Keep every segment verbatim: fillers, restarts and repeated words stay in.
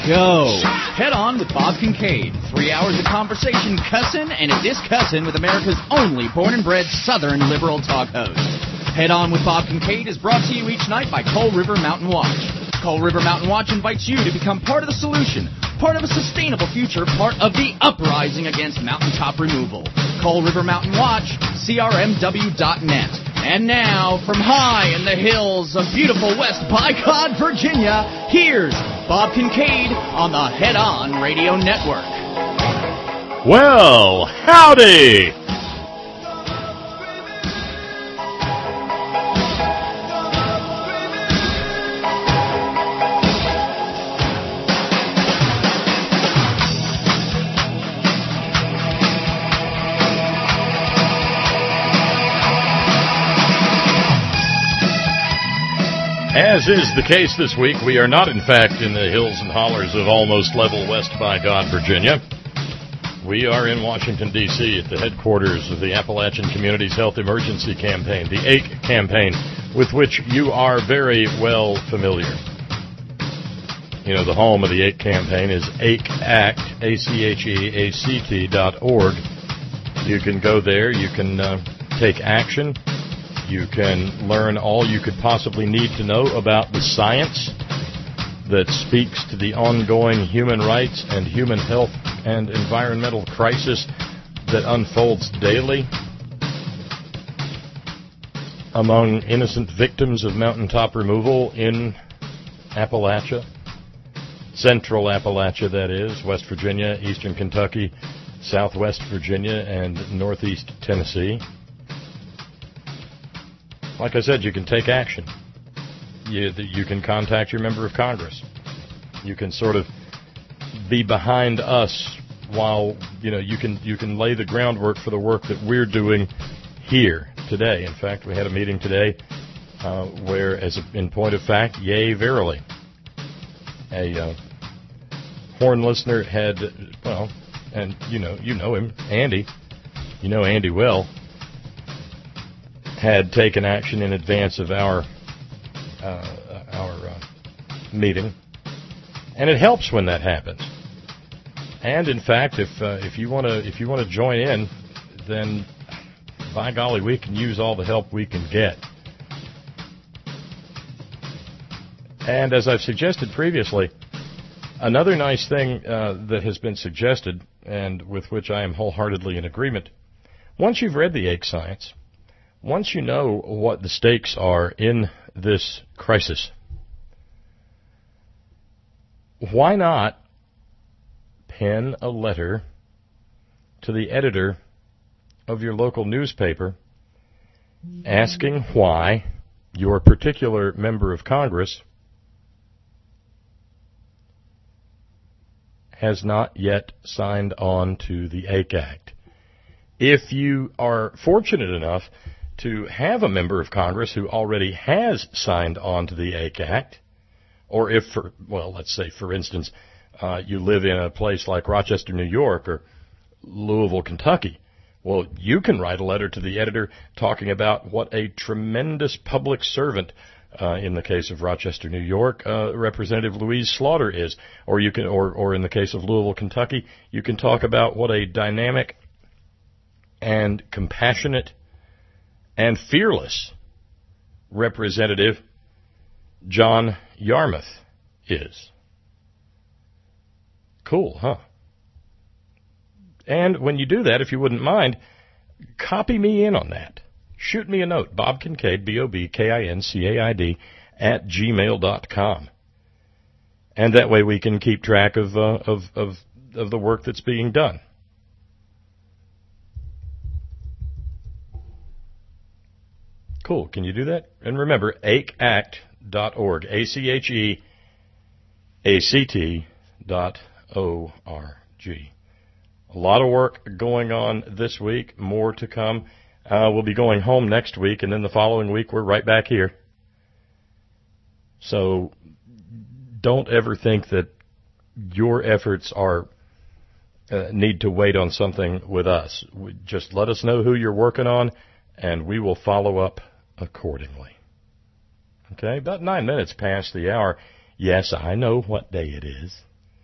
go. Head on with Bob Kincaid. Three hours of conversation, cussin' and a discussin' with America's only born and bred Southern liberal talk host. Head on with Bob Kincaid is brought to you each night by Coal River Mountain Watch. Coal River Mountain Watch invites you to become part of the solution, part of a sustainable future, part of the uprising against mountaintop removal. Coal River Mountain Watch, C R M W dot net. And now, from high in the hills of beautiful West Bicod, Virginia, here's Bob Kincaid on the Head On Radio Network. Well, howdy! As is the case this week, we are not, in fact, in the hills and hollers of almost level West Bicod, Virginia. We are in Washington, D C at the headquarters of the Appalachian Communities Health Emergency Campaign, the A C E campaign, with which you are very well familiar. You know, the home of the A C E campaign is A C E Act, A C H E A C T dot org. You can go there, you can uh, take action. You can learn all you could possibly need to know about the science that speaks to the ongoing human rights and human health and environmental crisis that unfolds daily among innocent victims of mountaintop removal in Appalachia, Central Appalachia, that is, West Virginia, Eastern Kentucky, Southwest Virginia, and Northeast Tennessee. Like I said, you can take action. You, you can contact your member of Congress. You can sort of be behind us while, you know, you can you can lay the groundwork for the work that we're doing here today. In fact, we had a meeting today uh, where, as a, in point of fact, yea, verily, a uh, Horn listener had, well, and you know, you know him, Andy. You know Andy well. Had taken action in advance of our uh, our uh, meeting, and it helps when that happens. And in fact, if uh, if you want to if you want to join in, then by golly, we can use all the help we can get. And as I've suggested previously, another nice thing uh, that has been suggested, and with which I am wholeheartedly in agreement, once you've read the A C E science, once you know what the stakes are in this crisis, why not pen a letter to the editor of your local newspaper asking why your particular member of Congress has not yet signed on to the A C E Act. If you are fortunate enough to have a member of Congress who already has signed on to the A C E Act, or if, for, well, let's say, for instance, uh, you live in a place like Rochester, New York, or Louisville, Kentucky, well, you can write a letter to the editor talking about what a tremendous public servant, uh, in the case of Rochester, New York, uh, Representative Louise Slaughter is, or you can, or, or in the case of Louisville, Kentucky, you can talk about what a dynamic and compassionate and fearless Representative John Yarmouth is. Cool, huh? And when you do that, if you wouldn't mind, copy me in on that. Shoot me a note, Bob Kincaid, B O B K I N C A I D, at gmail dot com. And that way we can keep track of, uh, of, of, of the work that's being done. Cool. Can you do that? And remember, A C E Act dot org, A C H E A C T dot O R G. A lot of work going on this week, more to come. Uh, we'll be going home next week, and then the following week we're right back here. So don't ever think that your efforts are uh, need to wait on something with us. Just let us know who you're working on, and we will follow up accordingly. Okay, about nine minutes past the hour. Yes, I know what day it is.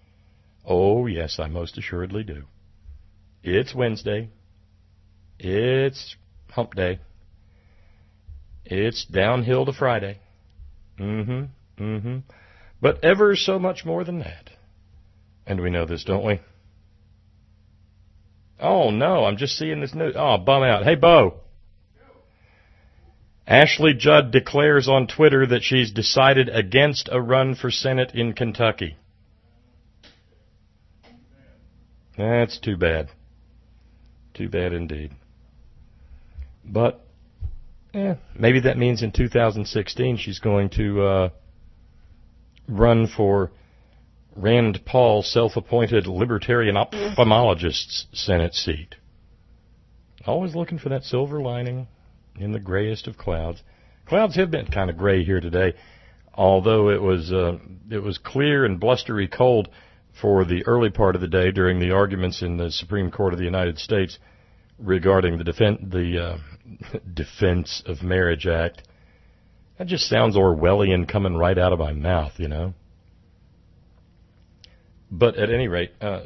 Oh, yes, I most assuredly do. It's Wednesday. It's hump day. It's downhill to Friday. Mm-hmm, mm-hmm. But ever so much more than that. And we know this, don't we? Oh, no, I'm just seeing this news. Oh, bum out. Hey, Bo. Ashley Judd declares on Twitter that she's decided against a run for Senate in Kentucky. That's too bad. Too bad indeed. But, eh, maybe that means in two thousand sixteen she's going to uh, run for Rand Paul, self-appointed libertarian ophthalmologist's Senate seat. Always looking for that silver lining in the grayest of clouds. Clouds have been kind of gray here today, although it was uh, it was clear and blustery cold for the early part of the day during the arguments in the Supreme Court of the United States regarding the defen- the uh, Defense of Marriage Act. That just sounds Orwellian coming right out of my mouth, you know. But at any rate, uh,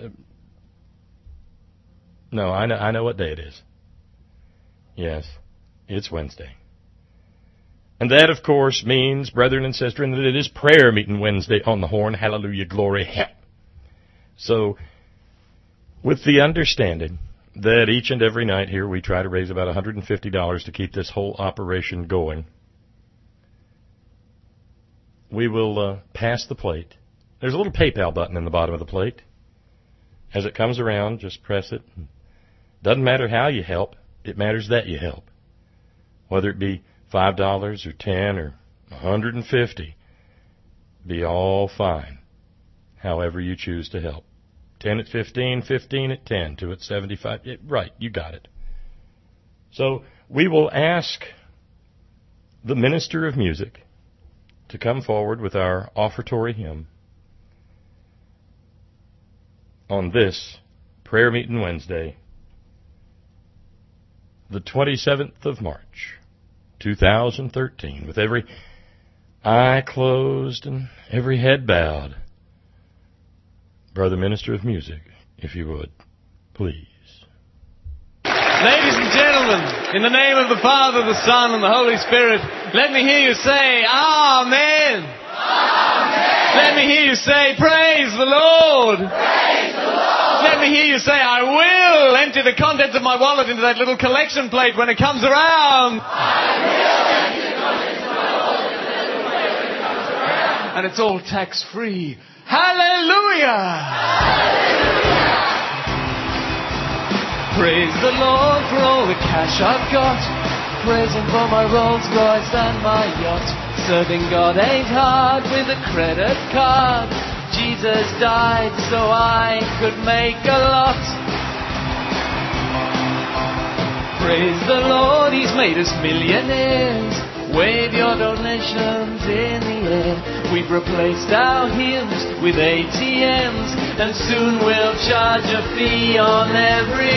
no, I know, I know what day it is. Yes, it's Wednesday. And that, of course, means, brethren and sisters, that it is prayer meeting Wednesday on the horn. Hallelujah, glory. So, with the understanding that each and every night here we try to raise about one hundred fifty dollars to keep this whole operation going, we will uh, pass the plate. There's a little PayPal button in the bottom of the plate. As it comes around, just press it. Doesn't matter how you help. It matters that you help. Whether it be five dollars or ten or one hundred fifty, be all fine. However you choose to help. ten at fifteen, fifteen at ten, two at seventy-five. It, right, you got it. So we will ask the minister of music to come forward with our offertory hymn on this prayer meeting Wednesday, the twenty-seventh of March, two thousand thirteen, with every eye closed and every head bowed. Brother Minister of Music, if you would, please. Ladies and gentlemen, in the name of the Father, the Son, and the Holy Spirit, let me hear you say, Amen. Amen. Let me hear you say, Praise the Lord. Praise the Lord. Let me hear you say, I will empty the contents of my wallet into that little collection plate when it comes around. I will empty the contents of my wallet into that little plate when it comes around. And it's all tax-free. Hallelujah! Hallelujah! Praise the Lord for all the cash I've got. Praise Him for my Rolls Royce and my yacht. Serving God ain't hard with a credit card. Jesus died so I could make a lot. Praise the Lord, He's made us millionaires. Wave your donations in the air. We've replaced our hymns with A T Ms, and soon we'll charge a fee on every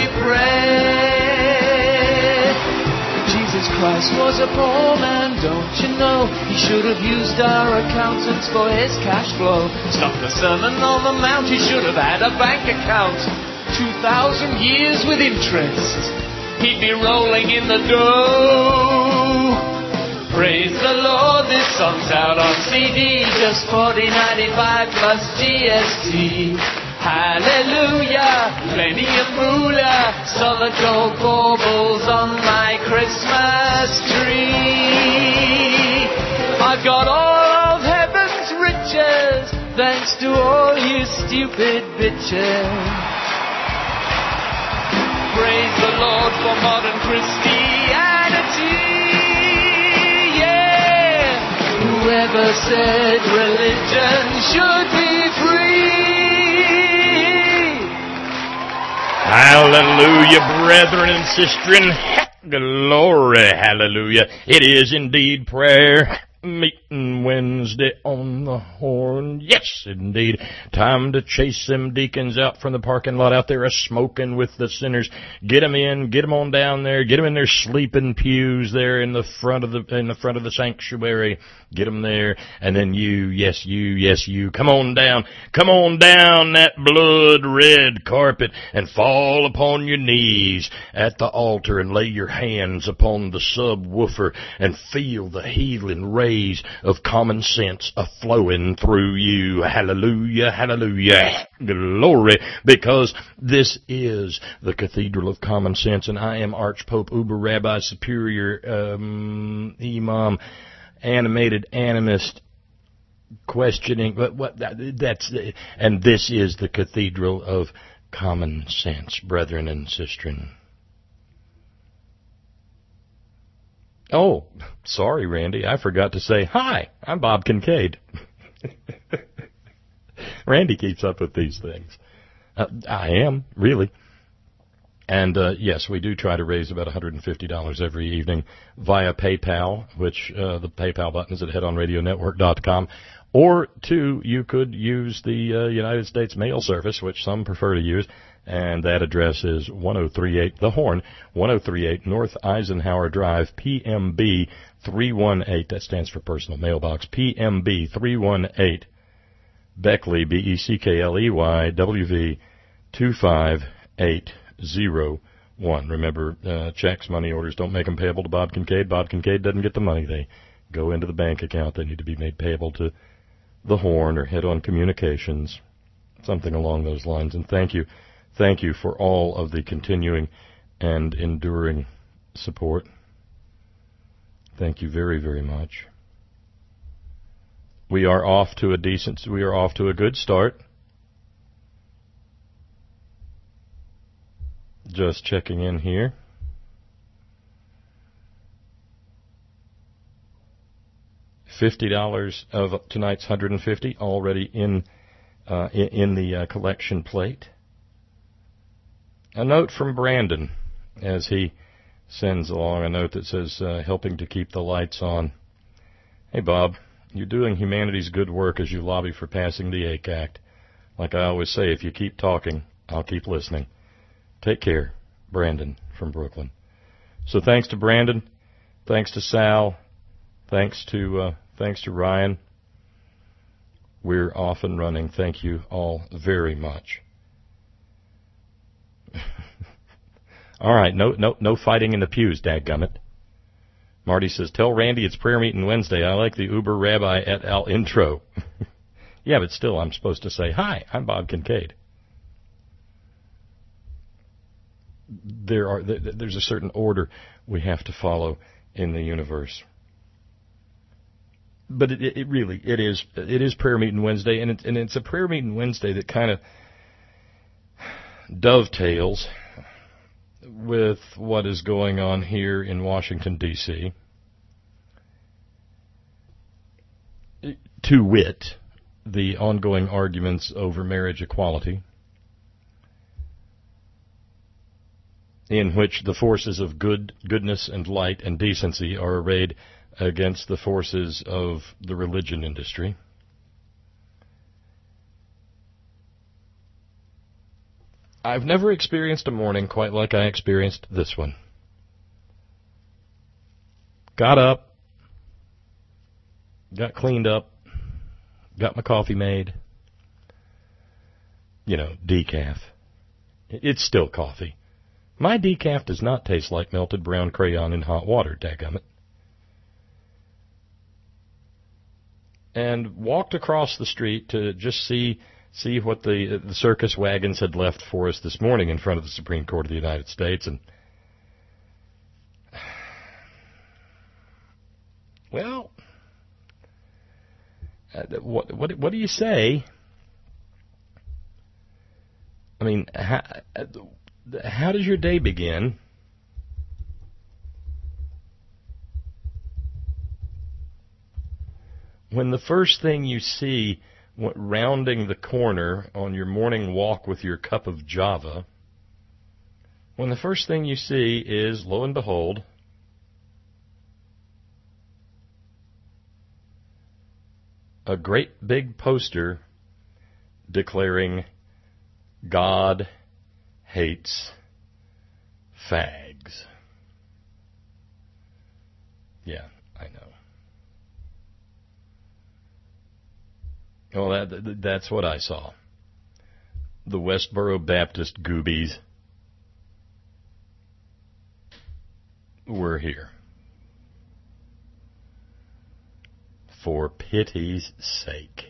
prayer. Jesus Christ was a poor man, don't you know? He should have used our accountants for his cash flow. Stop the Sermon on the Mount, he should have had a bank account. Two thousand years with interest, he'd be rolling in the dough. Praise the Lord, this song's out on C D, just forty ninety-five plus G S T. Hallelujah, plenty of moolah, solid gold baubles on my Christmas tree. I've got all of heaven's riches, thanks to all you stupid bitches. Praise the Lord for modern Christianity. Whoever said religion should be free? Hallelujah, brethren and sistren. Glory, hallelujah. It is indeed prayer meeting Wednesday on the Horn. Yes, indeed. Time to chase them deacons out from the parking lot out there a smoking with the sinners. Get them in, get them on down there, get them in their sleeping pews there in the front of the in the front of the sanctuary. Get them there, and then you, yes, you, yes, you, come on down, come on down that blood-red carpet and fall upon your knees at the altar and lay your hands upon the subwoofer and feel the healing rays of common sense a-flowing through you. Hallelujah, hallelujah, glory, because this is the Cathedral of Common Sense, and I am Archpope Uber Rabbi Superior um, Imam Animated Animist questioning, but what that, that's the, and this is the Cathedral of Common Sense, brethren and sistren. Oh, sorry, Randy, I forgot to say hi. I'm Bob Kincaid. Randy keeps up with these things. Uh, I am, really. And, uh, yes, we do try to raise about one hundred fifty dollars every evening via PayPal, which uh, the PayPal button is at head on radio network dot com. Or, two, you could use the uh, United States Mail Service, which some prefer to use, and that address is ten thirty-eight The Horn, ten thirty-eight North Eisenhower Drive, P M B three one eight. That stands for Personal Mailbox, P M B three one eight, Beckley, B E C K L E Y, W V two five eight zero one. Remember, uh, checks, money orders, don't make them payable to Bob Kincaid. Bob Kincaid doesn't get the money. They go into the bank account. They need to be made payable to the Horn or Head On Communications, something along those lines. And thank you. Thank you for all of the continuing and enduring support. Thank you very, very much. We are off to a decent, we are off to a good start. Just checking in here. fifty dollars of tonight's one hundred fifty dollars already in uh, in, in the uh, collection plate. A note from Brandon as he sends along a note that says, uh, helping to keep the lights on. Hey, Bob, you're doing humanity's good work as you lobby for passing the A C A Act. Like I always say, if you keep talking, I'll keep listening. Take care, Brandon from Brooklyn. So thanks to Brandon, thanks to Sal, thanks to uh, thanks to Ryan. We're off and running. Thank you all very much. All right, no no no fighting in the pews, dadgummit. Marty says, tell Randy it's prayer meeting Wednesday. I like the Uber Rabbi et al. Intro. Yeah, but still I'm supposed to say, hi, I'm Bob Kincaid. There are there's a certain order we have to follow in the universe. But it, it really it is it is prayer meeting Wednesday, and it's and it's a prayer meeting Wednesday that kind of dovetails with what is going on here in Washington, D C To wit, the ongoing arguments over marriage equality, in which the forces of good, goodness and light and decency are arrayed against the forces of the religion industry. I've never experienced a morning quite like I experienced this one. Got up, got cleaned up, got my coffee made. You know, decaf. It's still coffee. My decaf does not taste like melted brown crayon in hot water, dadgummit. And walked across the street to just see see what the, the circus wagons had left for us this morning in front of the Supreme Court of the United States. And, well, uh, what, what, what do you say? I mean, how, how does your day begin? When the first thing you see rounding the corner on your morning walk with your cup of Java, when the first thing you see is, lo and behold, a great big poster declaring God hates fags. Yeah, I know. Well, that, that's what I saw. The Westboro Baptist goobies were here. For pity's sake.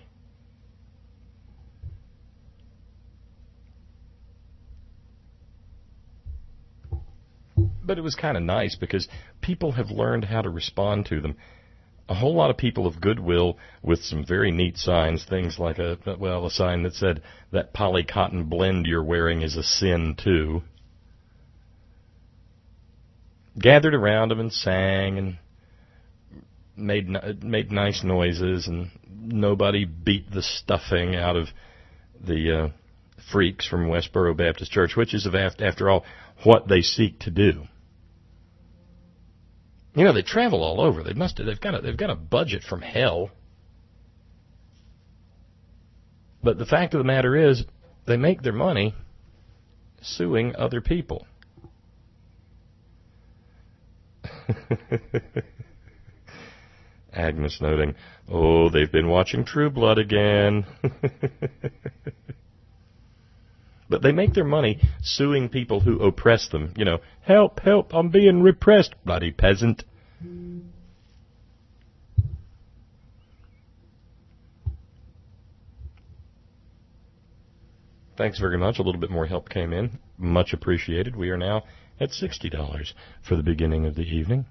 But it was kind of nice because people have learned how to respond to them. A whole lot of people of goodwill with some very neat signs, things like a, well, a sign that said, that poly cotton blend you're wearing is a sin too. Gathered around them and sang and made made nice noises, and nobody beat the stuffing out of the uh, freaks from Westboro Baptist Church, which is, after all, what they seek to do. You know, they travel all over. They must have, they've got a, they've got a budget from hell. But the fact of the matter is, they make their money suing other people. Agnes noting, oh, they've been watching True Blood again. But they make their money suing people who oppress them. You know, help, help, I'm being repressed, bloody peasant. Thanks very much. A little bit more help came in. Much appreciated. We are now at sixty dollars for the beginning of the evening.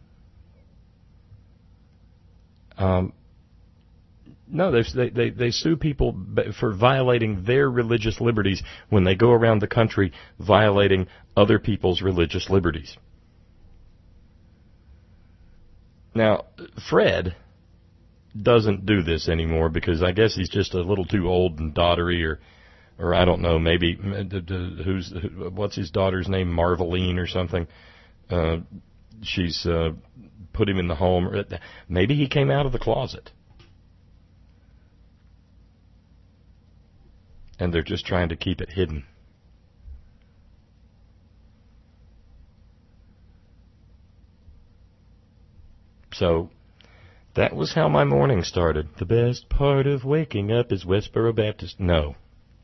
Um, no, they, they they sue people for violating their religious liberties when they go around the country violating other people's religious liberties. Now, Fred doesn't do this anymore because I guess he's just a little too old and doddery, or or I don't know, maybe who's what's his daughter's name, Marveline or something. Uh, she's uh, put him in the home. Maybe he came out of the closet. And they're just trying to keep it hidden. So, that was how my morning started. The best part of waking up is Westboro Baptist. No.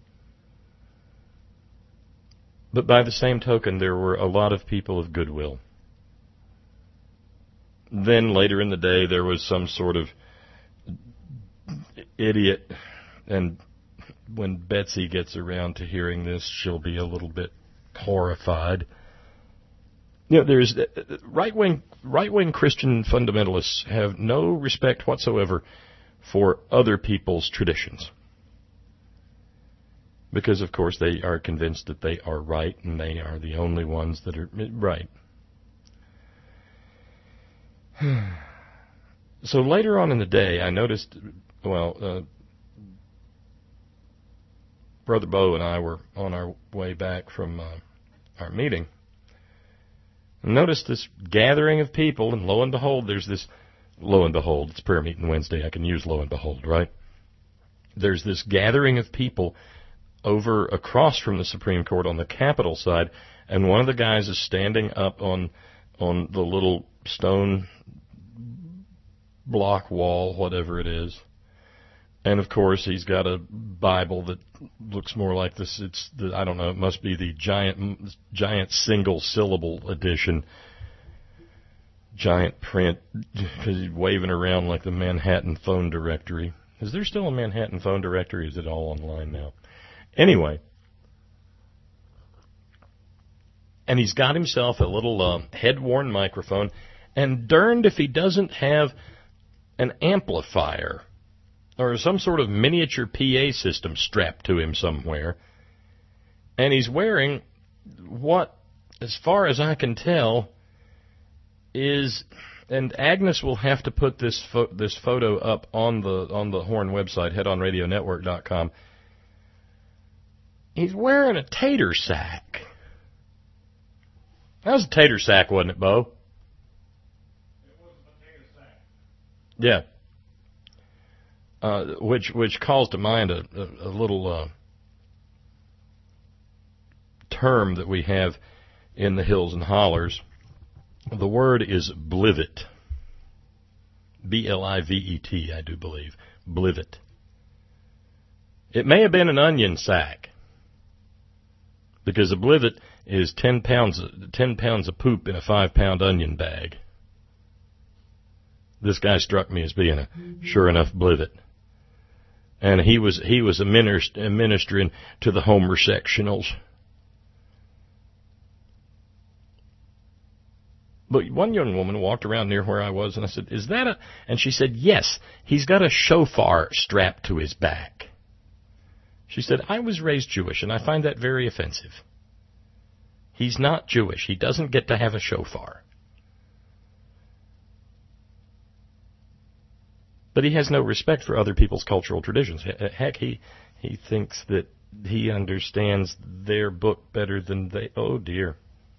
But by the same token, there were a lot of people of goodwill. Then later in the day, there was some sort of idiot, and when Betsy gets around to hearing this, she'll be a little bit horrified. You know, there's right-wing right-wing Christian fundamentalists have no respect whatsoever for other people's traditions. Because, of course, they are convinced that they are right and they are the only ones that are right. So later on in the day, I noticed, well, uh, Brother Bo and I were on our way back from uh, our meeting. And noticed this gathering of people, and lo and behold, there's this, lo and behold, it's prayer meeting Wednesday, I can use lo and behold, right? There's this gathering of people over across from the Supreme Court on the Capitol side, and one of the guys is standing up on on the little stone block wall, whatever it is. And, of course, he's got a Bible that looks more like this. It's the, I don't know, it must be the giant giant single-syllable edition, giant print, because he's waving around like the Manhattan phone directory. Is there still a Manhattan phone directory, or is it all online now? Anyway, and he's got himself a little uh, head-worn microphone, and darned if he doesn't have an amplifier or some sort of miniature P A system strapped to him somewhere. And he's wearing what, as far as I can tell, is, and Agnes will have to put this fo- this photo up on the on the Horn website, head on radio network dot com. He's wearing a tater sack. That was a tater sack, wasn't it, Bo? It was a potato sack. Yeah. uh, which which calls to mind a, a, a little uh, term that we have in the hills and hollers. The word is blivet. B L I V E T, I do believe. Blivet. It may have been an onion sack, because a blivet is ten pounds, ten pounds of poop in a five-pound onion bag. This guy struck me as being a sure enough blivet. And he was he was a minister, ministering to the homosexuals. But one young woman walked around near where I was, and I said, is that a... And she said, yes, he's got a shofar strapped to his back. She said, I was raised Jewish, and I find that very offensive. He's not Jewish. He doesn't get to have a shofar. But he has no respect for other people's cultural traditions. Heck, he, he thinks that he understands their book better than they... Oh, dear.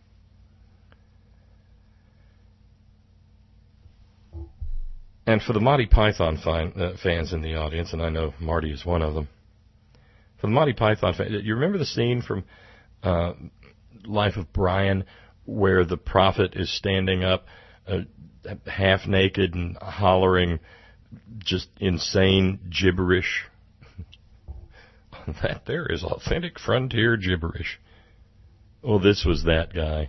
And for the Monty Python fan, uh, fans in the audience, and I know Marty is one of them, for the Monty Python fans, you remember the scene from uh, Life of Brian where the prophet is standing up uh, half naked and hollering just insane gibberish? That there is authentic frontier gibberish. Well, this was that guy.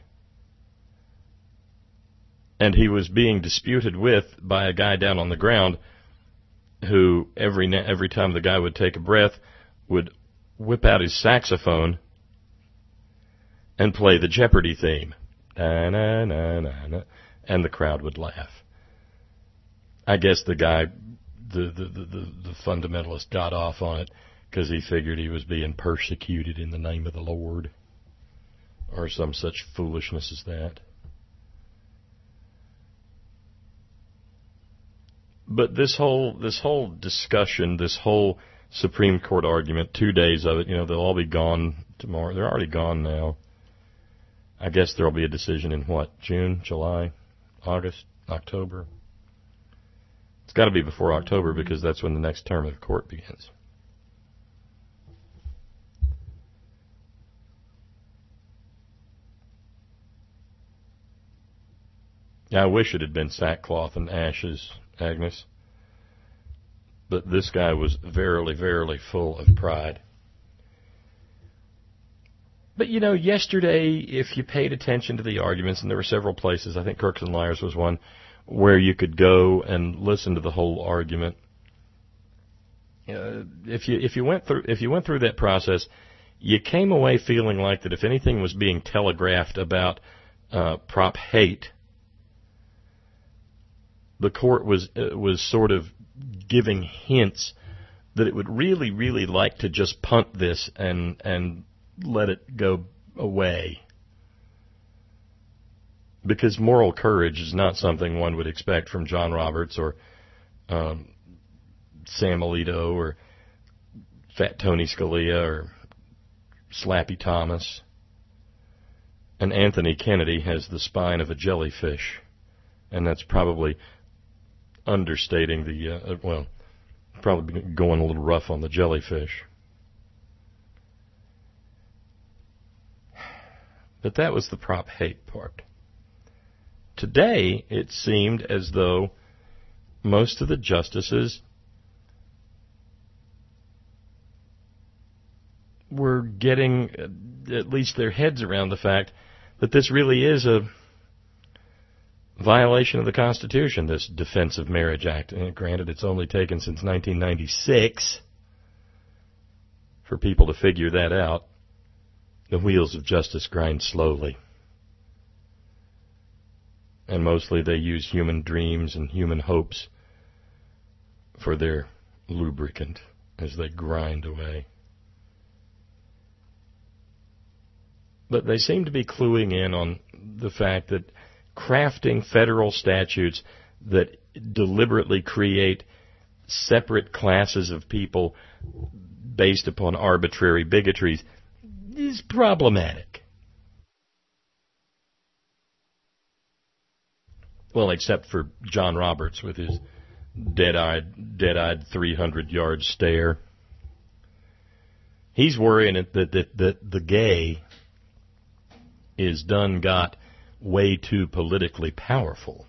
And he was being disputed with by a guy down on the ground who, every every time the guy would take a breath, would whip out his saxophone and play the Jeopardy theme. Na, na, na, na, na, and the crowd would laugh. I guess the guy, the, the, the, the, the fundamentalist, got off on it because he figured he was being persecuted in the name of the Lord, or some such foolishness as that. But this whole this whole discussion, this whole Supreme Court argument, two days of it, you know, they'll all be gone tomorrow. They're already gone now. I guess there'll be a decision in what, June, July, August, October? It's got to be before October because that's when the next term of the court begins. I wish it had been sackcloth and ashes, Agnes. But this guy was verily, verily full of pride. But, you know, yesterday, if you paid attention to the arguments, and there were several places, I think Crooks and Liars was one, where you could go and listen to the whole argument. Uh, if you if you went through if you went through that process, you came away feeling like that if anything was being telegraphed about uh, Prop hate, the court was uh, was sort of giving hints that it would really, really like to just punt this and and let it go away. Because moral courage is not something one would expect from John Roberts or um, Sam Alito or Fat Tony Scalia or Slappy Thomas. And Anthony Kennedy has the spine of a jellyfish. And that's probably understating the, uh, well, probably going a little rough on the jellyfish. But that was the prop hate part. Today, it seemed as though most of the justices were getting at least their heads around the fact that this really is a violation of the Constitution, this Defense of Marriage Act. And granted, it's only taken since nineteen ninety-six for people to figure that out. The wheels of justice grind slowly. And mostly they use human dreams and human hopes for their lubricant as they grind away. But they seem to be cluing in on the fact that crafting federal statutes that deliberately create separate classes of people based upon arbitrary bigotries is problematic. Well, except for John Roberts with his dead-eyed, dead-eyed three hundred yard stare. He's worrying that, that, that, that the gay is done got way too politically powerful.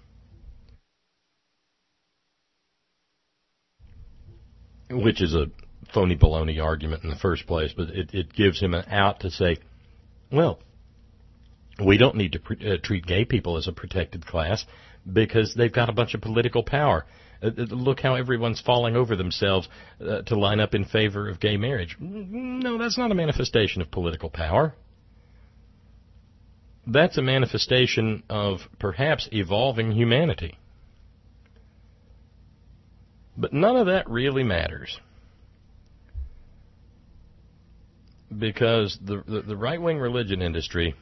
Which is a phony baloney argument in the first place, but it, it gives him an out to say, well, we don't need to pre- uh, treat gay people as a protected class because they've got a bunch of political power. Uh, look how everyone's falling over themselves uh, to line up in favor of gay marriage. No, that's not a manifestation of political power. That's a manifestation of perhaps evolving humanity. But none of that really matters. Because the, the, the right-wing religion industry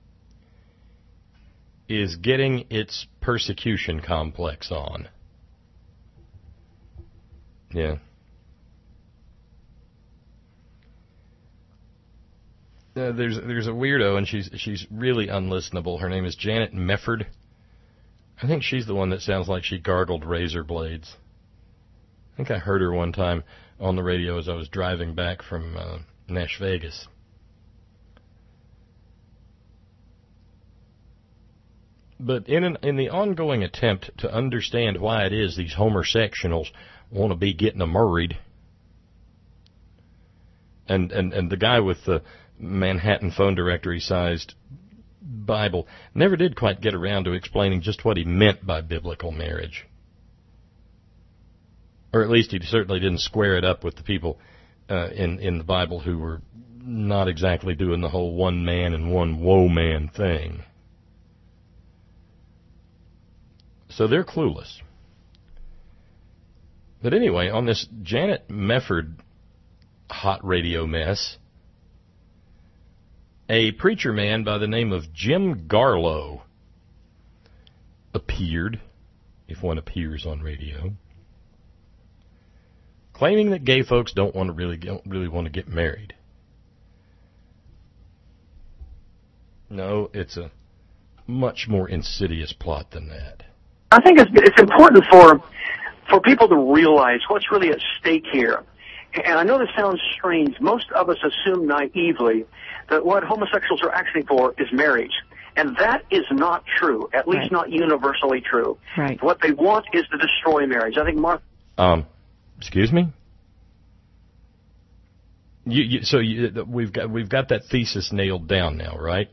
is getting its persecution complex on. Yeah. Uh, there's there's a weirdo, and she's she's really unlistenable. Her name is Janet Mefford. I think she's the one that sounds like she gargled razor blades. I think I heard her one time on the radio as I was driving back from uh, Nash Vegas. But in an, in the ongoing attempt to understand why it is these homosexuals want to be getting married, and, and, and the guy with the Manhattan phone directory-sized Bible never did quite get around to explaining just what he meant by biblical marriage. Or at least he certainly didn't square it up with the people uh, in, in the Bible who were not exactly doing the whole one man and one woe man thing. So they're clueless. But anyway, on this Janet Mefford hot radio mess, a preacher man by the name of Jim Garlow appeared, if one appears on radio, claiming that gay folks don't want to really don't really want to get married. No, it's a much more insidious plot than that. I think it's, it's important for for people to realize what's really at stake here. And I know this sounds strange. Most of us assume naively that what homosexuals are asking for is marriage. And that is not true, at least right. not universally true. Right. What they want is to destroy marriage. I think Martha... Um, excuse me? You, you, so you, we've got we've got that thesis nailed down now, right?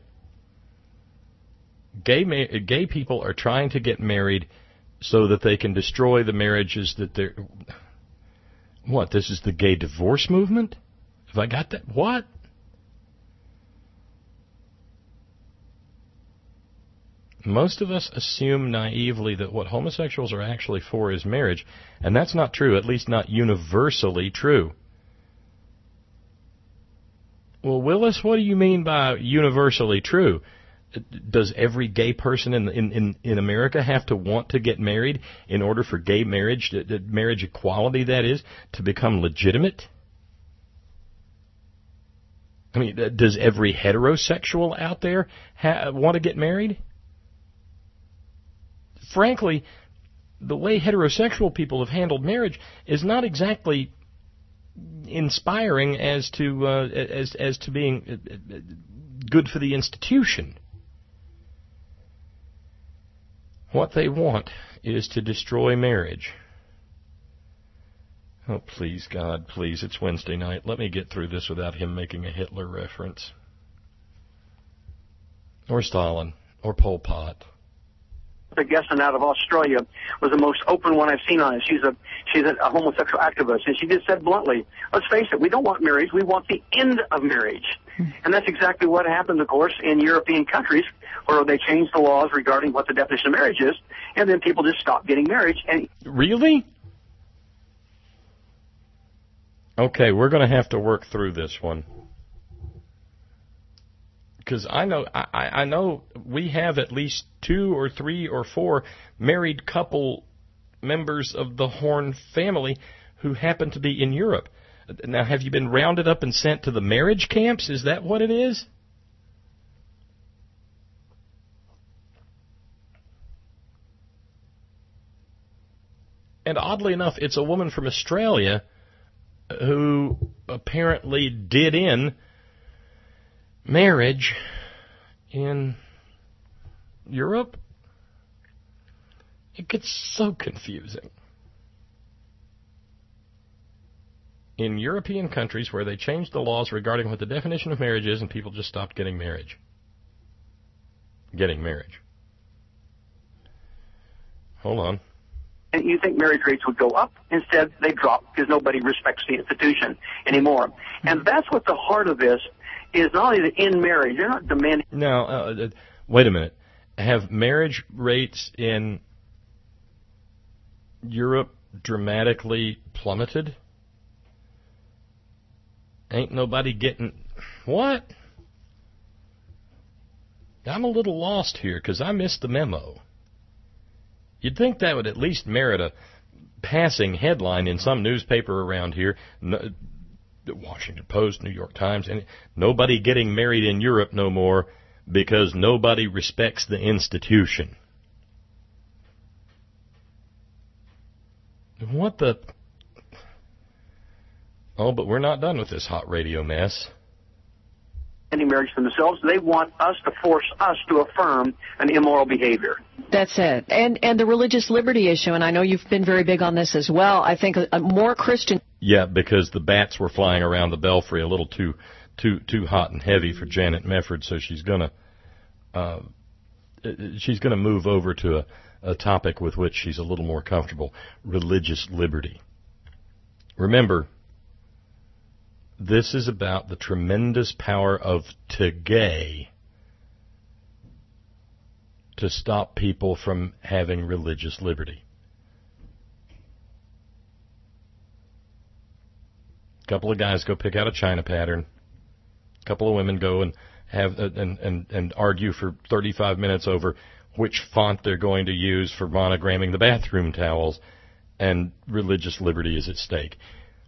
Gay ma- gay people are trying to get married so that they can destroy the marriages that they're... What, this is the gay divorce movement? Have I got that? What? Most of us assume naively that what homosexuals are actually for is marriage, and that's not true, at least not universally true. Well, Willis, what do you mean by universally true? Does every gay person in, in, in, in America have to want to get married in order for gay marriage, marriage equality, that is, to become legitimate? I mean, does every heterosexual out there ha- want to get married? Frankly, the way heterosexual people have handled marriage is not exactly inspiring as to uh, as as to being good for the institution. What they want is to destroy marriage. Oh, please, God, please, it's Wednesday night. Let me get through this without him making a Hitler reference. Or Stalin. Or Pol Pot. The Gesson out of Australia was the most open one I've seen on it. She's a she's a, a homosexual activist, and she just said bluntly, let's face it, we don't want marriage, we want the end of marriage. And that's exactly what happened, of course, in European countries, where they changed the laws regarding what the definition of marriage is, and then people just stopped getting married. And really? Okay, we're going to have to work through this one. Because I know I, I know we have at least two or three or four married couple members of the Horn family who happen to be in Europe. Now, have you been rounded up and sent to the marriage camps? Is that what it is? And oddly enough, it's a woman from Australia who apparently did in marriage in Europe. It gets so confusing. In European countries where they changed the laws regarding what the definition of marriage is, and people just stopped getting marriage. Getting marriage. Hold on. And you think marriage rates would go up? Instead, they drop because nobody respects the institution anymore. And that's what the heart of this is, not only the in marriage. They're not demanding... Now, uh, wait a minute. Have marriage rates in Europe dramatically plummeted? Ain't nobody getting... What? I'm a little lost here because I missed the memo. You'd think that would at least merit a passing headline in some newspaper around here. No, the Washington Post, New York Times, and nobody getting married in Europe no more because nobody respects the institution. What the... Oh, but we're not done with this hot radio mess. Any marriage for themselves, they want us to force us to affirm an immoral behavior. That's it. And and the religious liberty issue, and I know you've been very big on this as well. I think a, a more Christian... Yeah, because the bats were flying around the belfry a little too too too hot and heavy for Janet Mefford, so she's gonna uh, she's gonna move over to a, a topic with which she's a little more comfortable: religious liberty. Remember, this is about the tremendous power of today to stop people from having religious liberty. A couple of guys go pick out a China pattern. A couple of women go and have uh, and, and, and argue for thirty-five minutes over which font they're going to use for monogramming the bathroom towels, and religious liberty is at stake.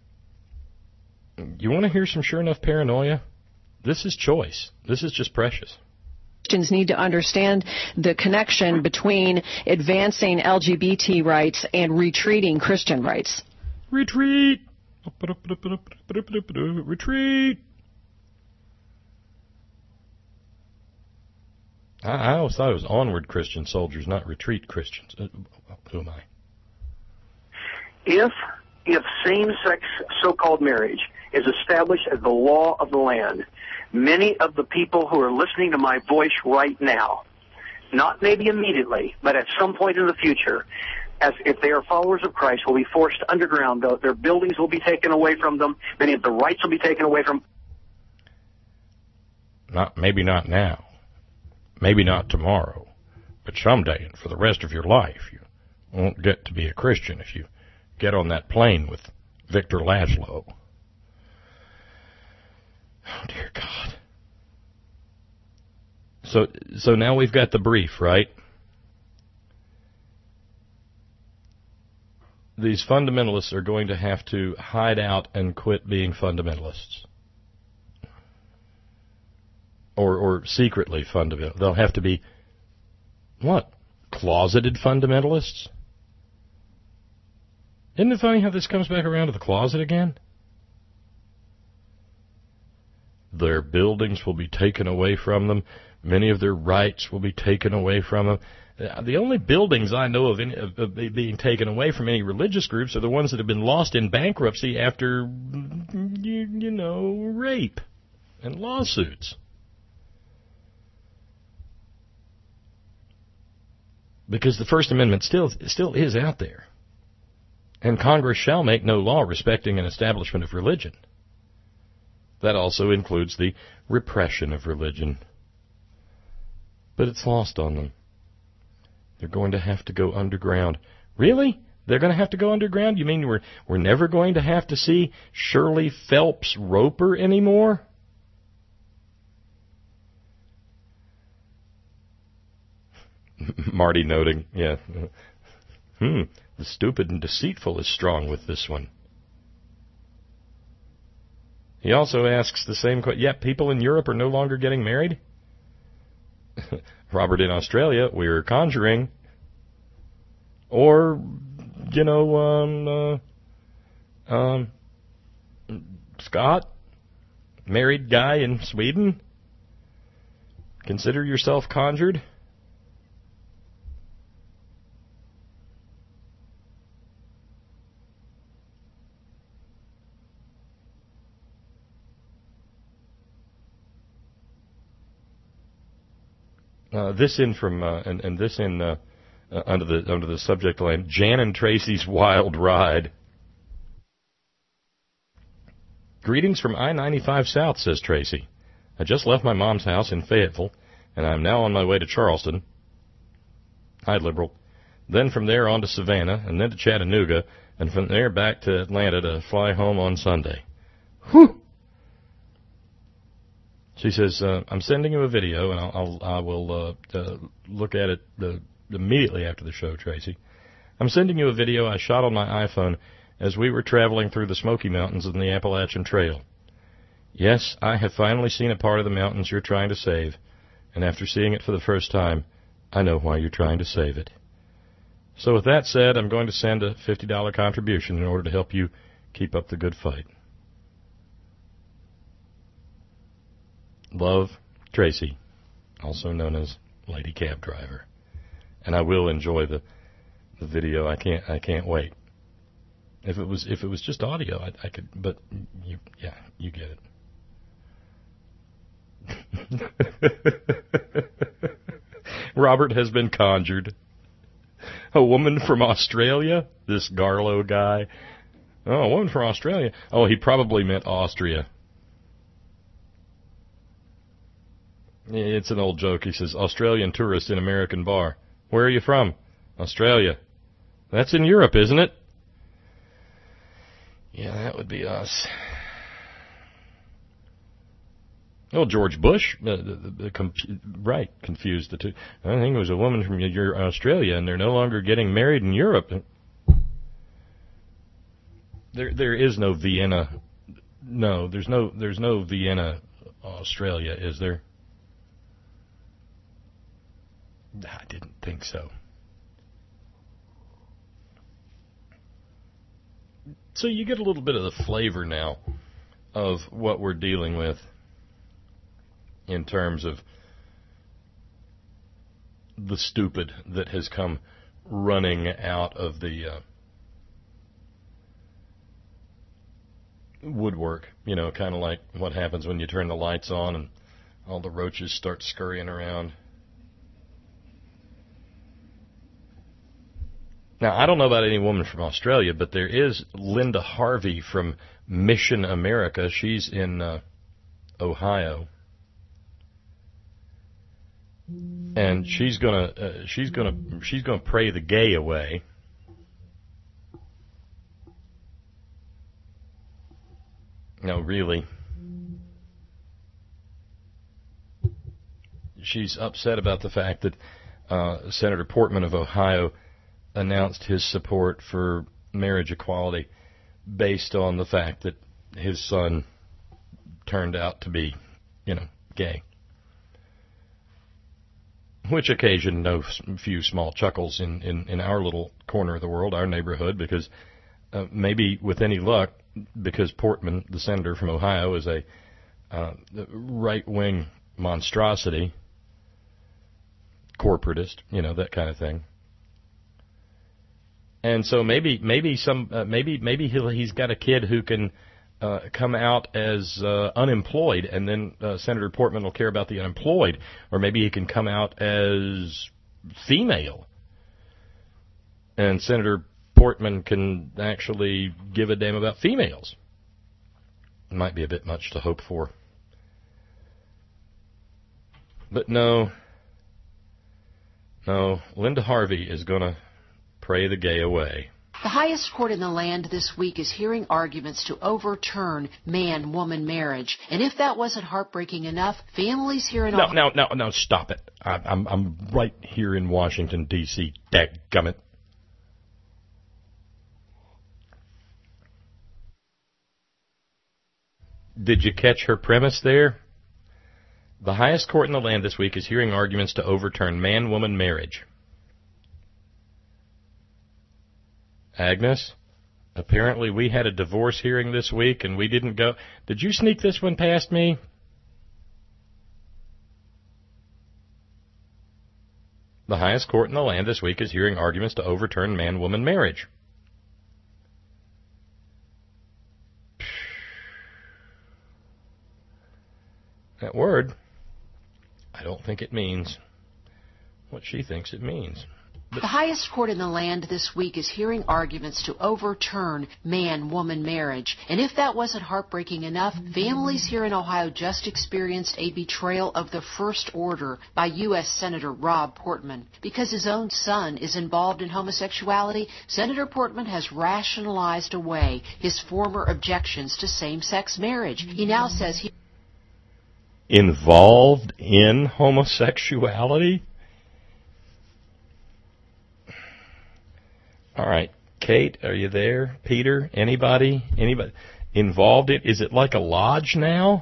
You want to hear some sure enough paranoia? This is choice. This is just precious. Christians need to understand the connection between advancing L G B T rights and retreating Christian rights. Retreat! Retreat! I, I always thought it was onward Christian soldiers, not retreat Christians. Uh, who am I? If, if same-sex so-called marriage is established as the law of the land, many of the people who are listening to my voice right now, not maybe immediately, but at some point in the future, as if they are followers of Christ, will be forced underground. Their buildings will be taken away from them. Many of the rights will be taken away from them. Not, maybe not now. Maybe not tomorrow. But someday, and for the rest of your life, you won't get to be a Christian if you get on that plane with Victor Laszlo. Oh, dear God. So, so now we've got the brief, right? These fundamentalists are going to have to hide out and quit being fundamentalists. Or, or secretly fundamental. They'll have to be, what, closeted fundamentalists? Isn't it funny how this comes back around to the closet again? Their buildings will be taken away from them. Many of their rights will be taken away from them. The only buildings I know of, any, of, of being taken away from any religious groups are the ones that have been lost in bankruptcy after, you, you know, rape and lawsuits. Because the First Amendment still still is out there. And Congress shall make no law respecting an establishment of religion. That also includes the repression of religion. But it's lost on them. They're going to have to go underground. Really? They're going to have to go underground? You mean we're we're never going to have to see Shirley Phelps Roper anymore? Marty noting, yeah. Hmm, the stupid and deceitful is strong with this one. He also asks the same question. Yeah, people in Europe are no longer getting married? Robert, in Australia, we're conjuring. Or, you know, um, uh, um, Scott, married guy in Sweden, consider yourself conjured? Uh, this in from uh, and, and this in uh, uh, under the under the subject line, Jan and Tracy's wild ride. Greetings from I ninety-five South, says Tracy. I just left my mom's house in Fayetteville, and I'm now on my way to Charleston. Hi, liberal. Then from there on to Savannah, and then to Chattanooga, and from there back to Atlanta to fly home on Sunday. Whew! She says, uh, I'm sending you a video, and I'll, I'll, I will uh, uh, look at it the, immediately after the show, Tracy. I'm sending you a video I shot on my iPhone as we were traveling through the Smoky Mountains and the Appalachian Trail. Yes, I have finally seen a part of the mountains you're trying to save, and after seeing it for the first time, I know why you're trying to save it. So with that said, I'm going to send a fifty dollars contribution in order to help you keep up the good fight. Love, Tracy, also known as Lady Cab Driver. And I will enjoy the the video. I can't I can't wait. If it was if it was just audio, I, I could. But you, yeah, you get it. Robert has been conjured. A woman from Australia. This Garlow guy. Oh, a woman from Australia. Oh, he probably meant Austria. It's an old joke. He says, Australian tourist in American bar. Where are you from? Australia. That's in Europe, isn't it? Yeah, that would be us. Oh, George Bush, uh, the, the, com- right, confused the two. I think it was a woman from your Australia, and they're no longer getting married in Europe. There, there is no Vienna. No, there's no, there's no Vienna, Australia, is there? I didn't think so. So you get a little bit of the flavor now of what we're dealing with in terms of the stupid that has come running out of the uh, woodwork. You know, kind of like what happens when you turn the lights on and all the roaches start scurrying around. Now, I don't know about any woman from Australia, but there is Linda Harvey from Mission America. She's in uh, Ohio, and she's gonna uh, she's gonna she's gonna pray the gay away. No, really. She's upset about the fact that uh, Senator Portman of Ohio announced his support for marriage equality based on the fact that his son turned out to be, you know, gay. Which occasioned no few small chuckles in, in, in our little corner of the world, our neighborhood, because uh, maybe with any luck, because Portman, the senator from Ohio, is a uh, right-wing monstrosity, corporatist, you know, that kind of thing. And so maybe maybe some uh, maybe maybe he'll, he's got a kid who can uh, come out as uh, unemployed, and then uh, Senator Portman will care about the unemployed, or maybe he can come out as female, and Senator Portman can actually give a damn about females. It might be a bit much to hope for, but no, no, Linda Harvey is going to pray the gay away. The highest court in the land this week is hearing arguments to overturn man-woman marriage. And if that wasn't heartbreaking enough, families here in No, no, no, no, stop it. I, I'm I'm right here in Washington, D C Dadgummit. Did you catch her premise there? The highest court in the land this week is hearing arguments to overturn man-woman marriage. Agnes, apparently we had a divorce hearing this week and we didn't go. Did you sneak this one past me? The highest court in the land this week is hearing arguments to overturn man-woman marriage. That word, I don't think it means what she thinks it means. The highest court in the land this week is hearing arguments to overturn man-woman marriage. And if that wasn't heartbreaking enough, families here in Ohio just experienced a betrayal of the first order by U S Senator Rob Portman. Because his own son is involved in homosexuality, Senator Portman has rationalized away his former objections to same-sex marriage. He now says he... Involved in homosexuality? All right, Kate, are you there? Peter, anybody? Anybody involved in? Is it like a lodge now?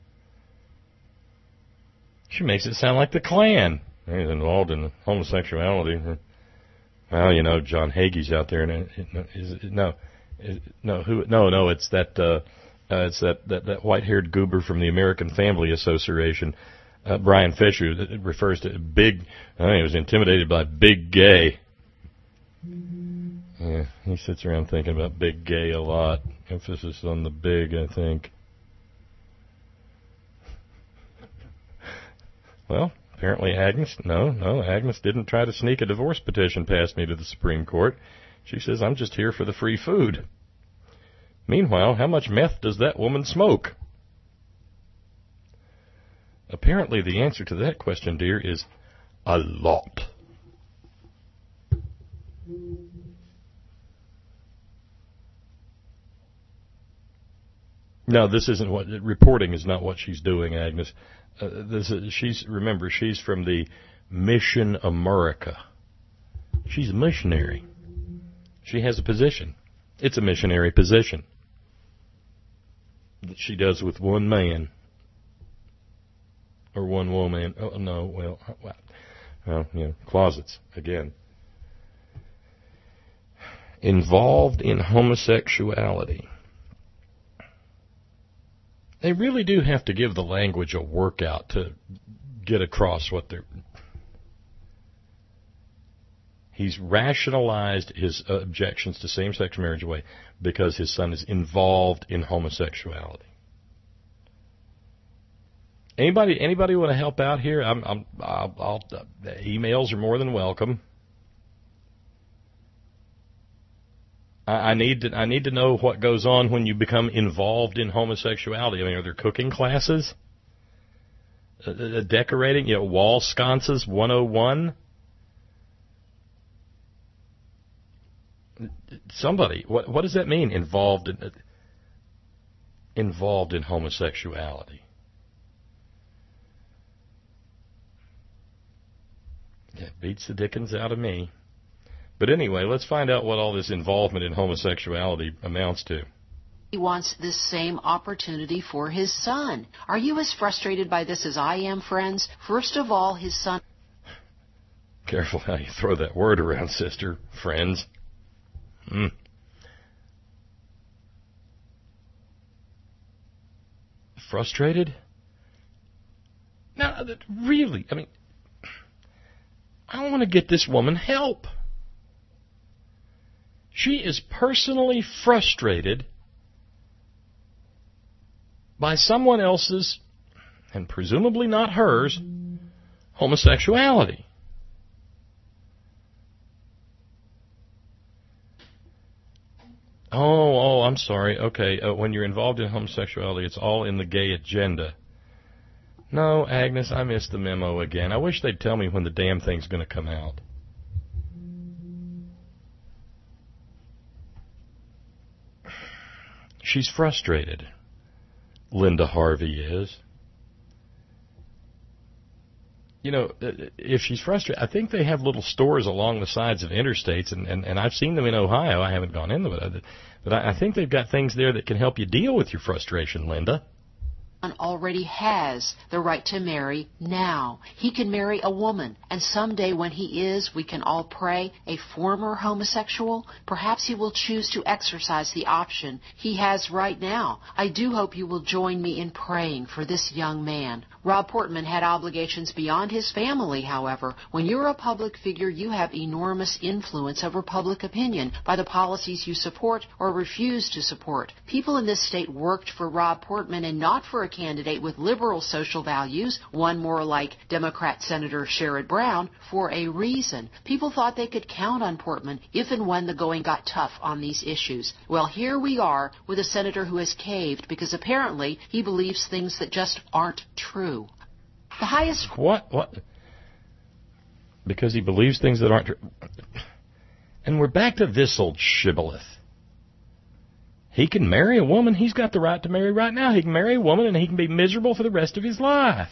She makes it sound like the Klan. He's involved in homosexuality. Well, you know, John Hagee's out there, and it, it, is it, no, is, no, who? No, no, it's that. Uh, uh, it's that, that, that white-haired goober from the American Family Association, uh, Brian Fisher. That refers to big. I think he was intimidated by Big Gay. Yeah, he sits around thinking about Big Gay a lot. Emphasis on the big, I think. Well, apparently Agnes, no, no, Agnes didn't try to sneak a divorce petition past me to the Supreme Court. She says, I'm just here for the free food. Meanwhile, how much meth does that woman smoke? Apparently the answer to that question, dear, is a lot. No, this isn't what reporting is not what she's doing, Agnes. Uh, this is, she's remember she's from the Mission America. She's a missionary. She has a position. It's a missionary position that she does with one man or one woman. Oh no, well, well, well you know, closets again. Involved in homosexuality. They really do have to give the language a workout to get across what they're... He's rationalized his uh, objections to same-sex marriage away because his son is involved in homosexuality. Anybody, anybody want to help out here? I'm, I'm, I'll, I'll, uh, emails are more than welcome. I need to I need to know what goes on when you become involved in homosexuality. I mean, are there cooking classes? Uh, uh, decorating, you know, wall sconces one oh one? Somebody, what what does that mean? Involved in uh, involved in homosexuality. That beats the dickens out of me. But anyway, let's find out what all this involvement in homosexuality amounts to. He wants this same opportunity for his son. Are you as frustrated by this as I am, friends? First of all, his son... Careful how you throw that word around, sister. Friends. Hmm. Frustrated? No, really, I mean, I want to get this woman help. She is personally frustrated by someone else's, and presumably not hers, homosexuality. Oh, oh, I'm sorry. Okay, uh, when you're involved in homosexuality, it's all in the gay agenda. No, Agnes, I missed the memo again. I wish they'd tell me when the damn thing's going to come out. She's frustrated. Linda Harvey is. You know, if she's frustrated, I think they have little stores along the sides of interstates, and, and, and I've seen them in Ohio. I haven't gone into it, but I, I think they've got things there that can help you deal with your frustration, Linda. already has the right to marry now. He can marry a woman, and someday when he is, we can all pray, a former homosexual, perhaps he will choose to exercise the option he has right now. I do hope you will join me in praying for this young man. Rob Portman had obligations beyond his family, however. When you're a public figure, you have enormous influence over public opinion by the policies you support or refuse to support. People in this state worked for Rob Portman and not for a candidate with liberal social values, one more like Democrat Senator Sherrod Brown, for a reason. People thought they could count on Portman if and when the going got tough on these issues. Well, here we are with a senator who has caved because apparently he believes things that just aren't true. The highest... What? What? Because he believes things that aren't true. And we're back to this old shibboleth. He can marry a woman. He's got the right to marry right now. He can marry a woman and he can be miserable for the rest of his life.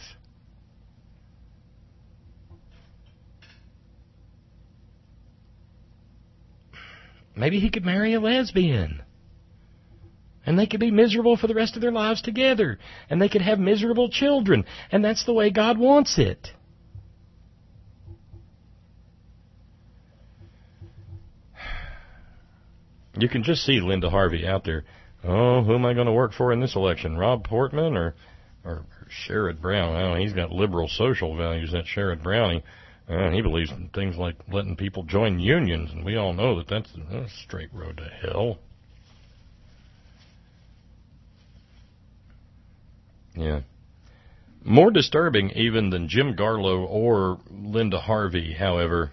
Maybe he could marry a lesbian. And they could be miserable for the rest of their lives together. And they could have miserable children. And that's the way God wants it. You can just see Linda Harvey out there. Oh, who am I going to work for in this election? Rob Portman or or Sherrod Brown? Oh, he's got liberal social values, that Sherrod Brownie. Uh, he believes in things like letting people join unions, and we all know that that's a straight road to hell. Yeah. More disturbing even than Jim Garlow or Linda Harvey, however,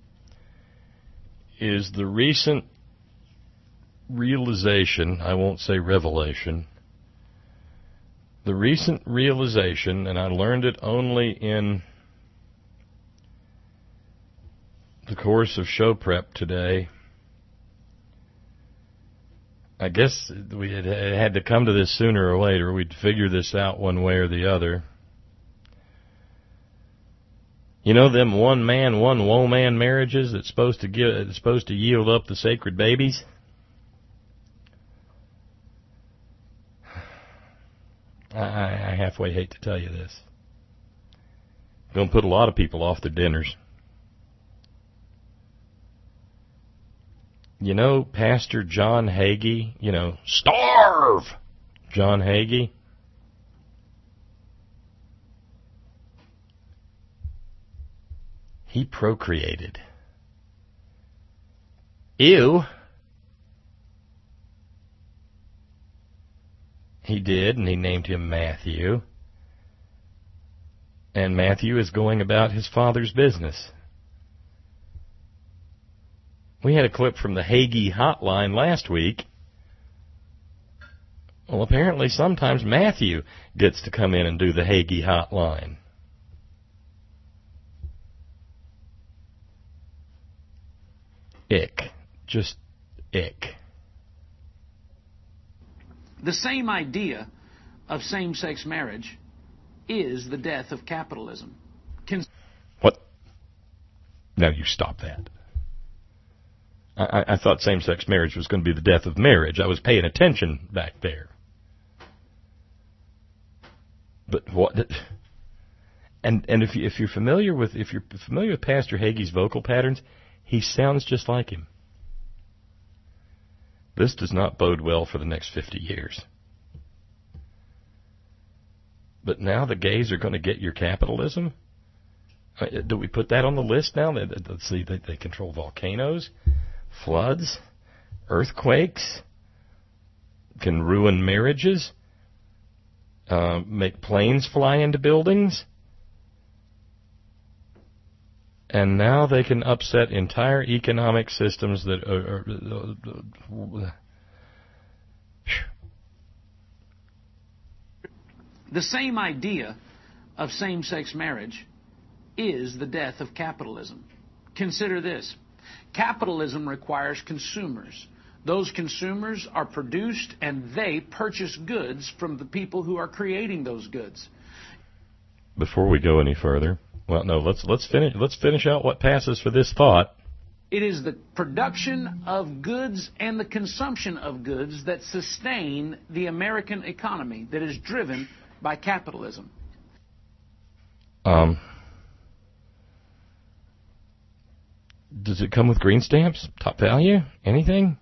is the recent realization, I won't say revelation, the recent realization, and I learned it only in the course of show prep today. I guess we had, had to come to this sooner or later. We'd figure this out one way or the other. You know them one man, one woman marriages that's supposed to give, that's supposed to yield up the sacred babies? I, I halfway hate to tell you this. Going to put a lot of people off their dinners. You know Pastor John Hagee? You know, starve John Hagee? He procreated. Ew. He did, and he named him Matthew. And Matthew is going about his father's business. We had a clip from the Hagee hotline last week. Well, apparently sometimes Matthew gets to come in and do the Hagee hotline. Ick. Just ick. The same idea of same-sex marriage is the death of capitalism. Can what? Now you stop that. I, I thought same-sex marriage was going to be the death of marriage. I was paying attention back there. But what? And and if you, if you're familiar with if you're familiar with Pastor Hagee's vocal patterns, he sounds just like him. This does not bode well for the next fifty years. But now the gays are going to get your capitalism? Do we put that on the list now? Let's see, they, they control volcanoes, floods, earthquakes, can ruin marriages, uh, make planes fly into buildings. And now they can upset entire economic systems that are... are, are the same idea of same-sex marriage is the death of capitalism. Consider this. Capitalism requires consumers. Those consumers are produced and they purchase goods from the people who are creating those goods. Before we go any further... Well, no, let's let's finish let's finish out what passes for this thought. It is the production of goods and the consumption of goods that sustain the American economy, that is driven by capitalism. Um, does it come with green stamps, top value, anything?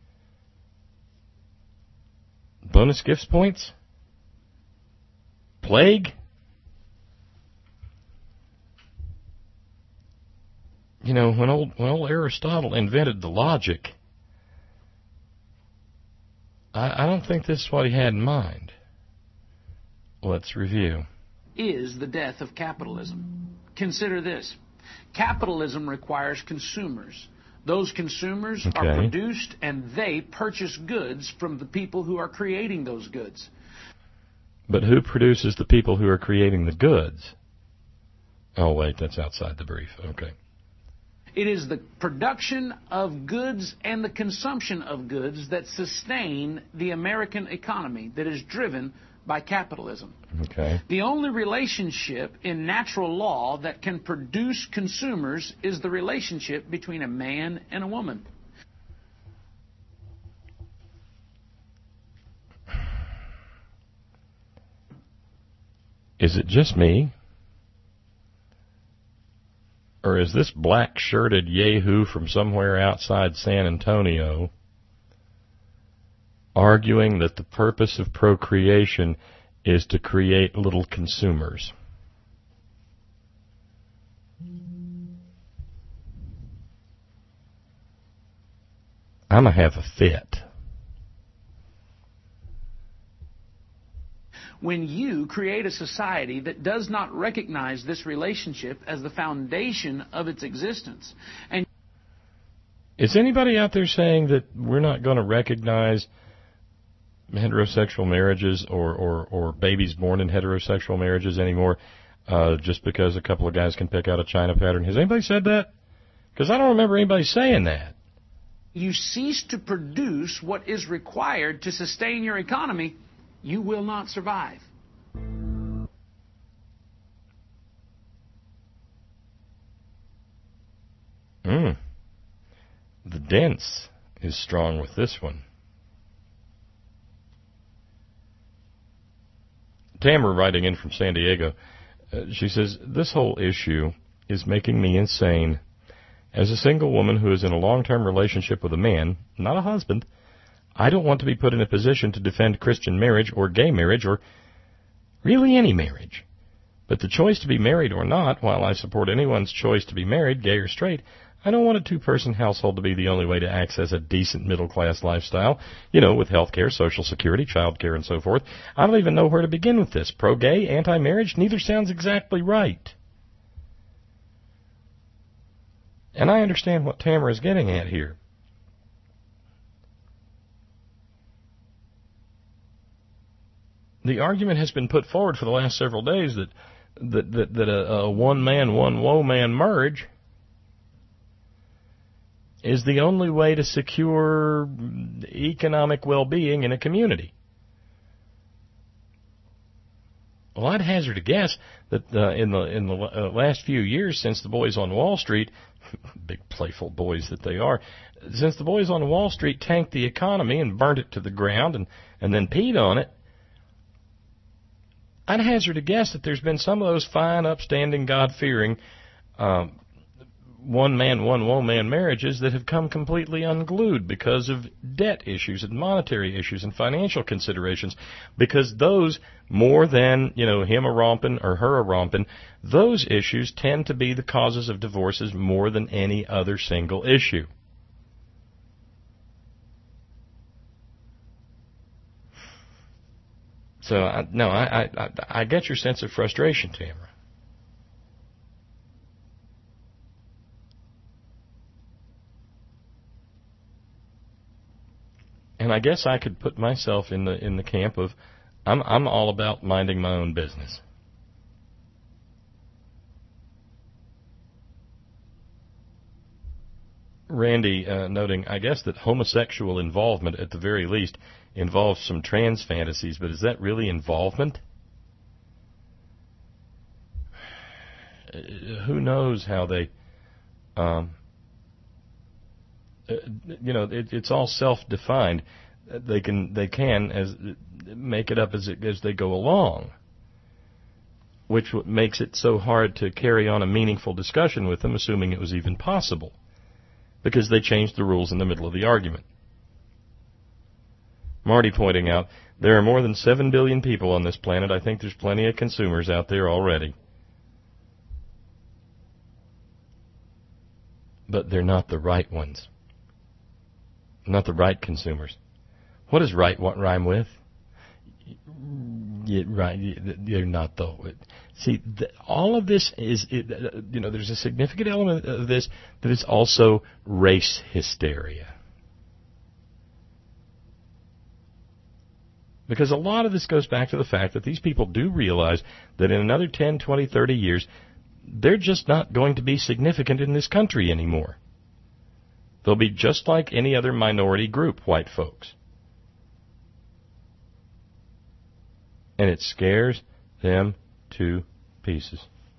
Bonus gifts points? Plague? You know, when old, when old Aristotle invented the logic, I, I don't think this is what he had in mind. Let's review. Is the death of capitalism. Consider this. Capitalism requires consumers. Those consumers Okay. are produced and they purchase goods from the people who are creating those goods. But who produces the people who are creating the goods? Oh, wait, that's outside the brief. Okay. It is the production of goods and the consumption of goods that sustain the American economy that is driven by capitalism. Okay. The only relationship in natural law that can produce consumers is the relationship between a man and a woman. Is it just me? Or is this black-shirted yahoo from somewhere outside San Antonio arguing that the purpose of procreation is to create little consumers? I'm going to have a fit. When you create a society that does not recognize this relationship as the foundation of its existence, and is anybody out there saying that we're not going to recognize heterosexual marriages or, or, or babies born in heterosexual marriages anymore uh, just because a couple of guys can pick out a China pattern? Has anybody said that? Because I don't remember anybody saying that. You cease to produce what is required to sustain your economy, you will not survive. Mm. The dense is strong with this one. Tamara, writing in from San Diego, uh, she says, this whole issue is making me insane. As a single woman who is in a long-term relationship with a man, not a husband, I don't want to be put in a position to defend Christian marriage or gay marriage or really any marriage. But the choice to be married or not, while I support anyone's choice to be married, gay or straight, I don't want a two-person household to be the only way to access a decent middle-class lifestyle, you know, with health care, Social Security, child care, and so forth. I don't even know where to begin with this. Pro-gay, anti-marriage, neither sounds exactly right. And I understand what Tamara is getting at here. The argument has been put forward for the last several days that that that, that a, a one-man, one-woman marriage is the only way to secure economic well-being in a community. Well, I'd hazard a guess that uh, in the in the uh, last few years, since the boys on Wall Street, big playful boys that they are, since the boys on Wall Street tanked the economy and burned it to the ground and, and then peed on it, I'd hazard a guess that there's been some of those fine, upstanding, God-fearing um, one-man, one-woman marriages that have come completely unglued because of debt issues and monetary issues and financial considerations, because those, more than, you know, him a-romping or her a-romping, those issues tend to be the causes of divorces more than any other single issue. So, I, no, I, I, I get your sense of frustration, Tamara. And I guess I could put myself in the in the camp of, I'm I'm all about minding my own business. Randy uh, noting, I guess that homosexual involvement, at the very least, involves some trans fantasies, but is that really involvement? Uh, who knows how they, um, uh, you know, it, it's all self-defined. They can they can as make it up as it, as they go along. which makes it so hard to carry on a meaningful discussion with them, assuming it was even possible, because they changed the rules in the middle of the argument. Marty pointing out, there are more than seven billion people on this planet. I think there's plenty of consumers out there already. But they're not the right ones. Not the right consumers. What does right rhyme with? Yeah, right. You're not the. See, the, all of this is, it, uh, you know, there's a significant element of this that is also race hysteria. Because a lot of this goes back to the fact that these people do realize that in another ten, twenty, thirty years, they're just not going to be significant in this country anymore. They'll be just like any other minority group, white folks. And it scares them to pieces.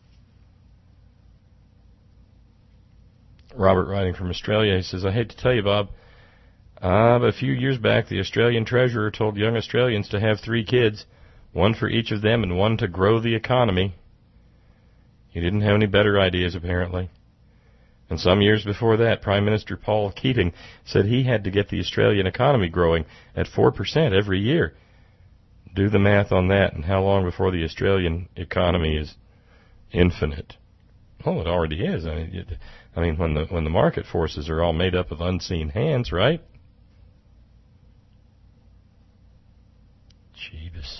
Robert, writing from Australia, he says, I hate to tell you, Bob, uh, but a few years back, the Australian Treasurer told young Australians to have three kids, one for each of them and one to grow the economy. He didn't have any better ideas, apparently. And some years before that, Prime Minister Paul Keating said he had to get the Australian economy growing at four percent every year. Do the math on that, and how long before the Australian economy is infinite? Well, it already is. I mean, it, I mean, when the when the market forces are all made up of unseen hands, right? Jeebus.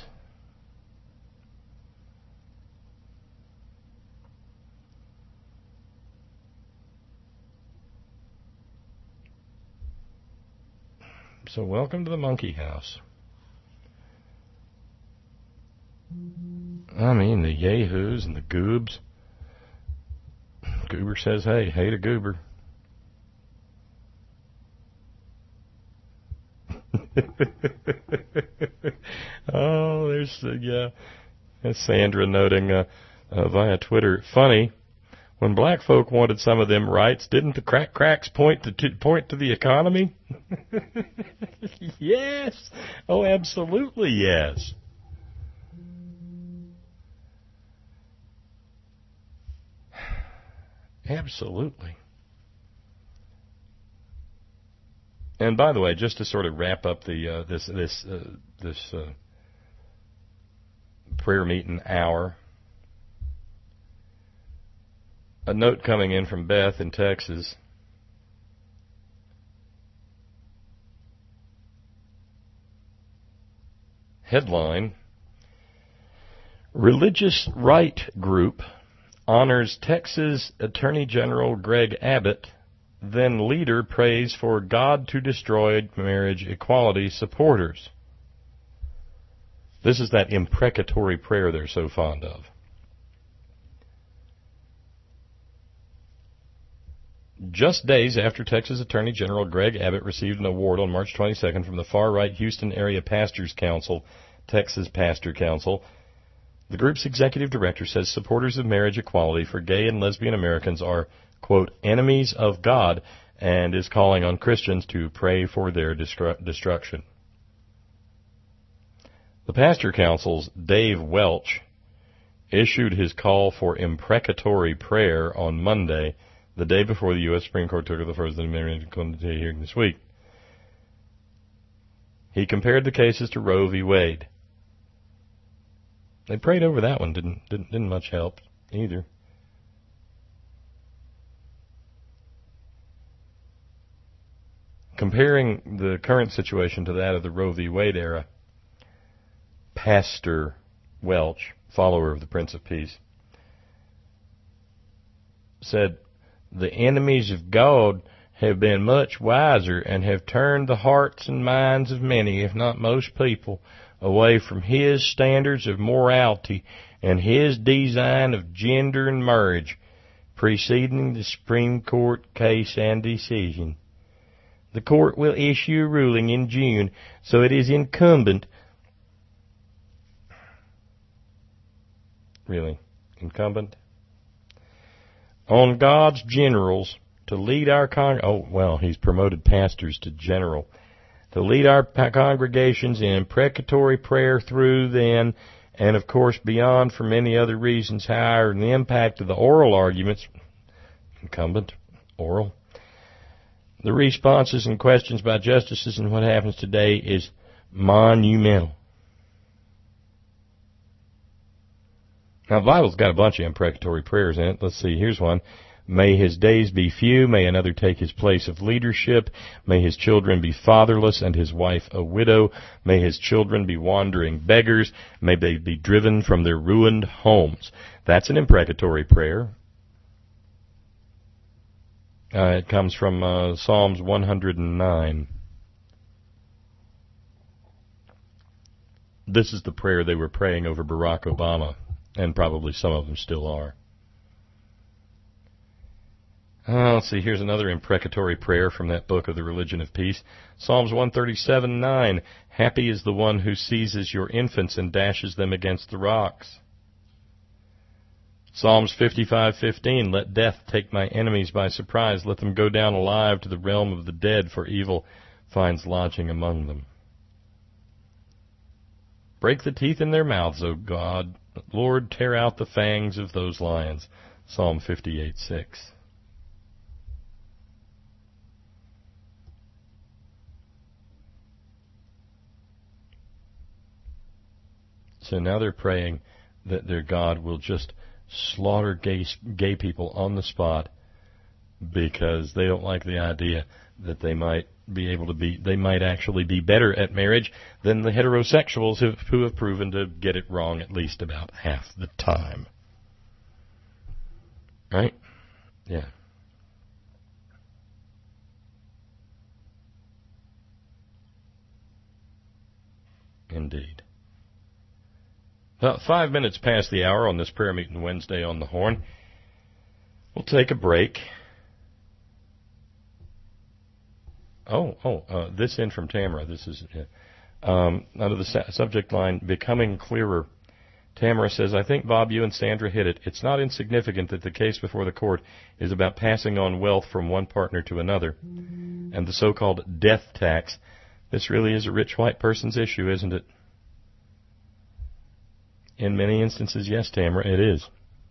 So welcome to the monkey house. I mean, the yahoos and the goobs. Goober says, hey, hey to Goober. Oh, there's, uh, yeah. That's Sandra noting uh, uh, via Twitter, funny, when black folk wanted some of them rights, didn't the crack cracks point to, to point to the economy? Yes. Oh, absolutely yes. Absolutely. And by the way, just to sort of wrap up the uh, this this uh, this uh, prayer meeting hour, a note coming in from Beth in Texas. Headline: Religious right group honors Texas Attorney General Greg Abbott, then leader prays for God to destroy marriage equality supporters. This is that imprecatory prayer they're so fond of. Just days after Texas Attorney General Greg Abbott received an award on March twenty-second from the far-right Houston Area Pastors Council, Texas Pastor Council, the group's executive director says supporters of marriage equality for gay and lesbian Americans are, quote, enemies of God, and is calling on Christians to pray for their destru- destruction. The Pastor Council's Dave Welch issued his call for imprecatory prayer on Monday, the day before the U S Supreme Court took up the first marriage equality hearing this week. He compared the cases to Roe v. Wade. They prayed over that one. Didn't didn't didn't much help either. Comparing the current situation to that of the Roe v. Wade era, Pastor Welch, follower of the Prince of Peace, said, the enemies of God have been much wiser and have turned the hearts and minds of many, if not most people, away from his standards of morality and his design of gender and marriage, preceding the Supreme Court case and decision. The court will issue a ruling in June, so it is incumbent. Really? Incumbent? On God's generals to lead our con... Oh, well, he's promoted pastors to general. To lead our congregations in imprecatory prayer through then And, of course, beyond for many other reasons, however, and the impact of the oral arguments, incumbent, oral, the responses and questions by justices and what happens today is monumental. Now, the Bible's got a bunch of imprecatory prayers in it. Let's see, here's one. May his days be few. May another take his place of leadership. May his children be fatherless and his wife a widow. May his children be wandering beggars. May they be driven from their ruined homes. That's an imprecatory prayer. Uh, it comes from uh, Psalms one hundred nine. This is the prayer they were praying over Barack Obama, and probably some of them still are. Uh, let's see, here's another imprecatory prayer from that book of the Religion of Peace. Psalms one thirty-seven nine. Happy is the one who seizes your infants and dashes them against the rocks. Psalms fifty-five fifteen. Let death take my enemies by surprise. Let them go down alive to the realm of the dead, for evil finds lodging among them. Break the teeth in their mouths, O God. Lord, tear out the fangs of those lions. Psalm fifty-eight six. So now they're praying that their God will just slaughter gay, gay people on the spot because they don't like the idea that they might be able to be, they might actually be better at marriage than the heterosexuals who, who have proven to get it wrong at least about half the time. Right? Yeah. Indeed. About five minutes past the hour on this prayer meeting Wednesday on the Horn. We'll take a break. Oh, oh, uh, this in from Tamara. This is uh, um, under the sa- subject line, Becoming Clearer. Tamara says, I think, Bob, you and Sandra hit it. It's not insignificant that the case before the court is about passing on wealth from one partner to another, mm-hmm. and the so-called death tax. This really is a rich white person's issue, isn't it? In many instances, yes, Tamara, it is.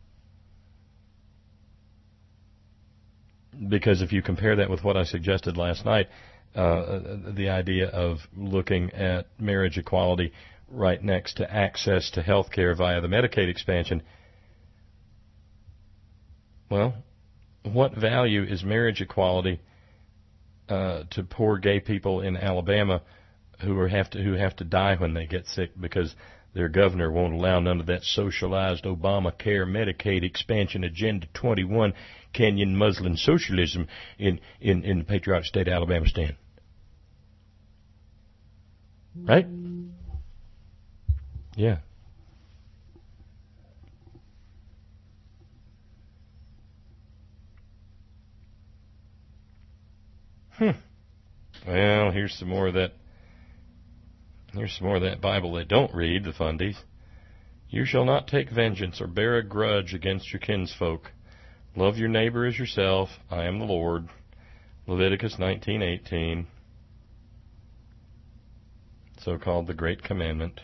Because if you compare that with what I suggested last night, uh, the idea of looking at marriage equality right next to access to health care via the Medicaid expansion, well, what value is marriage equality uh, to poor gay people in Alabama who are have to who have to die when they get sick because their governor won't allow none of that socialized Obamacare, Medicaid expansion, Agenda twenty-one, Kenyan Muslim socialism in, in, in the patriotic state of Alabama stand? Right? Yeah. Hmm. Well, here's some more of that. Here's some more of that Bible they don't read, the fundies. You shall not take vengeance or bear a grudge against your kinsfolk. Love your neighbor as yourself. I am the Lord. Leviticus nineteen eighteen. So-called the Great Commandment.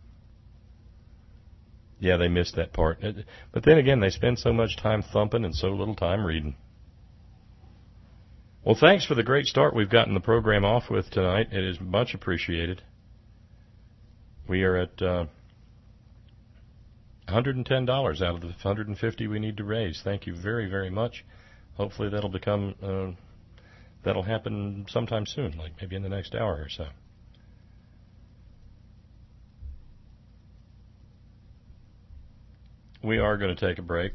Yeah, they missed that part. But then again, they spend so much time thumping and so little time reading. Well, thanks for the great start we've gotten the program off with tonight. It is much appreciated. We are at uh, one hundred ten dollars out of the one hundred fifty dollars we need to raise. Thank you very, very much. Hopefully that'll become, uh, that'll happen sometime soon, like maybe in the next hour or so. We are going to take a break.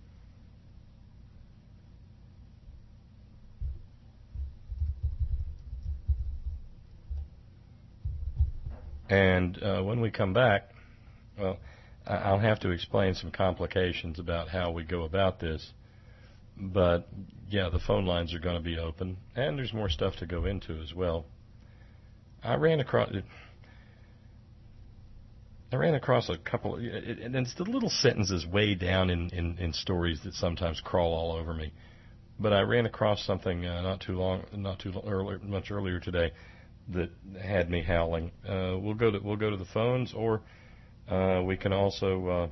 And uh, when we come back, well, I'll have to explain some complications about how we go about this. But, yeah, the phone lines are going to be open, and there's more stuff to go into as well. I ran across I ran across a couple, and it's the little sentences way down in, in, in stories that sometimes crawl all over me. But I ran across something uh, not too long, not too early, much earlier today that had me howling. Uh, we'll go to we'll go to the phones, or Uh, we can also uh,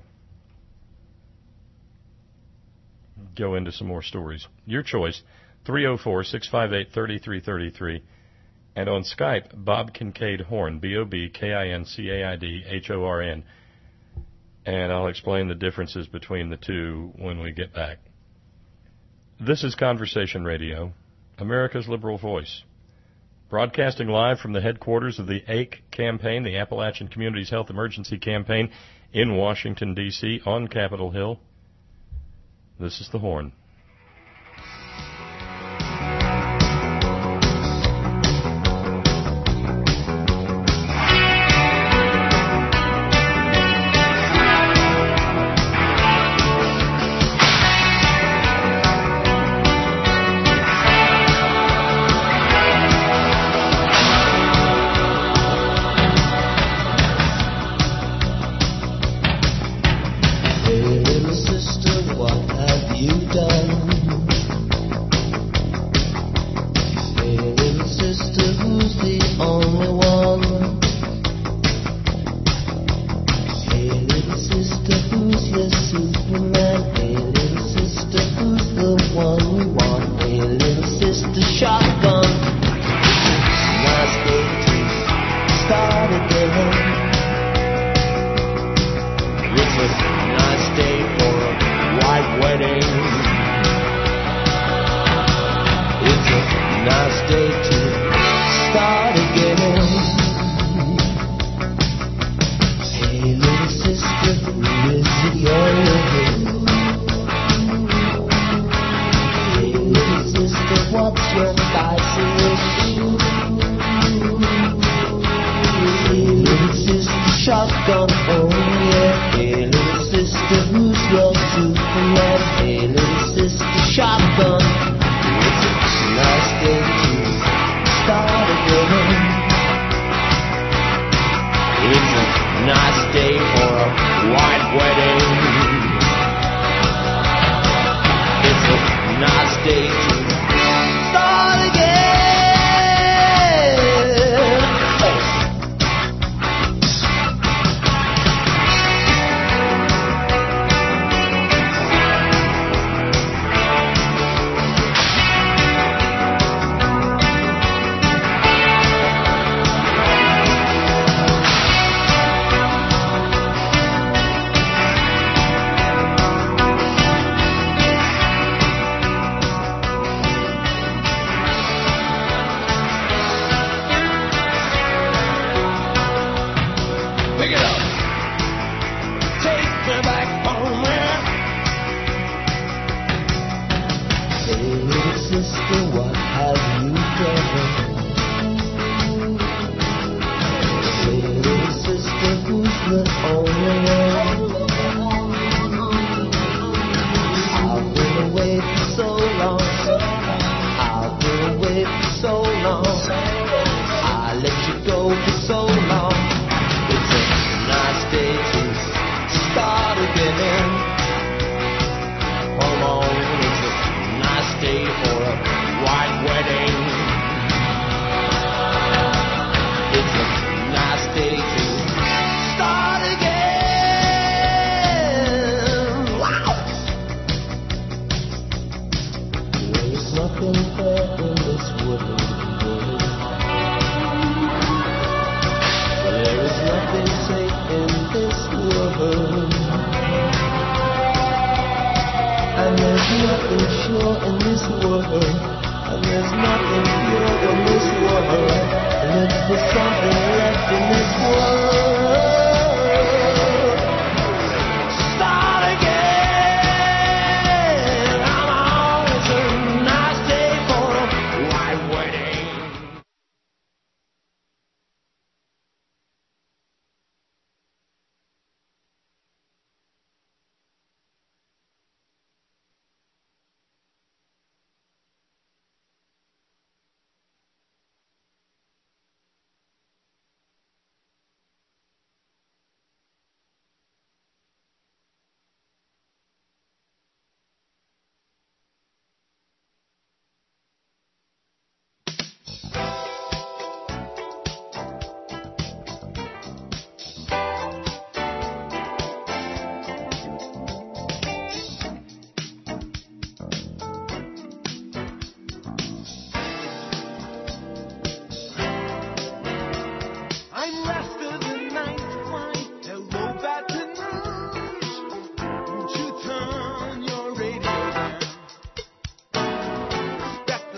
go into some more stories. Your choice, three oh four, six five eight, three three three three. And on Skype, Bob Kincaid Horn, B O B K I N C A I D H O R N. And I'll explain the differences between the two when we get back. This is Conversation Radio, America's liberal voice. Broadcasting live from the headquarters of the A C E campaign, the Appalachian Communities Health Emergency Campaign in Washington, D C, on Capitol Hill. This is the Horn.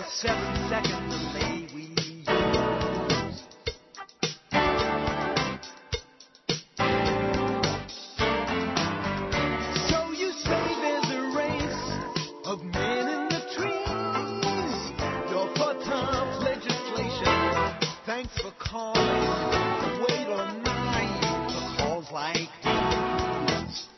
seven second delay we use. So you say there's a race of men in the trees. You're for tough legislation. Thanks for calling. Wait all night for calls like these.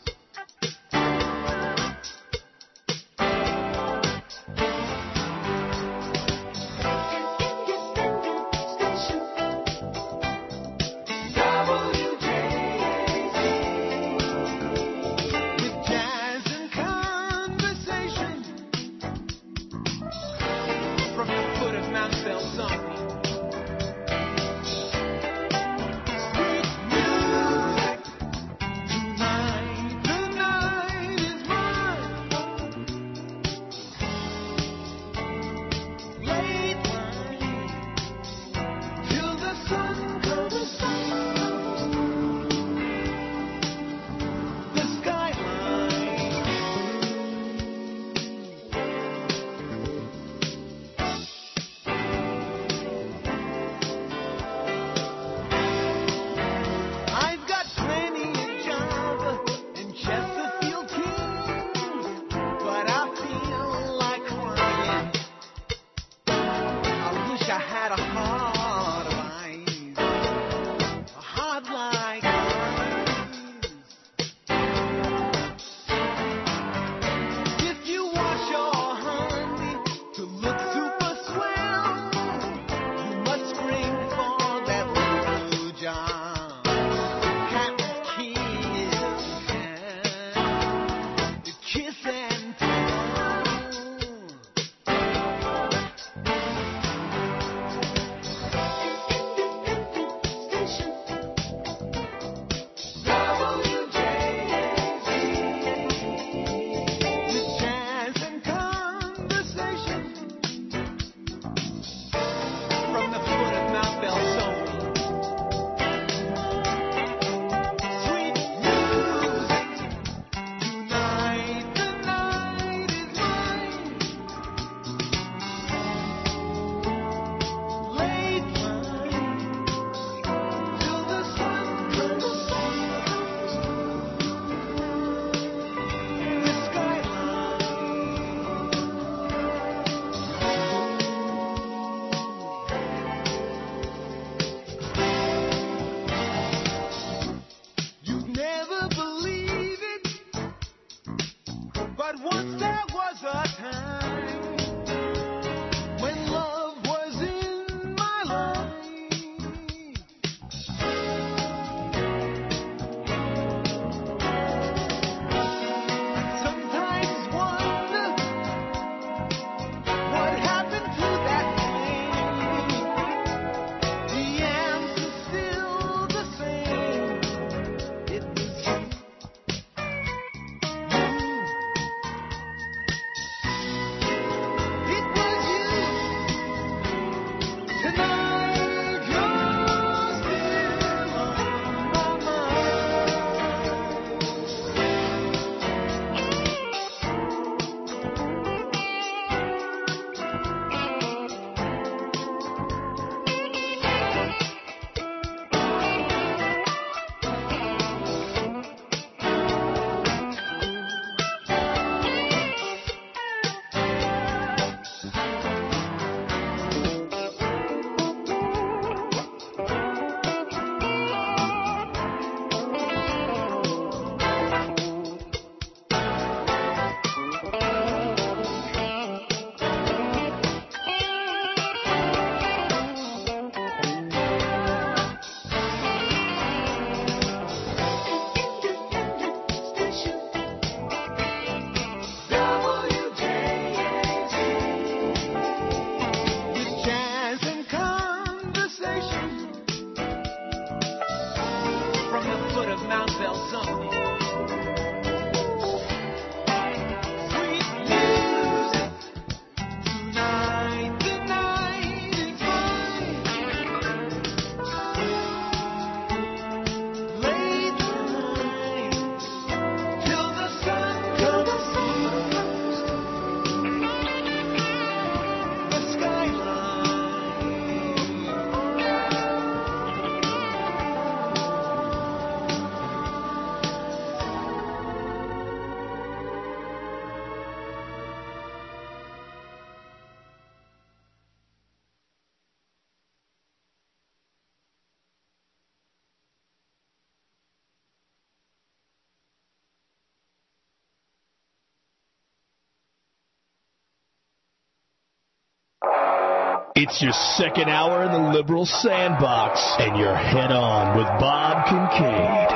It's your second hour in the liberal sandbox, and you're head on with Bob Kincaid.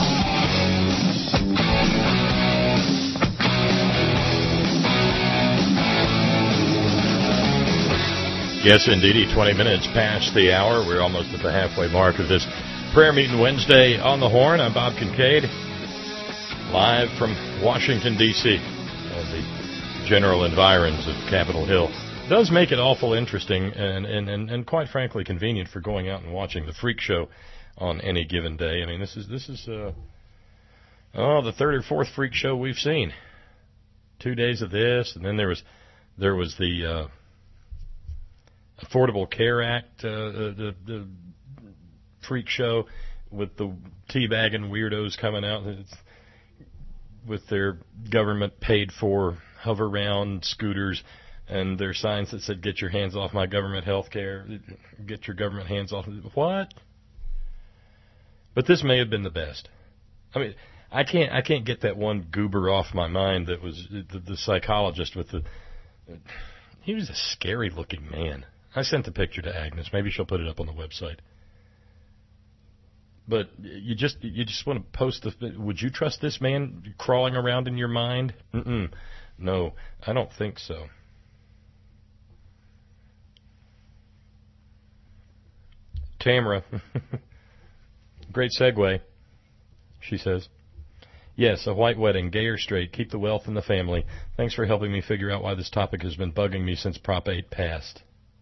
Yes, indeedy, twenty minutes past the hour. We're almost at the halfway mark of this Prayer Meeting Wednesday on the Horn. I'm Bob Kincaid, live from Washington, D C, and the general environs of Capitol Hill. It does make it awful interesting and, and, and, and quite frankly convenient for going out and watching the freak show on any given day. I mean, this is, this is uh, oh, the third or fourth freak show we've seen. Two days of this, and then there was, there was the... Uh, Affordable Care Act, uh, the, the freak show with the teabagging weirdos coming out with their government-paid-for hover-round scooters and their signs that said, "Get your hands off my government health care. Get your government hands off." What? But this may have been the best. I mean, I can't I can't get that one goober off my mind that was the, the psychologist with the... He was a scary-looking man. I sent the picture to Agnes. Maybe she'll put it up on the website. But you just you just want to post the... Would you trust this man crawling around in your mind? Mm-mm. No, I don't think so. Tamara. Great segue, she says. Yes, a white wedding, gay or straight, keep the wealth in the family. Thanks for helping me figure out why this topic has been bugging me since Prop eight passed.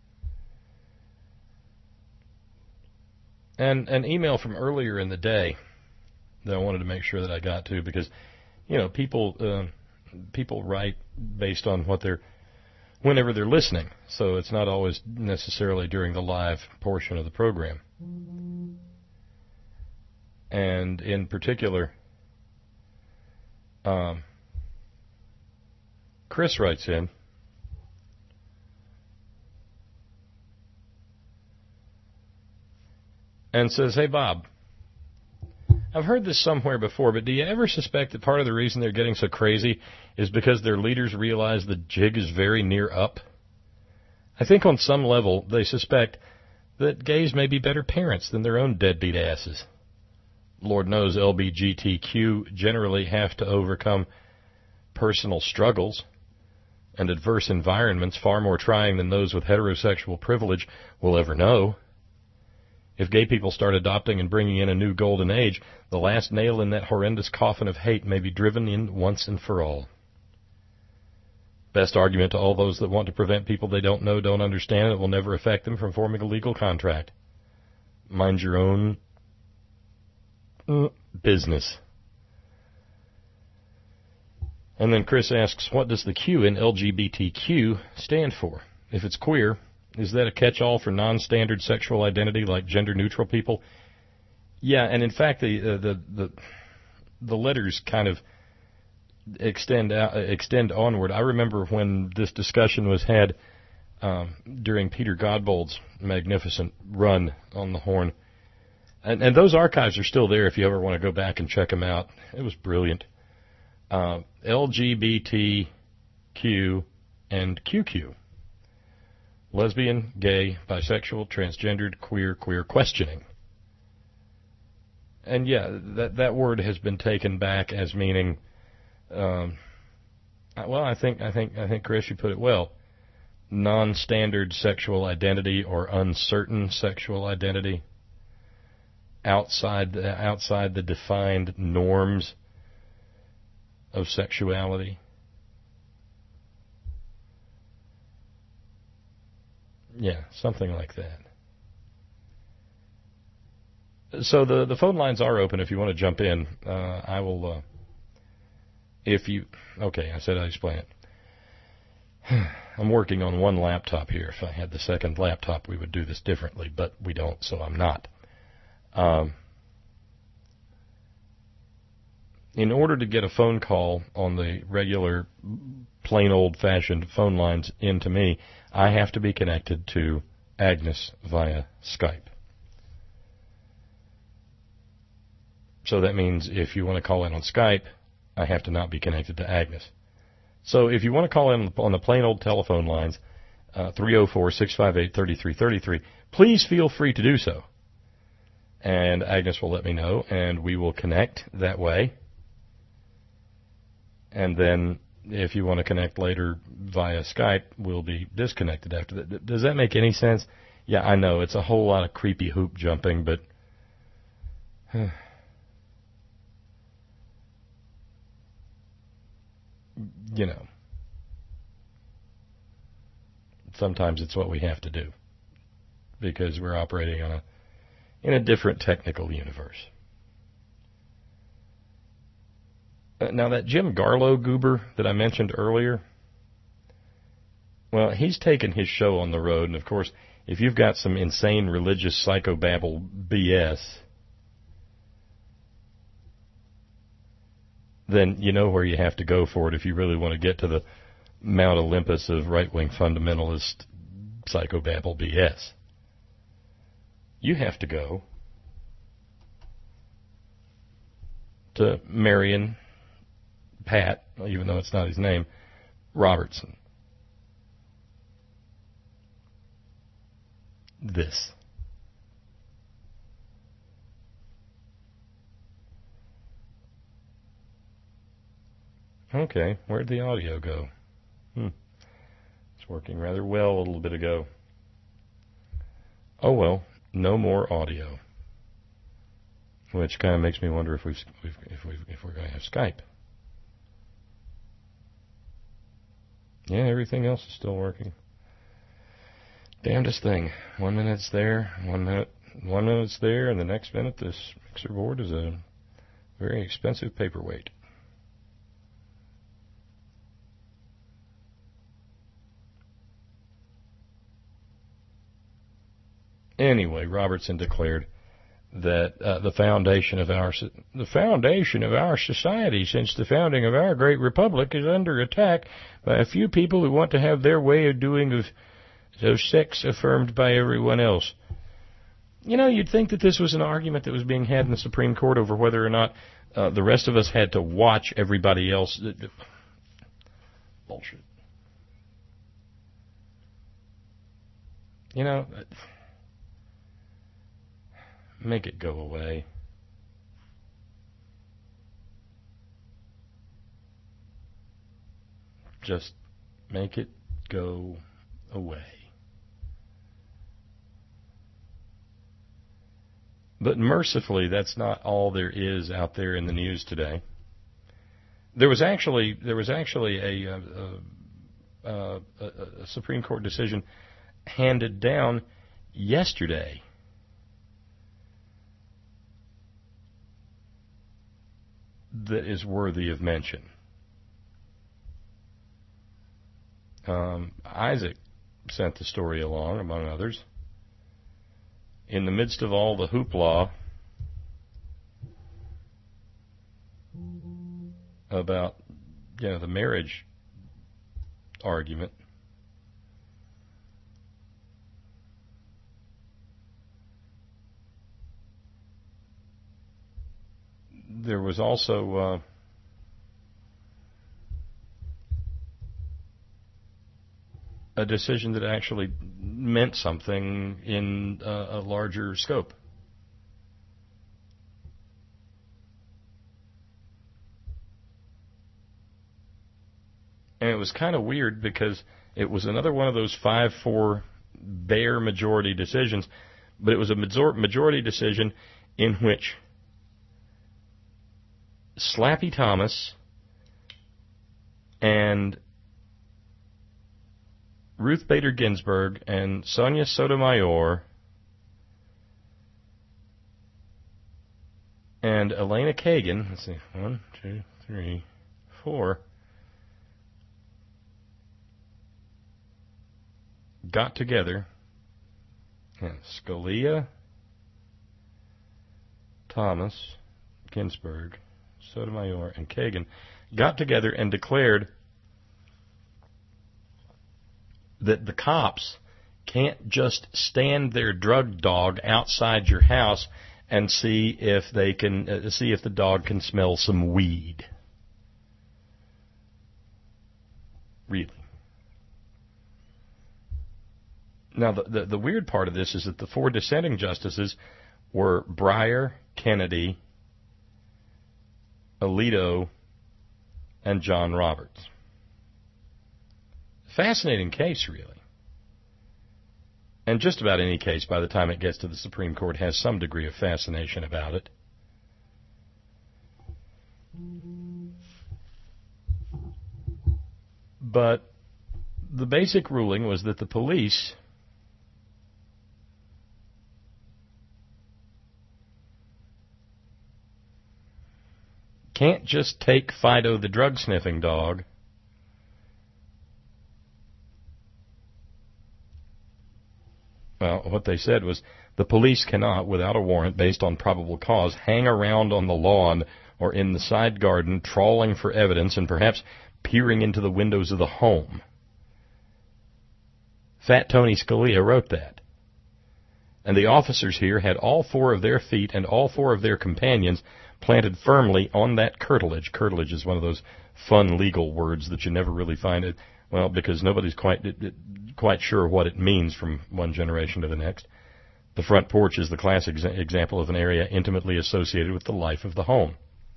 And an email from earlier in the day that I wanted to make sure that I got to, because, you know, people uh, people write based on what they're, whenever they're listening. So it's not always necessarily during the live portion of the program. And in particular, um, Chris writes in, and says, "Hey, Bob, I've heard this somewhere before, but do you ever suspect that part of the reason they're getting so crazy is because their leaders realize the jig is very near up? I think on some level they suspect that gays may be better parents than their own deadbeat asses. Lord knows L G B T Q generally have to overcome personal struggles and adverse environments far more trying than those with heterosexual privilege will ever know. If gay people start adopting and bringing in a new golden age, the last nail in that horrendous coffin of hate may be driven in once and for all. Best argument to all those that want to prevent people they don't know, don't understand, and it will never affect them from forming a legal contract. Mind your own business." And then Chris asks, what does the Q in L G B T Q stand for? If it's queer, is that a catch-all for non-standard sexual identity like gender-neutral people? Yeah, and in fact, the uh, the the the letters kind of extend out, extend onward. I remember when this discussion was had um, during Peter Godbold's magnificent run on the Horn, and, and those archives are still there if you ever want to go back and check them out. It was brilliant. Uh, L G B T Q and Q Q. Lesbian, gay, bisexual, transgendered, queer, queer questioning. And yeah, that that word has been taken back as meaning, um, well, I think I think I think Chris, you put it well, non-standard sexual identity or uncertain sexual identity, outside the, outside the defined norms of sexuality. Yeah, something like that. So the the phone lines are open if you want to jump in. Uh, I will. Uh, if you okay, I said I'd explain it. I'm working on one laptop here. If I had the second laptop, we would do this differently, but we don't, so I'm not. Um, in order to get a phone call on the regular, plain old-fashioned phone lines into me, I have to be connected to Agnes via Skype. So that means if you want to call in on Skype, I have to not be connected to Agnes. So if you want to call in on the plain old telephone lines, uh, three oh four, six five eight, three three three three. Please feel free to do so. And Agnes will let me know, and we will connect that way. And then if you want to connect later via Skype, we'll be disconnected after that. Does that make any sense? Yeah, I know. It's a whole lot of creepy hoop jumping, but... you know. Sometimes it's what we have to do. Because we're operating on a in a different technical universe. Uh, now, that Jim Garlow goober that I mentioned earlier, well, he's taken his show on the road, and of course, if you've got some insane religious psychobabble B S, then you know where you have to go for it if you really want to get to the Mount Olympus of right-wing fundamentalist psychobabble B S. You have to go to Marion Pat, even though it's not his name, Robertson. This. Okay, where'd the audio go? Hmm. It's working rather well a little bit ago. Oh well. No more audio, which kind of makes me wonder if we've, we've if we if we're going to have Skype. Yeah, everything else is still working. Damnedest thing. One minute it's there, one minute one minute it's there, and the next minute this mixer board is a very expensive paperweight. Anyway, Robertson declared that uh, the foundation of our the foundation of our society since the founding of our great republic is under attack by a few people who want to have their way of doing of, of sex affirmed by everyone else. You know, you'd think that this was an argument that was being had in the Supreme Court over whether or not uh, the rest of us had to watch everybody else. Bullshit. You know. Make it go away. Just make it go away. But mercifully, that's not all there is out there in the news today. There was actually there was actually a, a, a, a, a Supreme Court decision handed down yesterday. That is worthy of mention. Um, Isaac sent the story along, among others. In the midst of all the hoopla about, you know, the marriage argument, there was also uh, a decision that actually meant something in uh, a larger scope. And it was kind of weird because it was another one of those five four bare majority decisions, but it was a majority decision in which Slappy Thomas and Ruth Bader Ginsburg and Sonia Sotomayor and Elena Kagan, let's see, one, two, three, four, got together, and Scalia, Thomas, Ginsburg, Sotomayor, and Kagan got together and declared that the cops can't just stand their drug dog outside your house and see if they can uh, see if the dog can smell some weed. Really. Now, the, the, the weird part of this is that the four dissenting justices were Breyer, Kennedy, Alito, and John Roberts. Fascinating case, really. And just about any case, by the time it gets to the Supreme Court, has some degree of fascination about it. But the basic ruling was that the police can't just take Fido the drug-sniffing dog Well, what they said was the police cannot, without a warrant based on probable cause, hang around on the lawn or in the side garden trawling for evidence and perhaps peering into the windows of the home. Fat Tony Scalia wrote that. And the officers here had all four of their feet and all four of their companions planted firmly on that curtilage. Curtilage is one of those fun legal words that you never really find it, well, because nobody's quite quite sure what it means from one generation to the next. The front porch is the classic exa- example of an area intimately associated with the life of the home.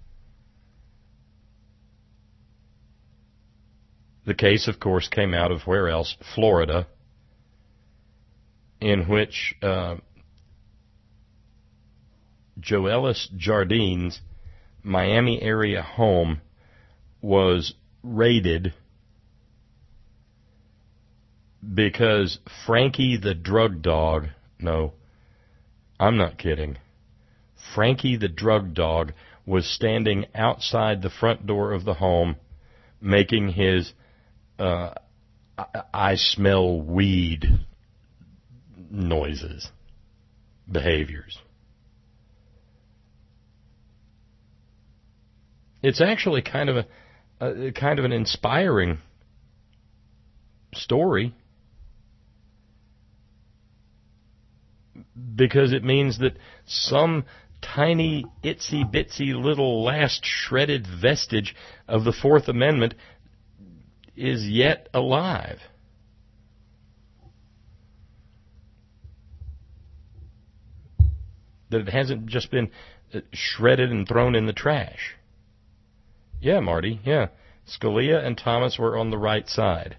The case, of course, came out of where else? Florida, in which uh, Joelis Jardine's Miami area home was raided because Frankie the drug dog, no, I'm not kidding, Frankie the drug dog was standing outside the front door of the home making his uh, I, I smell weed noises, behaviors. It's actually kind of a, a kind of an inspiring story, because it means that some tiny, itsy-bitsy little last shredded vestige of the Fourth Amendment is yet alive. That it hasn't just been shredded and thrown in the trash. Yeah, Marty, yeah. Scalia and Thomas were on the right side.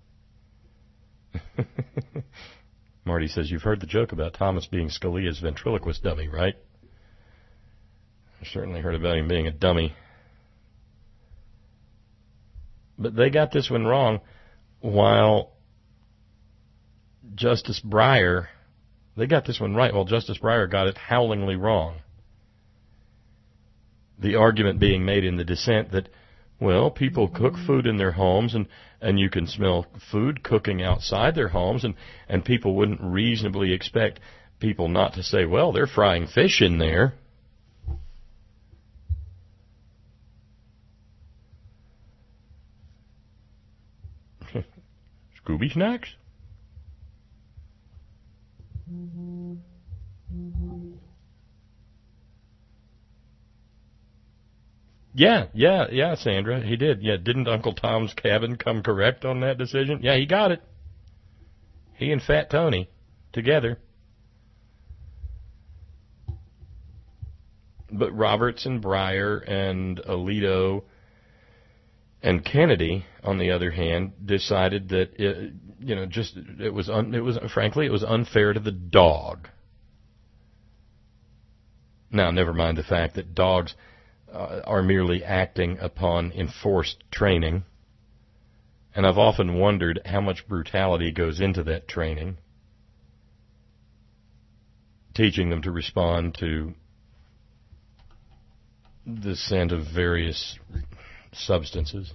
Marty says, you've heard the joke about Thomas being Scalia's ventriloquist dummy, right? I've certainly heard about him being a dummy. But they got this one wrong, while Justice Breyer, they got this one right, while Justice Breyer got it howlingly wrong. The argument being made in the dissent that, well, people cook food in their homes, and, and you can smell food cooking outside their homes, and, and people wouldn't reasonably expect people not to say, well, they're frying fish in there. Scooby Snacks? Yeah, yeah, yeah, Sandra, he did. Yeah, didn't Uncle Tom's Cabin come correct on that decision? Yeah, he got it. He and Fat Tony together. But Roberts and Breyer and Alito and Kennedy, on the other hand, decided that it, you know, just it was un, it was frankly it was unfair to the dog. Now, never mind the fact that dogs uh, are merely acting upon enforced training, and I've often wondered how much brutality goes into that training, teaching them to respond to the scent of various substances.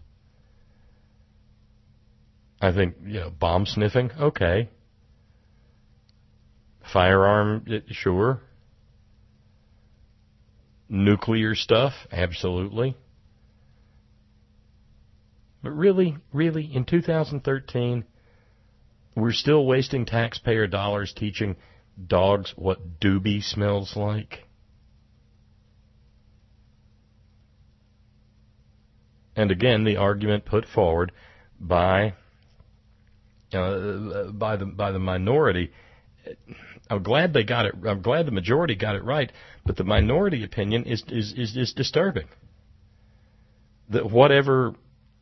I think, you know, bomb sniffing, okay. Firearm, sure. Nuclear stuff, absolutely. But really, really, in two thousand thirteen, we're still wasting taxpayer dollars teaching dogs what doobie smells like. And again, the argument put forward by uh, by the by the minority. I'm glad they got it. I'm glad the majority got it right, but the minority opinion is is is, is disturbing. That whatever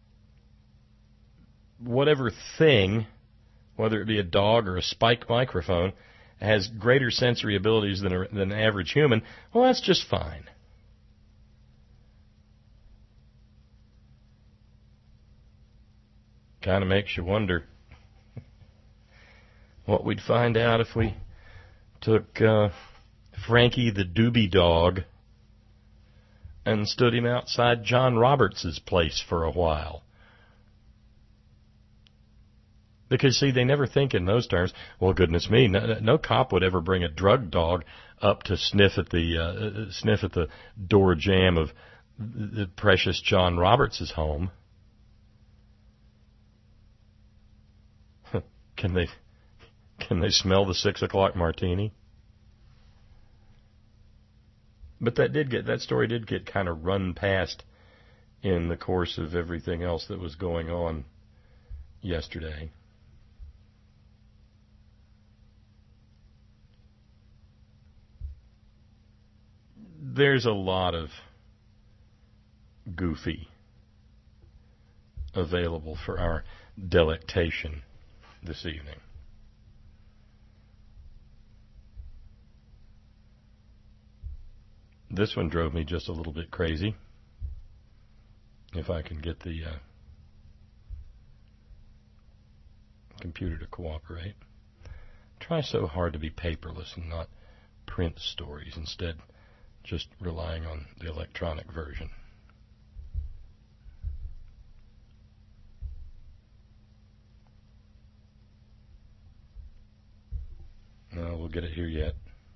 whatever thing, whether it be a dog or a spike microphone, has greater sensory abilities than a, than an average human, well, that's just fine. Kind of makes you wonder what we'd find out if we took uh, Frankie the Doobie Dog and stood him outside John Roberts' place for a while. Because, see, they never think in those terms. Well, goodness me, no, no cop would ever bring a drug dog up to sniff at the uh, sniff at the door jamb of the precious John Roberts' home. Can they can they smell the six o'clock martini? But that did get that story did get kind of run past in the course of everything else that was going on yesterday. There's a lot of goofy available for our delectation this evening. This one drove me just a little bit crazy. If I can get the uh, computer to cooperate. Try so hard to be paperless and not print stories, instead just relying on the electronic version. No, we'll get it here yet.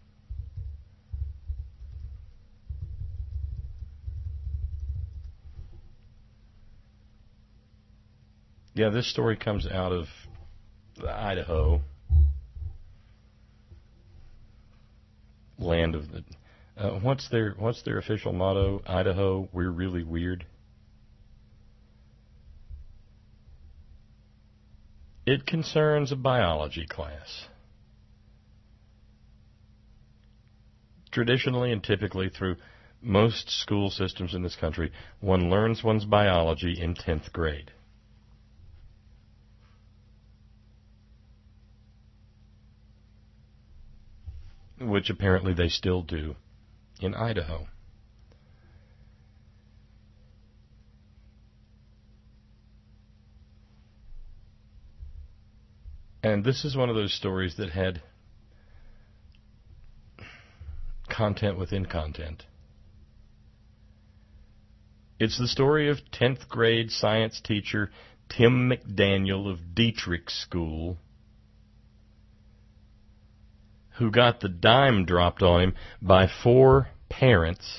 Yeah, this story comes out of Idaho, land of the. Uh, what's their What's their official motto? Idaho, we're really weird. It concerns a biology class. Traditionally and typically through most school systems in this country, one learns one's biology in tenth grade. Which apparently they still do in Idaho. And this is one of those stories that had content within content. It's the story of tenth grade science teacher Tim McDaniel of Dietrich School, who got the dime dropped on him by four parents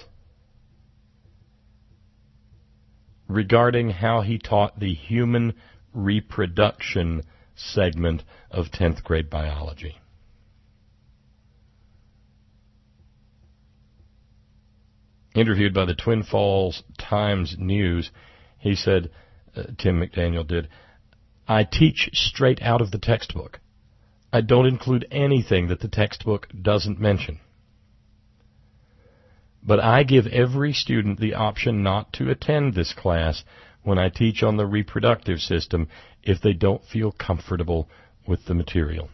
regarding how he taught the human reproduction segment of tenth grade biology. Interviewed by the Twin Falls Times News, he said, uh, Tim McDaniel did, "I teach straight out of the textbook. I don't include anything that the textbook doesn't mention. But I give every student the option not to attend this class when I teach on the reproductive system if they don't feel comfortable with the material."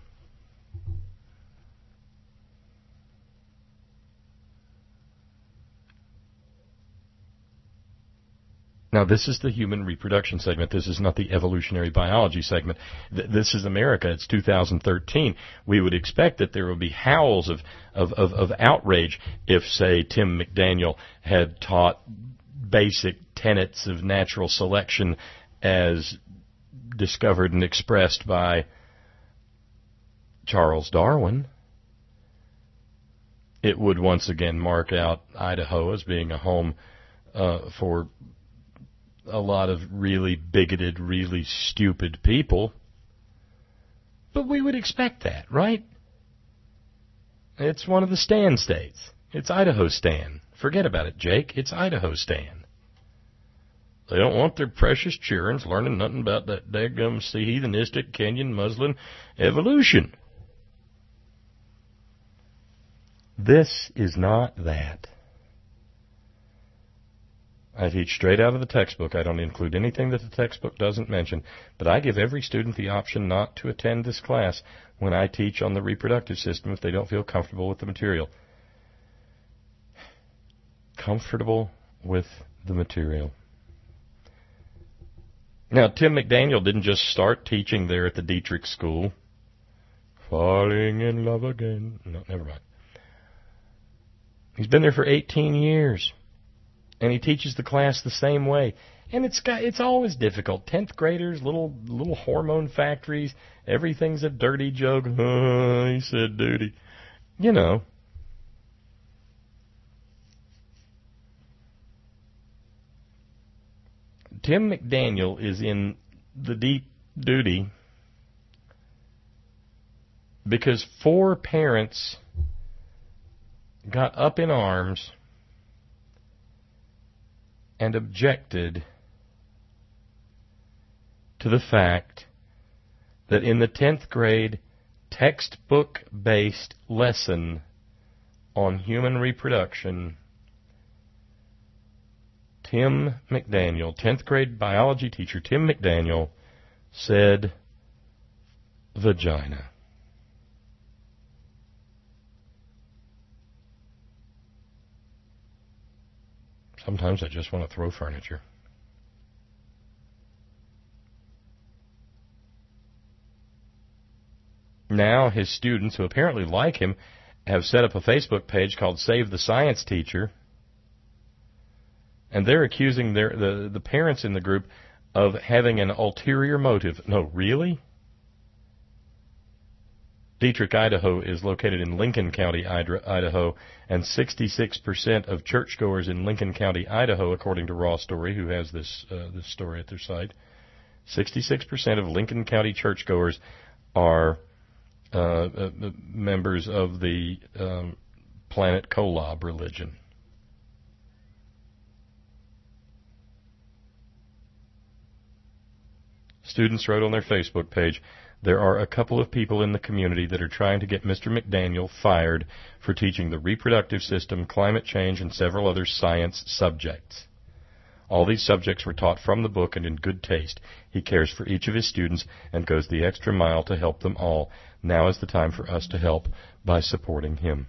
Now, this is the human reproduction segment. This is not the evolutionary biology segment. Th- this is America. It's two thousand thirteen. We would expect that there would be howls of, of, of, of outrage if, say, Tim McDaniel had taught basic tenets of natural selection as discovered and expressed by Charles Darwin. It would once again mark out Idaho as being a home uh, for a lot of really bigoted, really stupid people. But we would expect that, right? It's one of the Stan states. It's Idaho Stan. Forget about it, Jake. It's Idaho Stan. They don't want their precious children learning nothing about that daggum heathenistic Kenyan Muslim evolution. This is not that. I teach straight out of the textbook. I don't include anything that the textbook doesn't mention. But I give every student the option not to attend this class when I teach on the reproductive system if they don't feel comfortable with the material. Comfortable with the material. Now, Tim McDaniel didn't just start teaching there at the Dietrich School. Falling in love again. No, never mind. He's been there for eighteen years. And he teaches the class the same way. And it's got, it's always difficult. Tenth graders, little little hormone factories, everything's a dirty joke. Oh, he said duty. You know. Tim McDaniel is in the deep duty because four parents got up in arms and objected to the fact that in the tenth grade textbook-based lesson on human reproduction, Tim McDaniel, tenth grade biology teacher Tim McDaniel, said vagina. Sometimes I just want to throw furniture. Now his students, who apparently like him, have set up a Facebook page called Save the Science Teacher, and they're accusing their the, the parents in the group of having an ulterior motive. No, really? Dietrich, Idaho is located in Lincoln County, Idaho, and sixty-six percent of churchgoers in Lincoln County, Idaho, according to Raw Story, who has this uh, this story at their site, sixty-six percent of Lincoln County churchgoers are uh, uh, members of the um, Planet Kolob religion. Students wrote on their Facebook page, there are a couple of people in the community that are trying to get Mister McDaniel fired for teaching the reproductive system, climate change, and several other science subjects. All these subjects were taught from the book and in good taste. He cares for each of his students and goes the extra mile to help them all. Now is the time for us to help by supporting him.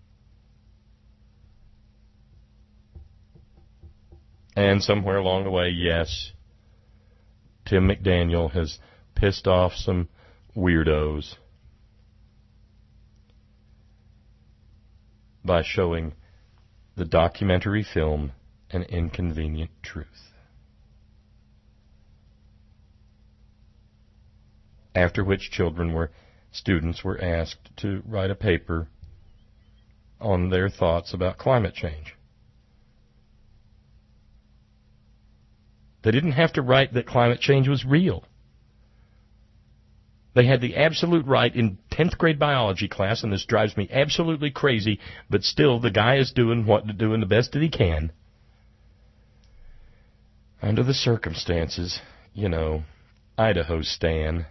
And somewhere along the way, yes, Tim McDaniel has pissed off some weirdos by showing the documentary film An Inconvenient Truth. After which children were, students were asked to write a paper on their thoughts about climate change. They didn't have to write that climate change was real. They had the absolute right in tenth grade biology class, and this drives me absolutely crazy, but still the guy is doing what doing the best that he can. Under the circumstances, you know, Idaho Stan.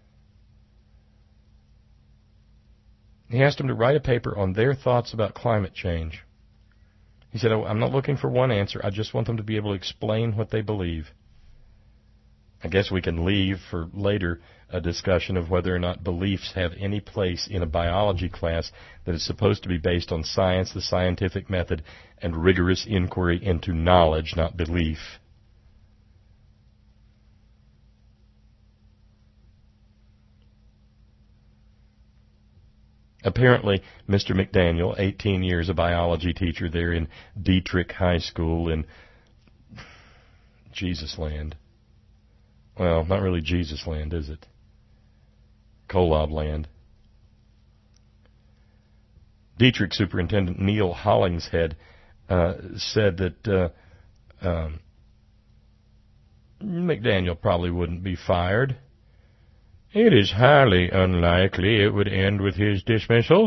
He asked them to write a paper on their thoughts about climate change. He said, oh, I'm not looking for one answer. I just want them to be able to explain what they believe. I guess we can leave for later a discussion of whether or not beliefs have any place in a biology class that is supposed to be based on science, the scientific method, and rigorous inquiry into knowledge, not belief. Apparently, Mister McDaniel, eighteen years a biology teacher there in Dietrich High School in Jesus Land. Well, not really Jesus Land, is it? Kolob Land. Dietrich Superintendent Neil Hollingshead uh, said that uh, um, McDaniel probably wouldn't be fired. It is highly unlikely it would end with his dismissal.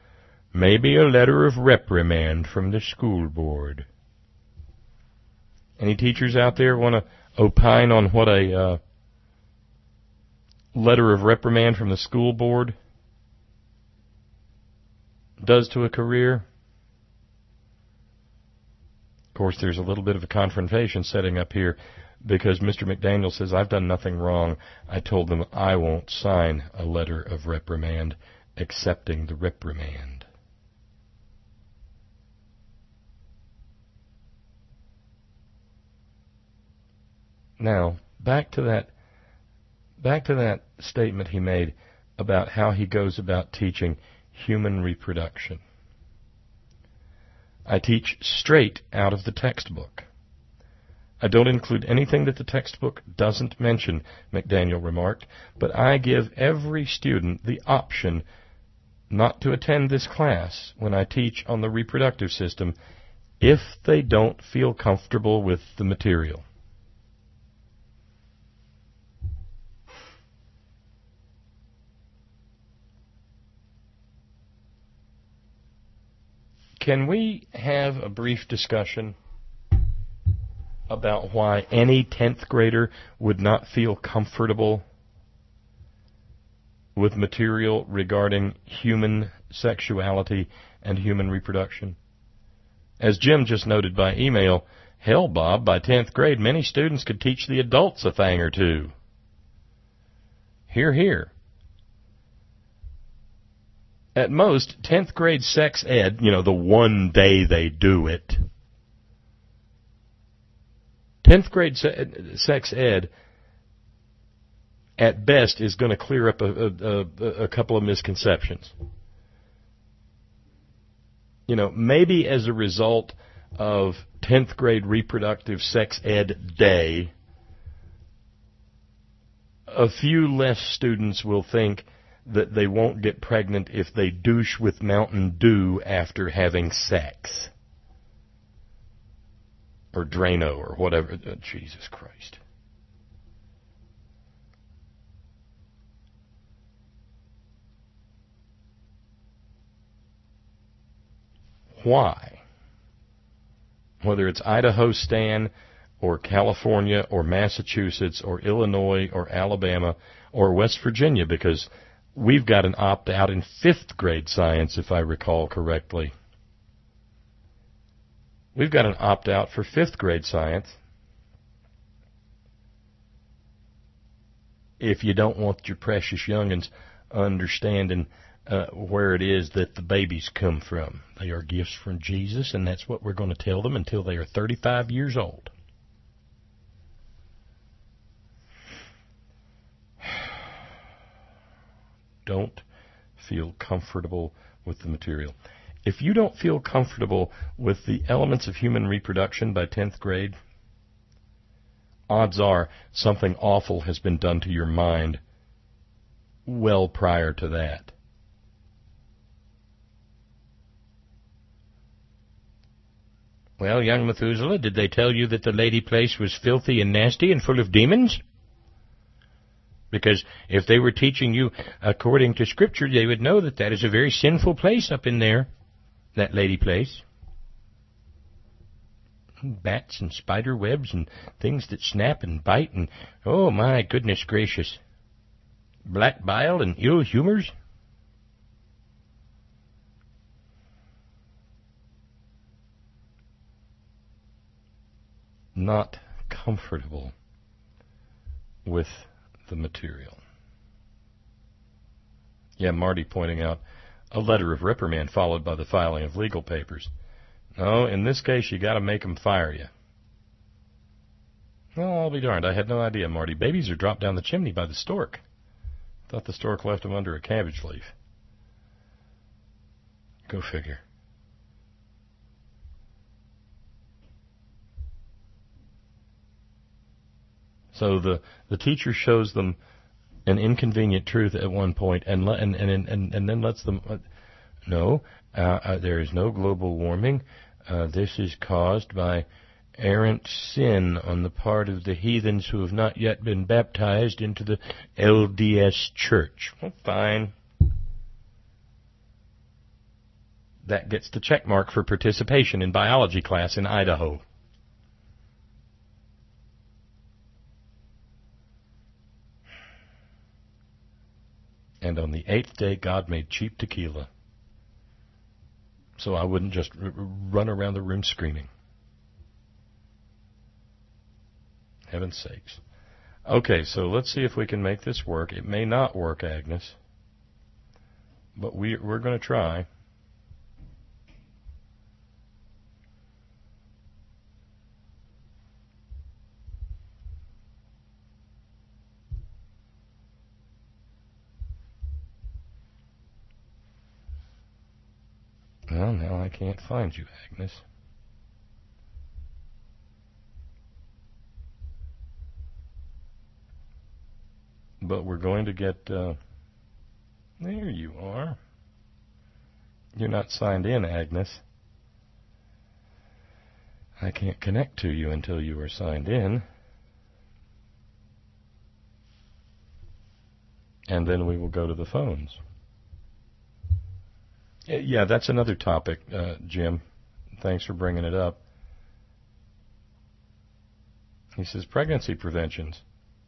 Maybe a letter of reprimand from the school board. Any teachers out there want to opine on what a uh, letter of reprimand from the school board does to a career? Of course, there's a little bit of a confrontation setting up here because Mister McDaniel says, I've done nothing wrong. I told them I won't sign a letter of reprimand accepting the reprimand. Now, back to that back to that statement he made about how he goes about teaching human reproduction. I teach straight out of the textbook. I don't include anything that the textbook doesn't mention, McDaniel remarked, but I give every student the option not to attend this class when I teach on the reproductive system if they don't feel comfortable with the material. Can we have a brief discussion about why any tenth grader would not feel comfortable with material regarding human sexuality and human reproduction? As Jim just noted by email, hell, Bob, by tenth grade, many students could teach the adults a thing or two. Hear, hear. At most, tenth grade sex ed, you know, the one day they do it, tenth grade se- sex ed, at best, is going to clear up a, a, a, a couple of misconceptions. You know, maybe as a result of tenth grade reproductive sex ed day, a few less students will think that they won't get pregnant if they douche with Mountain Dew after having sex. Or Drano, or whatever. Oh, Jesus Christ. Why? Whether it's Idaho Stan, or California, or Massachusetts, or Illinois, or Alabama, or West Virginia, because we've got an opt-out in fifth grade science, if I recall correctly. We've got an opt-out for fifth grade science. If you don't want your precious young'uns understanding uh, where it is that the babies come from. They are gifts from Jesus, and that's what we're going to tell them until they are thirty-five years old. Don't feel comfortable with the material. If you don't feel comfortable with the elements of human reproduction by tenth grade, odds are something awful has been done to your mind well prior to that. Well, young Methuselah, did they tell you that the lady place was filthy and nasty and full of demons? Because if they were teaching you according to Scripture, they would know that that is a very sinful place up in there, that lady place. Bats and spider webs and things that snap and bite and, oh my goodness gracious, black bile and ill humors. Not comfortable with the material. Yeah, Marty pointing out a letter of reprimand followed by the filing of legal papers. No, in this case, you got to make them fire you. Well, I'll be darned. I had no idea, Marty. Babies are dropped down the chimney by the stork. Thought the stork left them under a cabbage leaf. Go figure. So the, the teacher shows them an inconvenient truth at one point and and and and, and then lets them, uh, no, uh, uh, there is no global warming. Uh, this is caused by errant sin on the part of the heathens who have not yet been baptized into the L D S church. Well, fine. That gets the check mark for participation in biology class in Idaho. on the eighth day God made cheap tequila. So I wouldn't just r- run around the room screaming. Heaven's sakes. Okay, so let's see if we can make this work. It may not work, Agnes. But we, we're going to try. Well, now I can't find you, Agnes. But we're going to get... Uh, there you are. You're not signed in, Agnes. I can't connect to you until you are signed in. And then we will go to the phones. Yeah, that's another topic, uh, Jim. Thanks for bringing it up. He says pregnancy preventions.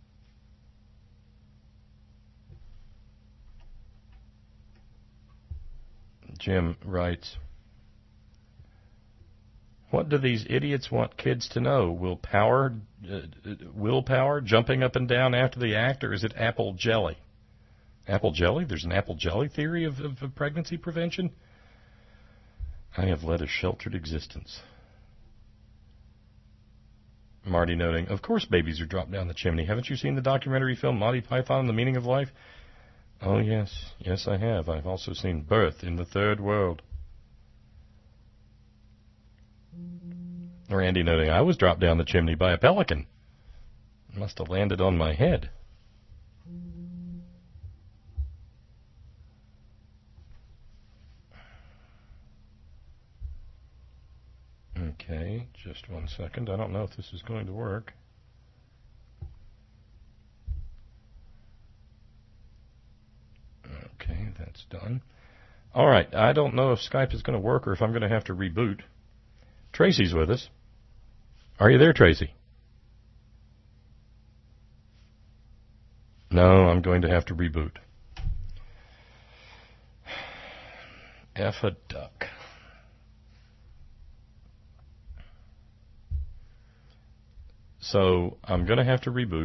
Jim writes, what do these idiots want kids to know? Willpower, uh, willpower, jumping up and down after the act, or is it apple jelly? Apple jelly? There's an apple jelly theory of, of, of pregnancy prevention? I have led a sheltered existence. Marty noting, of course babies are dropped down the chimney. Haven't you seen the documentary film Monty Python and the Meaning of Life? Oh, yes. Yes, I have. I've also seen Birth in the Third World. Randy noting, I was dropped down the chimney by a pelican. It must have landed on my head. Okay, just one second. I don't know if this is going to work. Okay, that's done. All right, I don't know if Skype is going to work or if I'm going to have to reboot. Tracy's with us. Are you there, Tracy? No, I'm going to have to reboot. F a duck. So I'm going to have to reboot.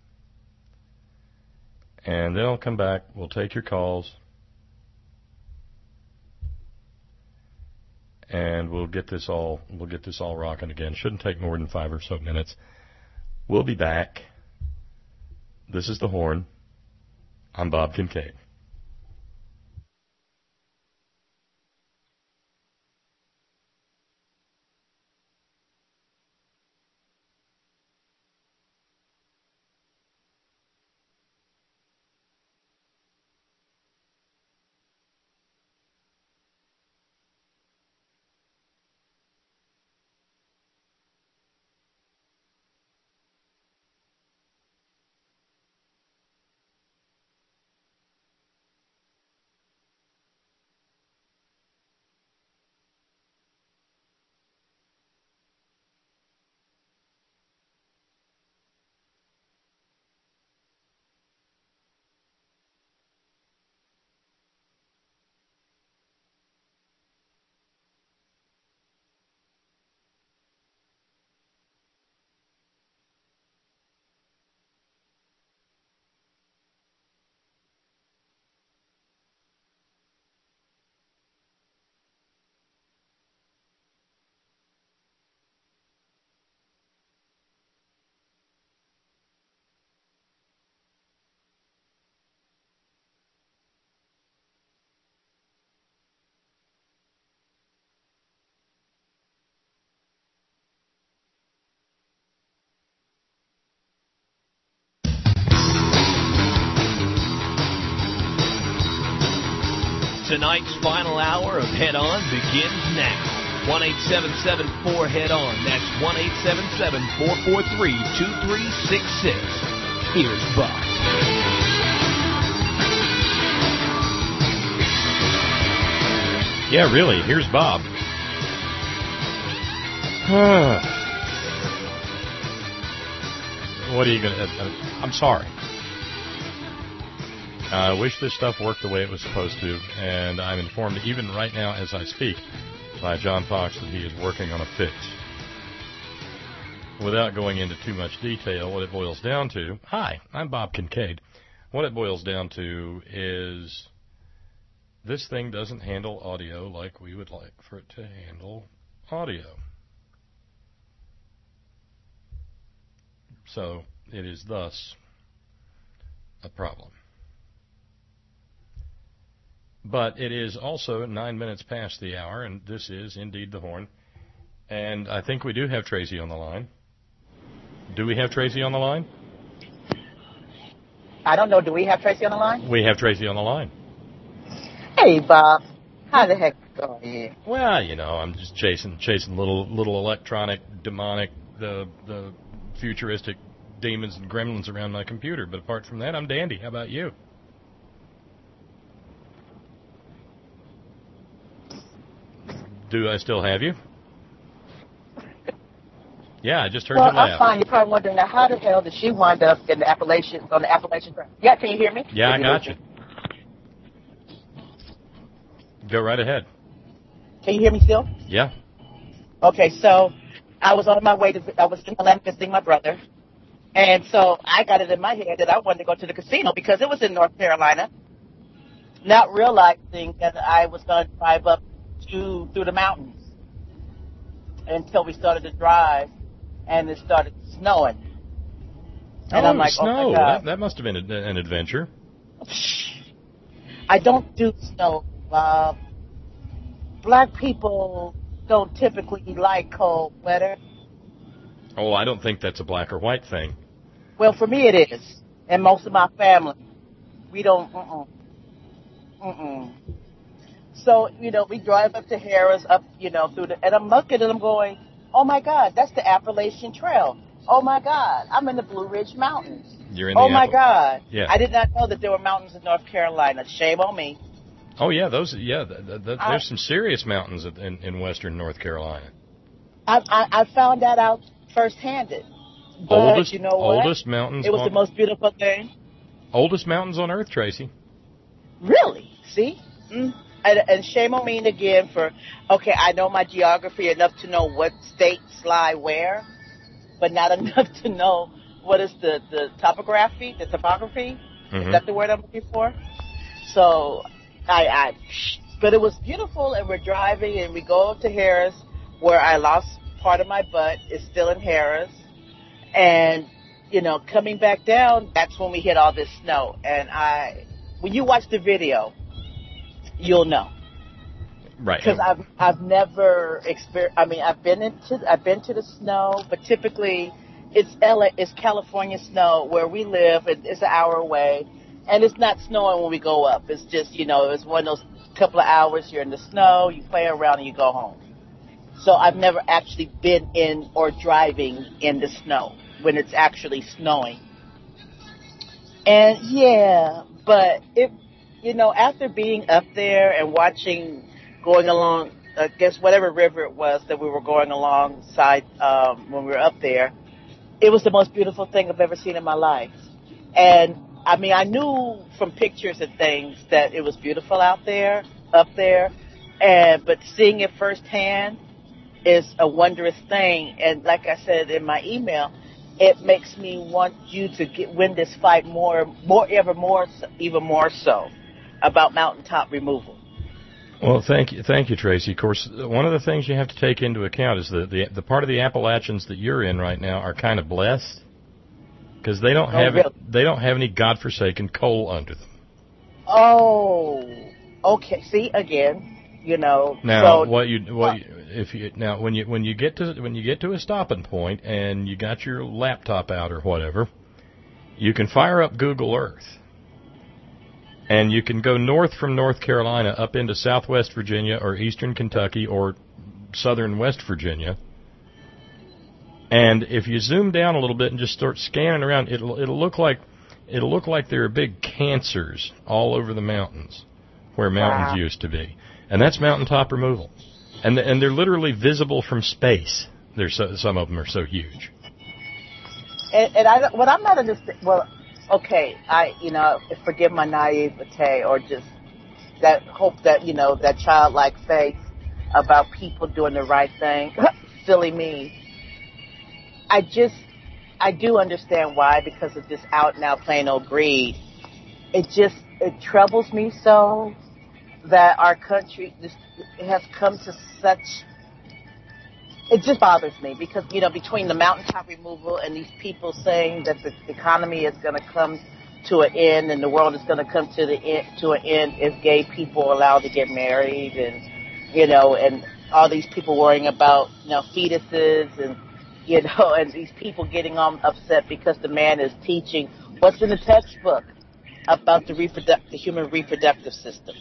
And then I'll come back. We'll take your calls. And we'll get this all we'll get this all rocking again. Shouldn't take more than five or so minutes. We'll be back. This is The Horn. I'm Bob Kincaid. Tonight's final hour of Head On begins now. one eight seven seven four head on. That's one eight seven seven four four three two three six six. Here's Bob. Yeah, really. Here's Bob. What are you going to... I'm sorry. I wish this stuff worked the way it was supposed to, and I'm informed even right now as I speak by John Fox that he is working on a fix. Without going into too much detail, what it boils down to... Hi, I'm Bob Kincaid. What it boils down to is this thing doesn't handle audio like we would like for it to handle audio. So it is thus a problem. But it is also nine minutes past the hour, and this is indeed the Horn. And I think we do have Tracy on the line. Do we have Tracy on the line? I don't know. Do we have Tracy on the line? We have Tracy on the line. Hey, Bob. How the heck are you? Well, you know, I'm just chasing chasing little little electronic, demonic, the the futuristic demons and gremlins around my computer. But apart from that, I'm dandy. How about you? Do I still have you? Yeah, I just heard well, you laugh. I'm fine. You're probably wondering, now, how the hell did she wind up in the Appalachian, on the Appalachian Trail? Yeah, can you hear me? Yeah, can I got you. Go right ahead. Can you hear me still? Yeah. Okay, so I was on my way to, I was in Atlanta visiting my brother. And so I got it in my head that I wanted to go to the casino because it was in North Carolina, not realizing that I was going to drive up to through the mountains until we started to drive, and it started snowing. And oh, I'm like, snow. oh my God. That, that must have been a, an adventure. I don't do snow. Uh, black people don't typically like cold weather. Oh, I don't think that's a black or white thing. Well, for me it is, and most of my family. We don't, uh-uh. Mm-mm. So, you know, we drive up to Harris, up, you know, through the, and I'm looking and I'm going, oh my God, that's the Appalachian Trail. Oh my God, I'm in the Blue Ridge Mountains. You're in oh the my Apple. God. Yeah. I did not know that there were mountains in North Carolina. Shame on me. Oh yeah, those, yeah, th- th- th- I, there's some serious mountains in, in western North Carolina. I, I, I found that out first-handed. But oldest, you know what? Oldest mountains. It was on, the most beautiful thing. Oldest mountains on Earth, Tracy. Really? See? Mm. And, and shame on me again for, okay, I know my geography enough to know what states lie where, but not enough to know what is the, the topography, the topography. Mm-hmm. Is that the word I'm looking for? So, I, I, but it was beautiful, and we're driving, and we go up to Harris, where I lost part of my butt. It's still in Harris. And, you know, coming back down, that's when we hit all this snow. And I, when you watch the video, you'll know. Right. Because I've I've never experienced. I mean, I've been into I've been to the snow, but typically it's L A, it's California snow where we live. And it's an hour away, and it's not snowing when we go up. It's just, you know, it's one of those couple of hours you're in the snow, you play around, and you go home. So I've never actually been in or driving in the snow when it's actually snowing. And yeah, but it. You know, after being up there and watching, going along, I guess whatever river it was that we were going alongside um, when we were up there, it was the most beautiful thing I've ever seen in my life. And, I mean, I knew from pictures and things that it was beautiful out there, up there, and but seeing it firsthand is a wondrous thing. And like I said in my email, it makes me want you to get, win this fight more, more, ever more, even more so, about mountaintop removal. Well, thank you, thank you, Tracy. Of course, one of the things you have to take into account is that the the part of the Appalachians that you're in right now are kind of blessed because they don't have oh, really? they don't have any godforsaken coal under them. Oh, okay. See again, you know. Now, so, what you what you, if you now when you when you get to when you get to a stopping point and you got your laptop out or whatever, you can fire up Google Earth. And you can go north from North Carolina up into southwest Virginia or eastern Kentucky or southern West Virginia. And if you zoom down a little bit and just start scanning around, it'll it'll look like it'll look like there are big cancers all over the mountains where mountains wow. used to be. And that's mountaintop removal. And the, and they're literally visible from space. They're so, some of them are so huge. And, and I what I'm not understanding. Well, okay, I, you know, forgive my naivete or just that hope that, you know, that childlike faith about people doing the right thing. Silly me. I just, I do understand why, because of this out and out plain old greed. It just, it troubles me so that our country just has come to such, it just bothers me because, you know, between the mountaintop removal and these people saying that the economy is going to come to an end and the world is going to come to the end, to an end if gay people are allowed to get married, and, you know, and all these people worrying about, you know, fetuses and, you know, and these people getting um, upset because the man is teaching what's in the textbook about the reproduct- the human reproductive system.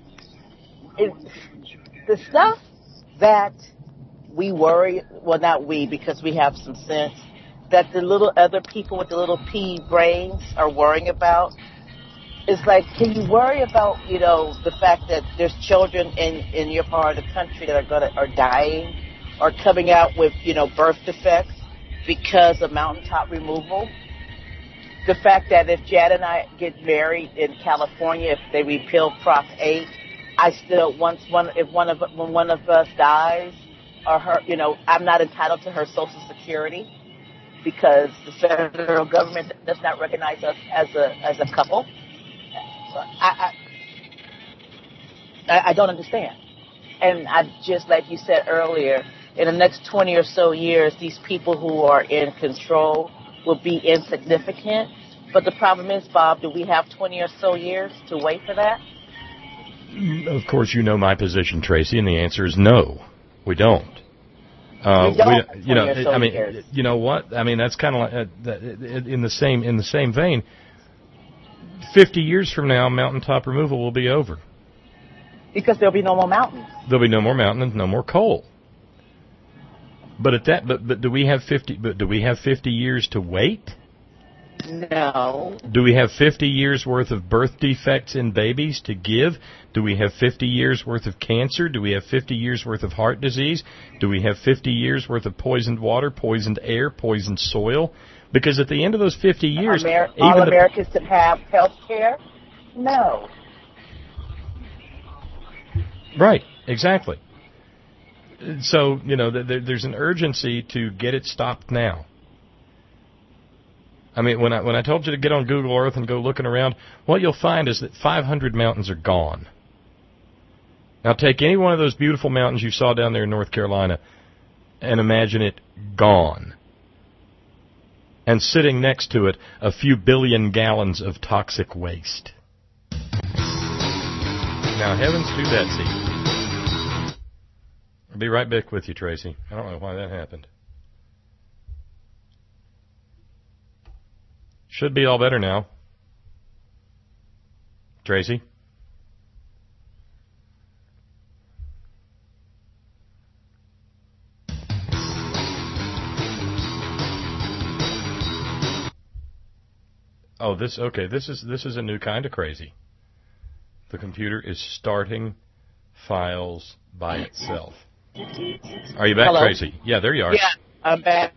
It, the stuff that we worry, well, not we, because we have some sense, that the little other people with the little pea brains are worrying about. It's like, can you worry about, you know, the fact that there's children in, in your part of the country that are gonna are dying or coming out with, you know, birth defects because of mountaintop removal? The fact that if Jad and I get married in California, if they repeal Prop eight, I still once one if one of when one of us dies or her, you know, I'm not entitled to her Social Security because the federal government does not recognize us as a as a couple. I I, I don't understand, and I just like you said earlier, in the next twenty or so years, these people who are in control will be insignificant. But the problem is, Bob, do we have twenty or so years to wait for that? Of course, you know my position, Tracy, and the answer is no, we don't. Uh, we don't. We, you know, so I mean, years. you know what? I mean, that's kind of like uh, in the same in the same vein. Fifty years from now, mountaintop removal will be over because there'll be no more mountains. There'll be no more mountains, no more coal. But at that, but but do we have fifty? But do we have fifty years to wait? No. Do we have fifty years worth of birth defects in babies to give? Do we have fifty years worth of cancer? Do we have fifty years worth of heart disease? Do we have fifty years worth of poisoned water, poisoned air, poisoned soil? Because at the end of those fifty years, Amer- even all the, Americans to have health care? No. Right, exactly. So, you know, th- there's an urgency to get it stopped now. I mean, when I when I told you to get on Google Earth and go looking around, what you'll find is that five hundred mountains are gone. Now, take any one of those beautiful mountains you saw down there in North Carolina and imagine it gone. And sitting next to it, a few billion gallons of toxic waste. Now, heavens to Betsy. I'll be right back with you, Tracy. I don't know why that happened. Should be all better now. Tracy? Oh, this okay. This is this is a new kind of crazy. The computer is starting files by itself. Are you back, Hello? Tracy? Yeah, there you are. Yeah, I'm back.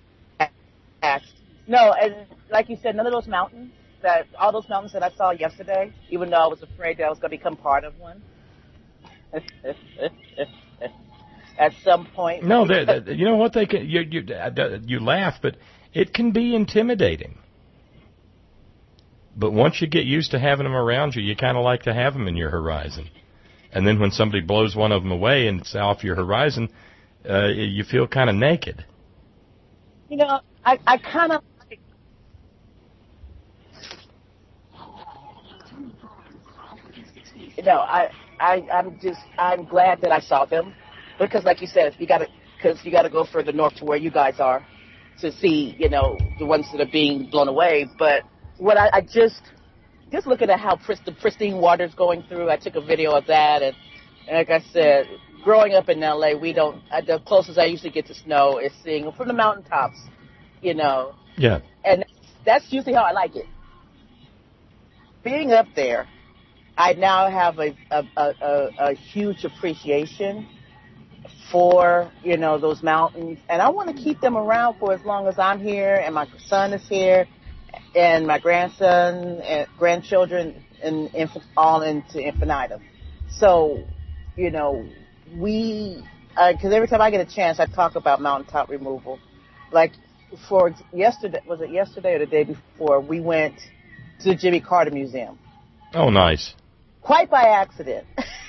No, and like you said, none of those mountains, that all those mountains that I saw yesterday, even though I was afraid that I was going to become part of one, at some point. No, they, they, you know what they can. You, you you laugh, but it can be intimidating. But once you get used to having them around you, you kind of like to have them in your horizon. And then when somebody blows one of them away and it's off your horizon, uh, you feel kind of naked. You know, I, I kind of like... You know, I, I, I'm just, I'm glad that I saw them. Because like you said, you gotta, because you gotta go further north to where you guys are to see, you know, the ones that are being blown away. But what I, I just, just looking at how pris- the pristine water's going through, I took a video of that, and, and like I said, growing up in L A, we don't, I, the closest I usually get to snow is seeing them from the mountaintops, you know. Yeah. And that's usually how I like it. Being up there, I now have a, a, a, a, a huge appreciation for, you know, those mountains, and I want to keep them around for as long as I'm here and my son is here. and my grandson and grandchildren and infant, all into infinitum. So, you know, we, because uh, every time I get a chance, I talk about mountaintop removal. Like for yesterday, was it yesterday or the day before? We went to the Jimmy Carter Museum. Oh, nice. Quite by accident.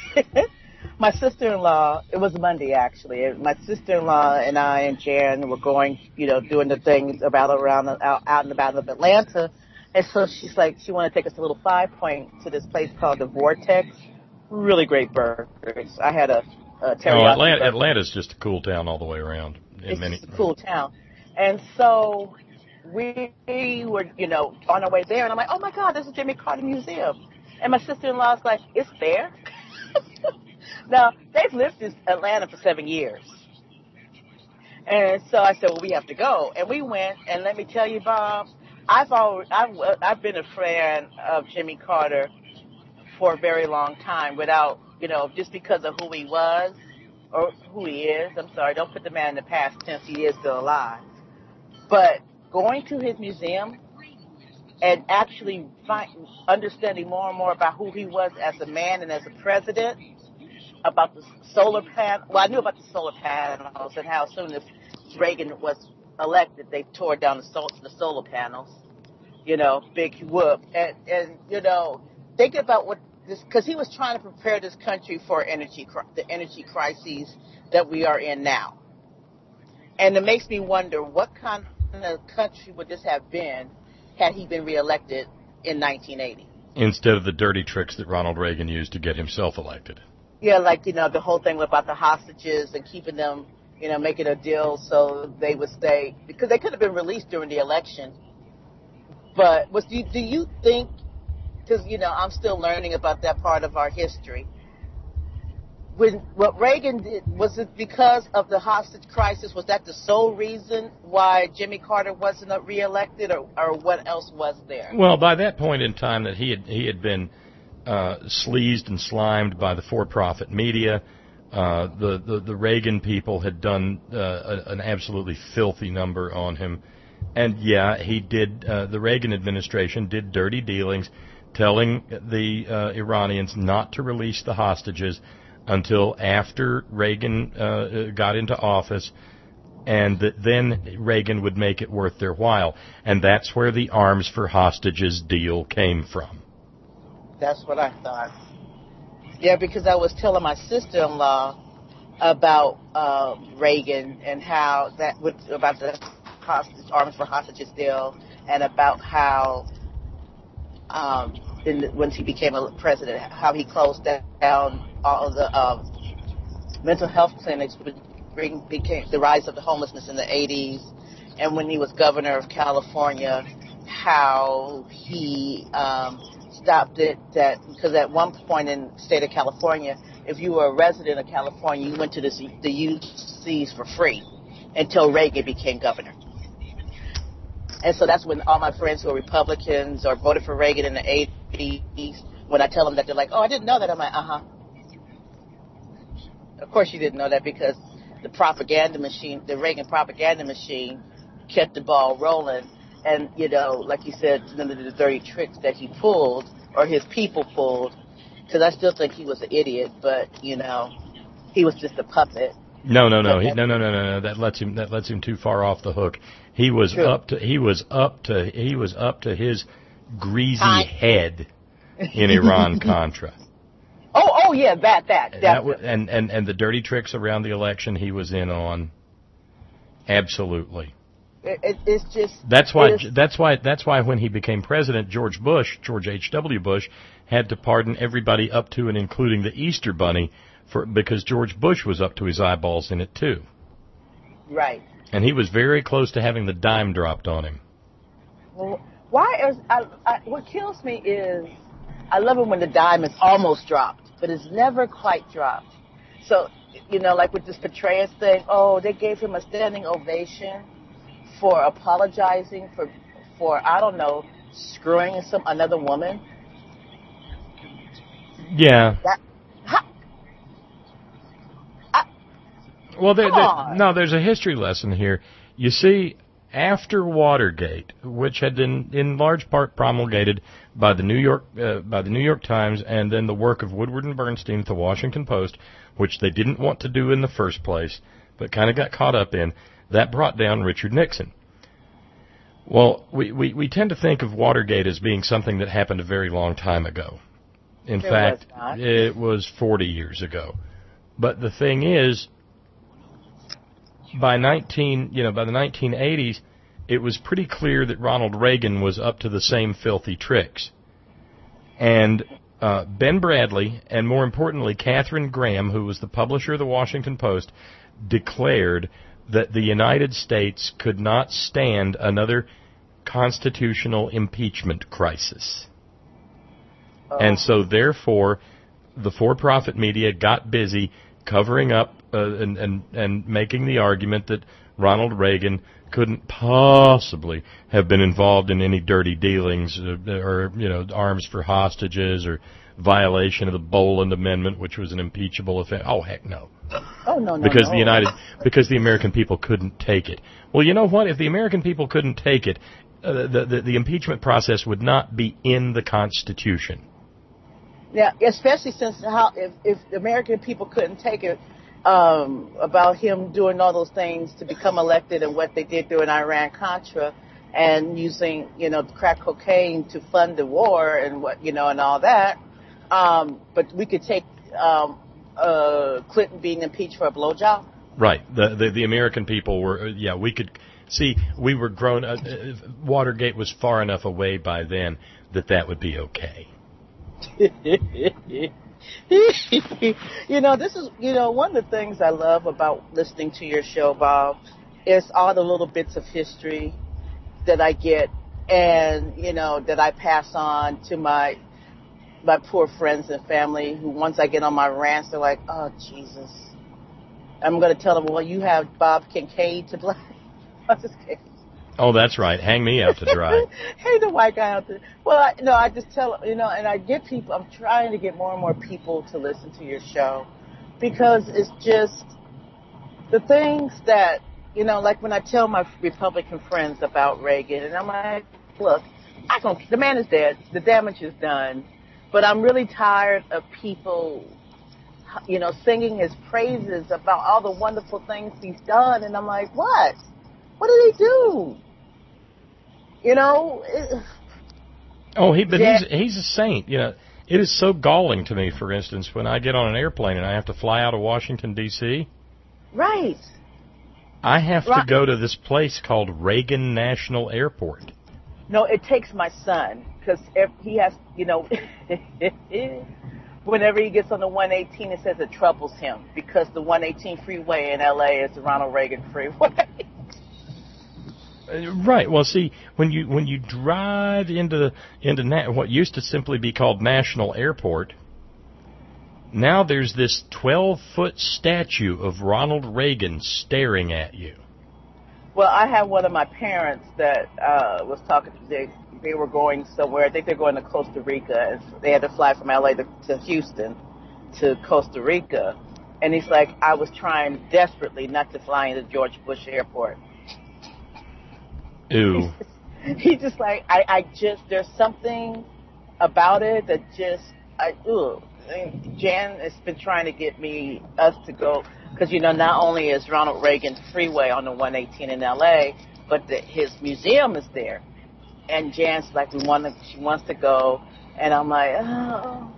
My sister-in-law, it was Monday actually, my sister-in-law and I and Jan were going, you know, doing the things about around, out, out and about of Atlanta. And so she's like, she wanted to take us a little Five Point to this place called the Vortex. Really great burgers. I had a, a teriyaki. Oh, Atlanta, burger. Atlanta's just a cool town all the way around. In It's many, just a cool town. And so we were, you know, on our way there, and I'm like, oh my God, this is Jimmy Carter Museum. And my sister-in-law's like, it's there? Now, they've lived in Atlanta for seven years. And so I said, well, we have to go. And we went, and let me tell you, Bob, I've always, I've, I've been a fan of Jimmy Carter for a very long time without, you know, just because of who he was or who he is. I'm sorry, don't put the man in the past tense. He is still alive. But going to his museum and actually find, understanding more and more about who he was as a man and as a president, about the solar panel. Well, I knew about the solar panels and how as soon as Reagan was elected, they tore down the, sol- the solar panels. You know, big whoop. And, and you know, think about what this, because he was trying to prepare this country for energy, the energy crises that we are in now. And it makes me wonder what kind of country would this have been had he been reelected in nineteen eighty. Instead of the dirty tricks that Ronald Reagan used to get himself elected. Yeah, like, you know, the whole thing about the hostages and keeping them, you know, making a deal so they would stay, because they could have been released during the election. But was do you, do you think, because, you know, I'm still learning about that part of our history, when what Reagan did, was it because of the hostage crisis? Was that the sole reason why Jimmy Carter wasn't reelected, or, or what else was there? Well, by that point in time that he had he had been uh, sleazed and slimed by the for-profit media, uh, the, the the Reagan people had done uh, a, an absolutely filthy number on him, and yeah, he did. Uh, the Reagan administration did dirty dealings, telling the uh, Iranians not to release the hostages until after Reagan uh, got into office, and that then Reagan would make it worth their while. And that's where the arms for hostages deal came from. That's what I thought. Yeah, because I was telling my sister-in-law about uh, Reagan and how that would, about the hostage, arms for hostages deal, and about how um, in the, once he became a president, how he closed down all of the um, mental health clinics, which bring, became the rise of the homelessness in the eighties, and when he was governor of California, how he um, stopped it. That because at one point in the state of California, if you were a resident of California, you went to the, the U Cs for free until Reagan became governor. And so that's when all my friends who are Republicans or voted for Reagan in the eighties, when I tell them that, they're like, oh, I didn't know that. I'm like, uh-huh. Of course you didn't know that, because the propaganda machine, the Reagan propaganda machine, kept the ball rolling. And, you know, like you said, none of the dirty tricks that he pulled, or his people pulled, because I still think he was an idiot, but, you know, he was just a puppet. No, no, no, he, no, no, no, no, no. That lets him. That lets him too far off the hook. He was True. up to. He was up to. He was up to his greasy Hi. head in Iran Contra. Oh, oh yeah, that, that, that was, and and and the dirty tricks around the election he was in on. Absolutely. It, it, it's just. That's why. That's why. That's why when he became president, George Bush, George H W. Bush, had to pardon everybody up to and including the Easter Bunny. For, because George Bush was up to his eyeballs in it, too. Right. And he was very close to having the dime dropped on him. Well, why is, I, I, what kills me is, I love it when the dime is almost dropped, but it's never quite dropped. So, you know, like with this Petraeus thing, oh, they gave him a standing ovation for apologizing for, for I don't know, screwing some another woman. Yeah. That, Well, there, there, no, there's a history lesson here. You see, after Watergate, which had been in large part promulgated by the New York uh, by the New York Times, and then the work of Woodward and Bernstein at the Washington Post, which they didn't want to do in the first place, but kind of got caught up in, that brought down Richard Nixon. Well, we, we, we tend to think of Watergate as being something that happened a very long time ago. In It fact, was not. it was forty years ago. But the thing is, by nineteen, you know, by the nineteen eighties, it was pretty clear that Ronald Reagan was up to the same filthy tricks. And uh, Ben Bradley, and more importantly, Katharine Graham, who was the publisher of the Washington Post, declared that the United States could not stand another constitutional impeachment crisis. Oh. And so, therefore, the for-profit media got busy covering up uh, and, and, and making the argument that Ronald Reagan couldn't possibly have been involved in any dirty dealings uh, or, you know, arms for hostages or violation of the Boland Amendment, which was an impeachable offense. Oh, heck no. Oh, no, no, because no. the United, because the American people couldn't take it. Well, you know what? If the American people couldn't take it, uh, the, the the impeachment process would not be in the Constitution. Yeah, especially since how if if the American people couldn't take it um, about him doing all those things to become elected and what they did during Iran-Contra and using, you know, crack cocaine to fund the war and what, you know, and all that. Um, but we could take um, uh, Clinton being impeached for a blowjob. Right. The, the the American people were, yeah, we could see, we were grown, uh, Watergate was far enough away by then that that would be okay. You know, this is, you know, one of the things I love about listening to your show, Bob, is all the little bits of history that I get and, you know, that I pass on to my my poor friends and family who, once I get on my rants, they're like, oh, Jesus. I'm going to tell them, well, you have Bob Kincaid to blame. I'm just kidding. Oh, that's right. Hang me out to dry. Hey, the white guy out there. Well, I, no, I just tell, you know, and I get people, I'm trying to get more and more people to listen to your show because it's just the things that, you know, like when I tell my Republican friends about Reagan, and I'm like, look, I don't, the man is dead. The damage is done. But I'm really tired of people, you know, singing his praises about all the wonderful things he's done. And I'm like, what? What did he do? You know? It, oh, he, but yeah. he's, he's a saint. You know, it is so galling to me, for instance, when I get on an airplane and I have to fly out of Washington, D C Right. I have right. to go to this place called Reagan National Airport. No, it takes my son, because he has, you know, whenever he gets on the one eighteen, it says it troubles him, because the one eighteen freeway in L A is the Ronald Reagan freeway. Right. Well, see, when you when you drive into into na- what used to simply be called National Airport, now there's this twelve-foot statue of Ronald Reagan staring at you. Well, I have one of my parents that uh, was talking to they they were going somewhere. I think they're going to Costa Rica, and they had to fly from L A to, to Houston to Costa Rica. And he's like, I was trying desperately not to fly into George Bush Airport. Ew. He just like, I, I just, there's something about it that just, I, ugh. Jan has been trying to get me, us to go, because, you know, not only is Ronald Reagan Freeway on the one eighteen in L A, but the, his museum is there. And Jan's like, we want to, she wants to go. And I'm like, oh.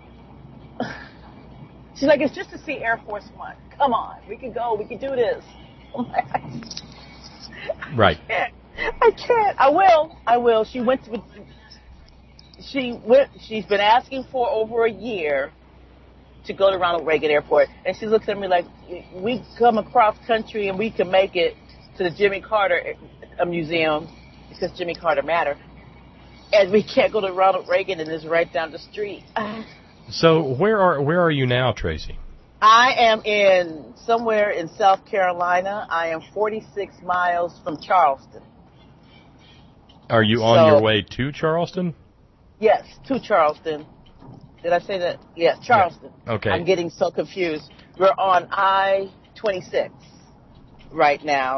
She's like, it's just to see Air Force One. Come on, we can go, we can do this. I'm like, right. I can't. I can't. I will. I will. She went to, she went, she's been asking for over a year to go to Ronald Reagan Airport. And she looks at me like, we come across country and we can make it to the Jimmy Carter Museum because Jimmy Carter mattered. And we can't go to Ronald Reagan and it's right down the street. So where are where are you now, Tracy? I am in somewhere in South Carolina. I am forty-six miles from Charleston. Are you on so, your way to Charleston? Yes, to Charleston. Did I say that? Yes, Charleston. Yeah. Okay. I'm getting so confused. We're on I twenty-six right now.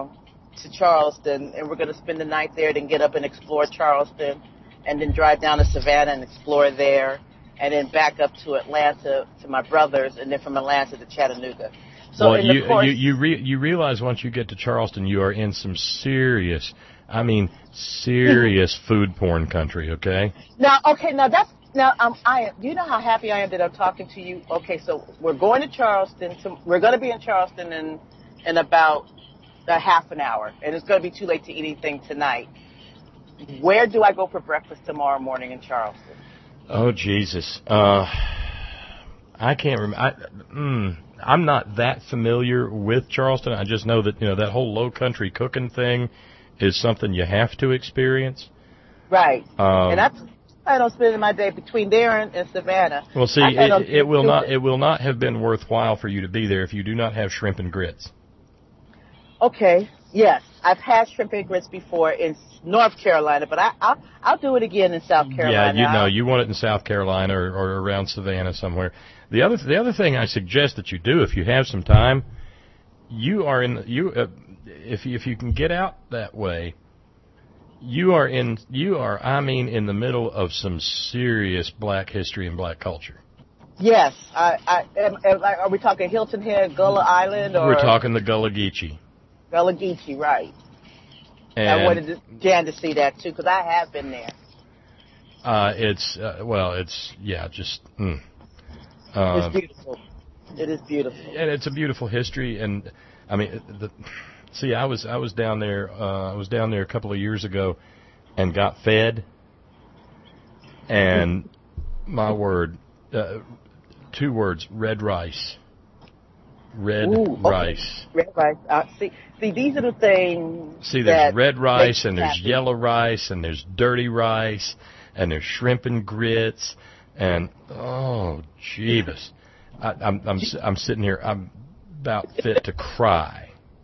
to Charleston, and we're going to spend the night there, then get up and explore Charleston, and then drive down to Savannah and explore there, and then back up to Atlanta to my brother's, and then from Atlanta to Chattanooga. So well, in you, the course, you you re- you realize once you get to Charleston, you are in some serious, I mean, serious food porn country. Okay. Now, okay, now that's now um, I am. Do you know how happy I am that I'm talking to you? Okay, so we're going to Charleston. To, we're going to be in Charleston in in about a half an hour, and it's going to be too late to eat anything tonight. Where do I go for breakfast tomorrow morning in Charleston? Oh Jesus, uh, I can't remember. I, mm, I'm not that familiar with Charleston. I just know that you know that whole low country cooking thing is something you have to experience. Right, um, and that's. I don't spend my day between there and, and Savannah. Well, see, it, it will not. It will not have been worthwhile for you to be there if you do not have shrimp and grits. Okay. Yes, I've had shrimp and grits before in North Carolina, but I, I'll I'll do it again in South Carolina. Yeah, you know, you want it in South Carolina or, or around Savannah somewhere. The other the other thing I suggest that you do if you have some time, you are in you uh, if if you can get out that way. You are in, you are, I mean, in the middle of some serious black history and black culture. Yes. I, I, am, am, are we talking Hilton Head, Gullah Island? Or We're talking the Gullah Geechee. Gullah Geechee, right. And I wanted to, Jan to see that, too, because I have been there. Uh, it's, uh, well, it's, yeah, just, mm. uh, It's beautiful. It is beautiful. And it's a beautiful history, and, I mean, the... See, I was I was down there. Uh, I was down there a couple of years ago, and got fed. And my word, uh, two words: red rice. Red Ooh, rice. Okay. Red rice. Uh, see, see, these are the things. See, there's that red rice, and there's happy. yellow rice, and there's dirty rice, and there's shrimp and grits, and oh, Jeebus, I, I'm I'm I'm sitting here. I'm about fit to cry.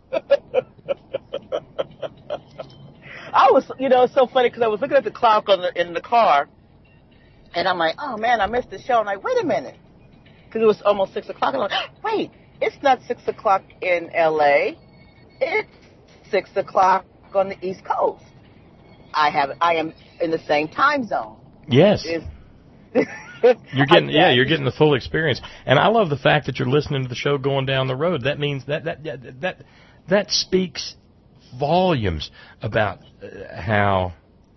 I was, you know, it's so funny because I was looking at the clock on the, in the car, and I'm like, oh man, I missed the show. I'm like, wait a minute, because it was almost six o'clock. I'm like, wait, it's not six o'clock in L A. It's six o'clock on the East Coast. I have, I am in the same time zone. Yes. You're getting, yeah, you're getting the full experience, and I love the fact that you're listening to the show going down the road. That means that that that that, that speaks volumes about uh, how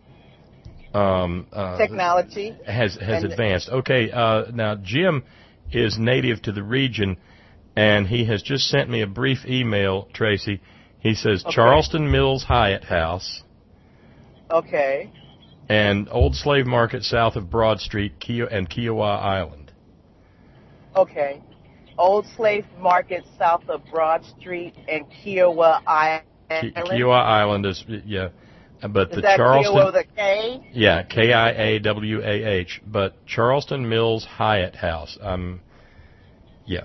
um, uh, technology has has and advanced. Okay, uh, now Jim is native to the region, and he has just sent me a brief email, Tracy. He says okay. Charleston Mills Hyatt House. Okay. And Old Slave Market south of Broad Street, Kio- and Kiowa Island. Okay. Old Slave Market south of Broad Street and Kiowa Island. Ki- Kiowa Island is, yeah. But is the that Charleston. Kiowa with a K? Yeah, K I A W A H. But Charleston Mills Hyatt House. Um, yeah.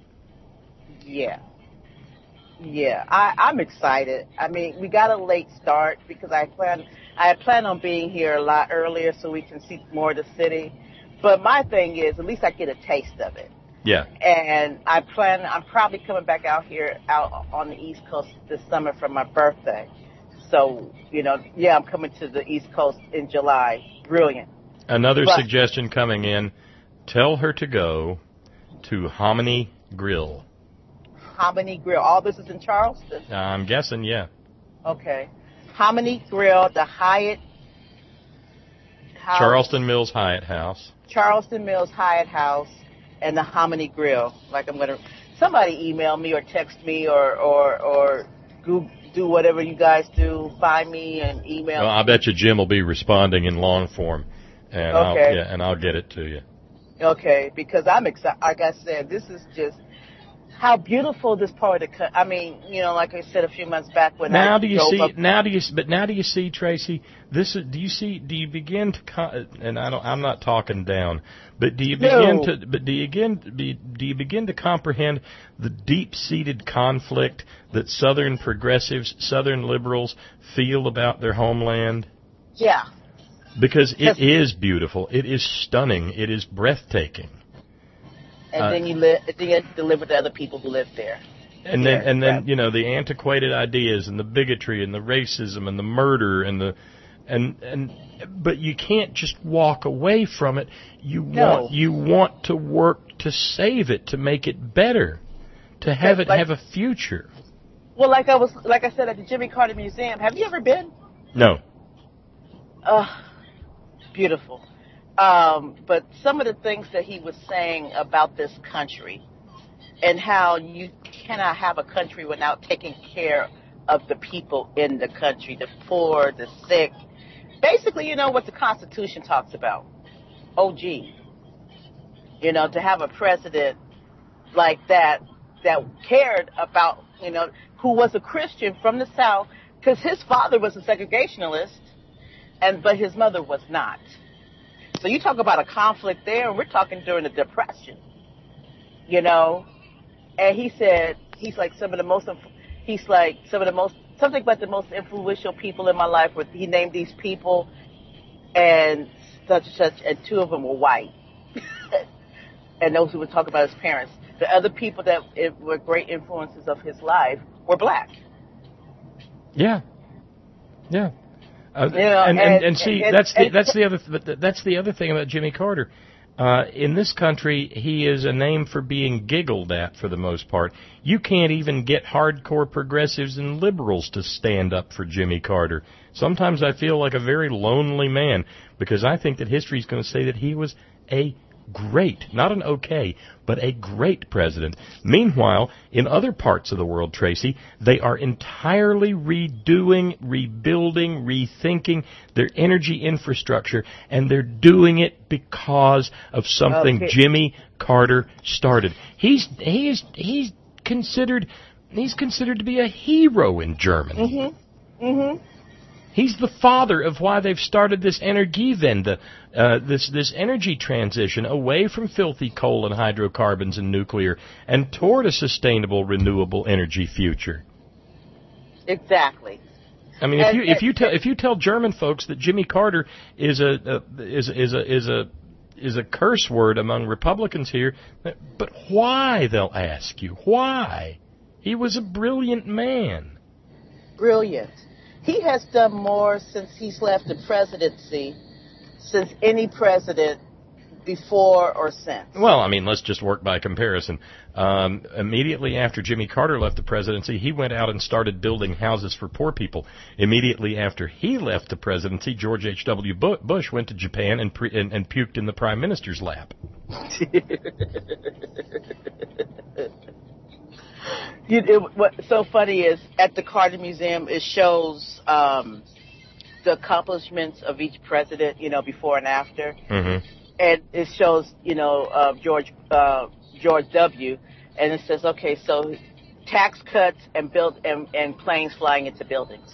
Yeah. Yeah, I, I'm excited. I mean, we got a late start because I plan I plan on being here a lot earlier so we can see more of the city. But my thing is, at least I get a taste of it. Yeah. And I plan. I'm probably coming back out here, out on the East Coast this summer for my birthday. So, you know, yeah, I'm coming to the East Coast in July. Brilliant. Another but, suggestion coming in: tell her to go to Hominy Grill. Hominy Grill. All this is in Charleston? I'm guessing, yeah. Okay. Hominy Grill, the Hyatt House. Charleston Mills Hyatt House. Charleston Mills Hyatt House and the Hominy Grill. Like I'm going to, somebody email me or text me or, or, or Google, do whatever you guys do. Find me and email Well, I bet you Jim will be responding in long form. And okay. I'll, yeah, and I'll get it to you. Okay, because I'm excited. Like I said, this is just how beautiful this part of the country. I mean, you know, like I said a few months back when now I do you drove see up, now do you but now do you see Tracy this is do you see do you begin to con- and I don't I'm not talking down but do you begin no. to but do you again do you begin to comprehend the deep-seated conflict that Southern progressives, Southern liberals feel about their homeland? Yeah. Because it is beautiful, it is stunning, it is breathtaking. And Uh, then you live, then you deliver to other people who live there. And then, and then, you know, the antiquated ideas and the bigotry and the racism and the murder and the, and and, but you can't just walk away from it. You No. want, you want to work to save it, to make it better, to have it Like- have a future. Well, like I was, like I said at the Jimmy Carter Museum. Have you ever been? No. Uh, beautiful. Um, but some of the things that he was saying about this country and how you cannot have a country without taking care of the people in the country, the poor, the sick. Basically, you know what the Constitution talks about. O G. You know, to have a president like that that cared about, you know, who was a Christian from the South, because his father was a segregationalist, and but his mother was not. So you talk about a conflict there, and we're talking during the Depression, you know. And he said he's like some of the most, he's like some of the most, something about the most influential people in my life. Where he named these people, and such and such, and two of them were white, and those who would talk about his parents. The other people that it, were great influences of his life were black. Yeah. Yeah. Uh, You know, and, and, and- and see, and- that's the and- that's the other th- that's the other thing about Jimmy Carter. Uh, in this country, he is a name for being giggled at for the most part. You can't even get hardcore progressives and liberals to stand up for Jimmy Carter. Sometimes I feel like a very lonely man because I think that history is going to say that he was a great, not an okay, but a great president. Meanwhile, in other parts of the world, Tracy, they are entirely redoing, rebuilding, rethinking their energy infrastructure, and they're doing it because of something Okay. Jimmy Carter started. He's he's he's considered he's considered to be a hero in Germany. Mhm. Mhm. He's the father of why they've started this Energiewende, uh, this this energy transition away from filthy coal and hydrocarbons and nuclear and toward a sustainable, renewable energy future. Exactly. I mean, if And- you if you and- tell if you tell German folks that Jimmy Carter is a, a is is a is a is a curse word among Republicans here, but why, they'll ask you, why? He was a brilliant man. Brilliant. He has done more since he's left the presidency, since any president before or since. Well, I mean, let's just work by comparison. Um, immediately after Jimmy Carter left the presidency, he went out and started building houses for poor people. Immediately after he left the presidency, George H W. Bush went to Japan and, pre- and, and puked in the prime minister's lap. You, it, what's so funny is at the Carter Museum, it shows um, the accomplishments of each president, you know, before and after. Mm-hmm. And it shows, you know, uh, George uh, George W. And it says, okay, so tax cuts and build and, and planes flying into buildings.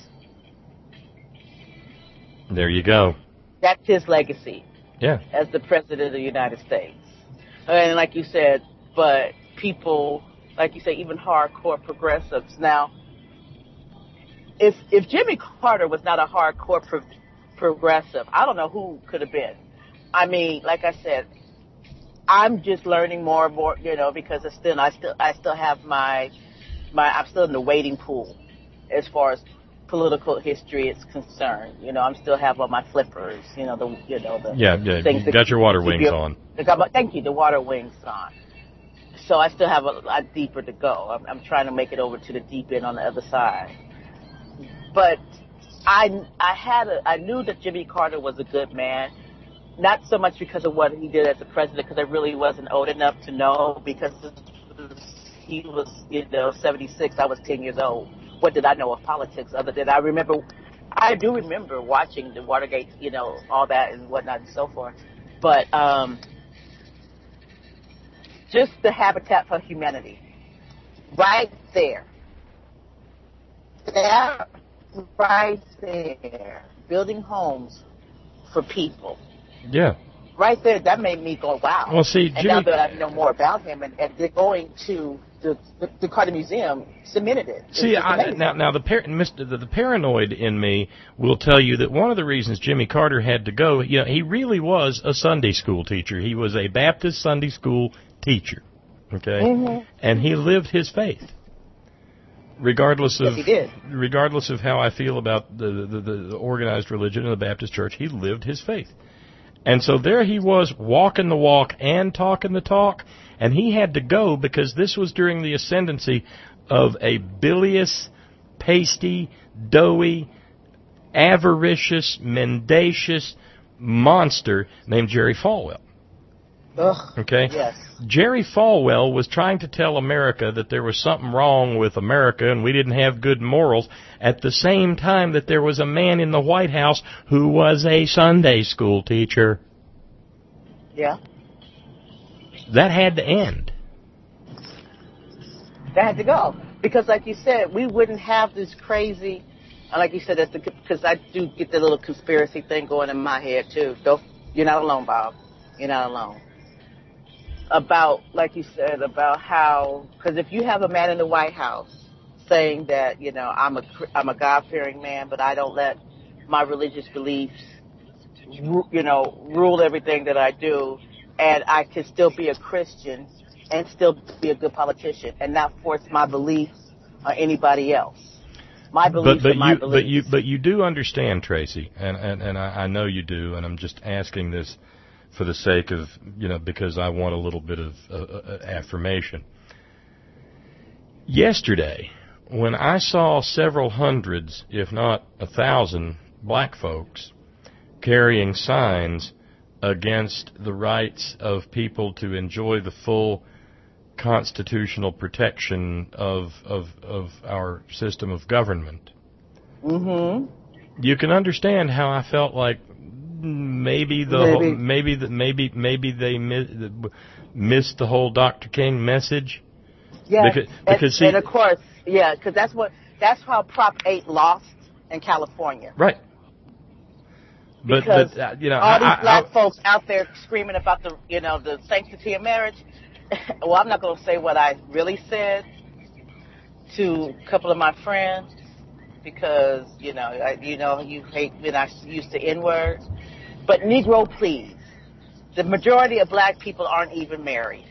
There you go. That's his legacy Yeah. as the president of the United States. And like you said, but people, like you say, even hardcore progressives. Now, if if Jimmy Carter was not a hardcore pro- progressive, I don't know who could have been. I mean, like I said, I'm just learning more and more, you know, because it's still I still I still have my my I'm still in the waiting pool as far as political history is concerned. You know, I'm still have on my flippers, you know, the you know the Yeah, yeah. things You that got your water keep wings you- on. I got my- Thank you, the water wings on. So I still have a lot deeper to go. I'm, I'm trying to make it over to the deep end on the other side. But I I had a I knew that Jimmy Carter was a good man. Not so much because of what he did as a president, because I really wasn't old enough to know, because he was, you know, seventy-six, I was ten years old. What did I know of politics other than I remember, I do remember watching the Watergate, you know, all that and whatnot and so forth. But um, just the Habitat for Humanity, right there. That right there, building homes for people. Yeah. Right there, that made me go, wow. Well, see, and Jimmy- now that I know more about him, and, and they're going to the, the, the Carter Museum, cemented it. It's See, just I, amazing. now, now the, par- Mister the the paranoid in me will tell you that one of the reasons Jimmy Carter had to go, you know, he really was a Sunday school teacher. He was a Baptist Sunday school teacher, okay, Mhm. and he lived his faith. Regardless of yes, he did. regardless of how I feel about the, the, the, the organized religion of the Baptist Church, he lived his faith. And so there he was, walking the walk and talking the talk, and he had to go because this was during the ascendancy of a bilious, pasty, doughy, avaricious, mendacious monster named Jerry Falwell. Ugh, okay? Yes. Jerry Falwell was trying to tell America that there was something wrong with America and we didn't have good morals at the same time that there was a man in the White House who was a Sunday school teacher. Yeah. That had to end. That had to go. Because like you said, we wouldn't have this crazy, like you said, that's because I do get the little conspiracy thing going in my head too. Don't, you're not alone, Bob. You're not alone. About, like you said, about how, because if you have a man in the White House saying that, you know, I'm a, I'm a God-fearing man, but I don't let my religious beliefs, you know, rule everything that I do, and I can still be a Christian and still be a good politician and not force my beliefs on anybody else. My beliefs but, but are my you, beliefs. But you, but you do understand, Tracy, and, and, and I, I know you do, and I'm just asking this for the sake of, you know, because I want a little bit of uh, uh, affirmation. Yesterday, when I saw several hundreds, if not a thousand, black folks carrying signs against the rights of people to enjoy the full constitutional protection of of, of our system of government, mm-hmm. you can understand how I felt like maybe the maybe whole, maybe the, maybe maybe they mi- missed the whole Doctor King message. Yeah, because, because and, see, and of course, yeah, because that's what that's how Prop eight lost in California. Right. But, because but uh, you know, all I, these I, black I, folks out there screaming about the, you know, the sanctity of marriage. Well, I'm not going to say what I really said to a couple of my friends because, you know, I, you know, you hate when I use the N-word. But Negro, please. The majority of black people aren't even married.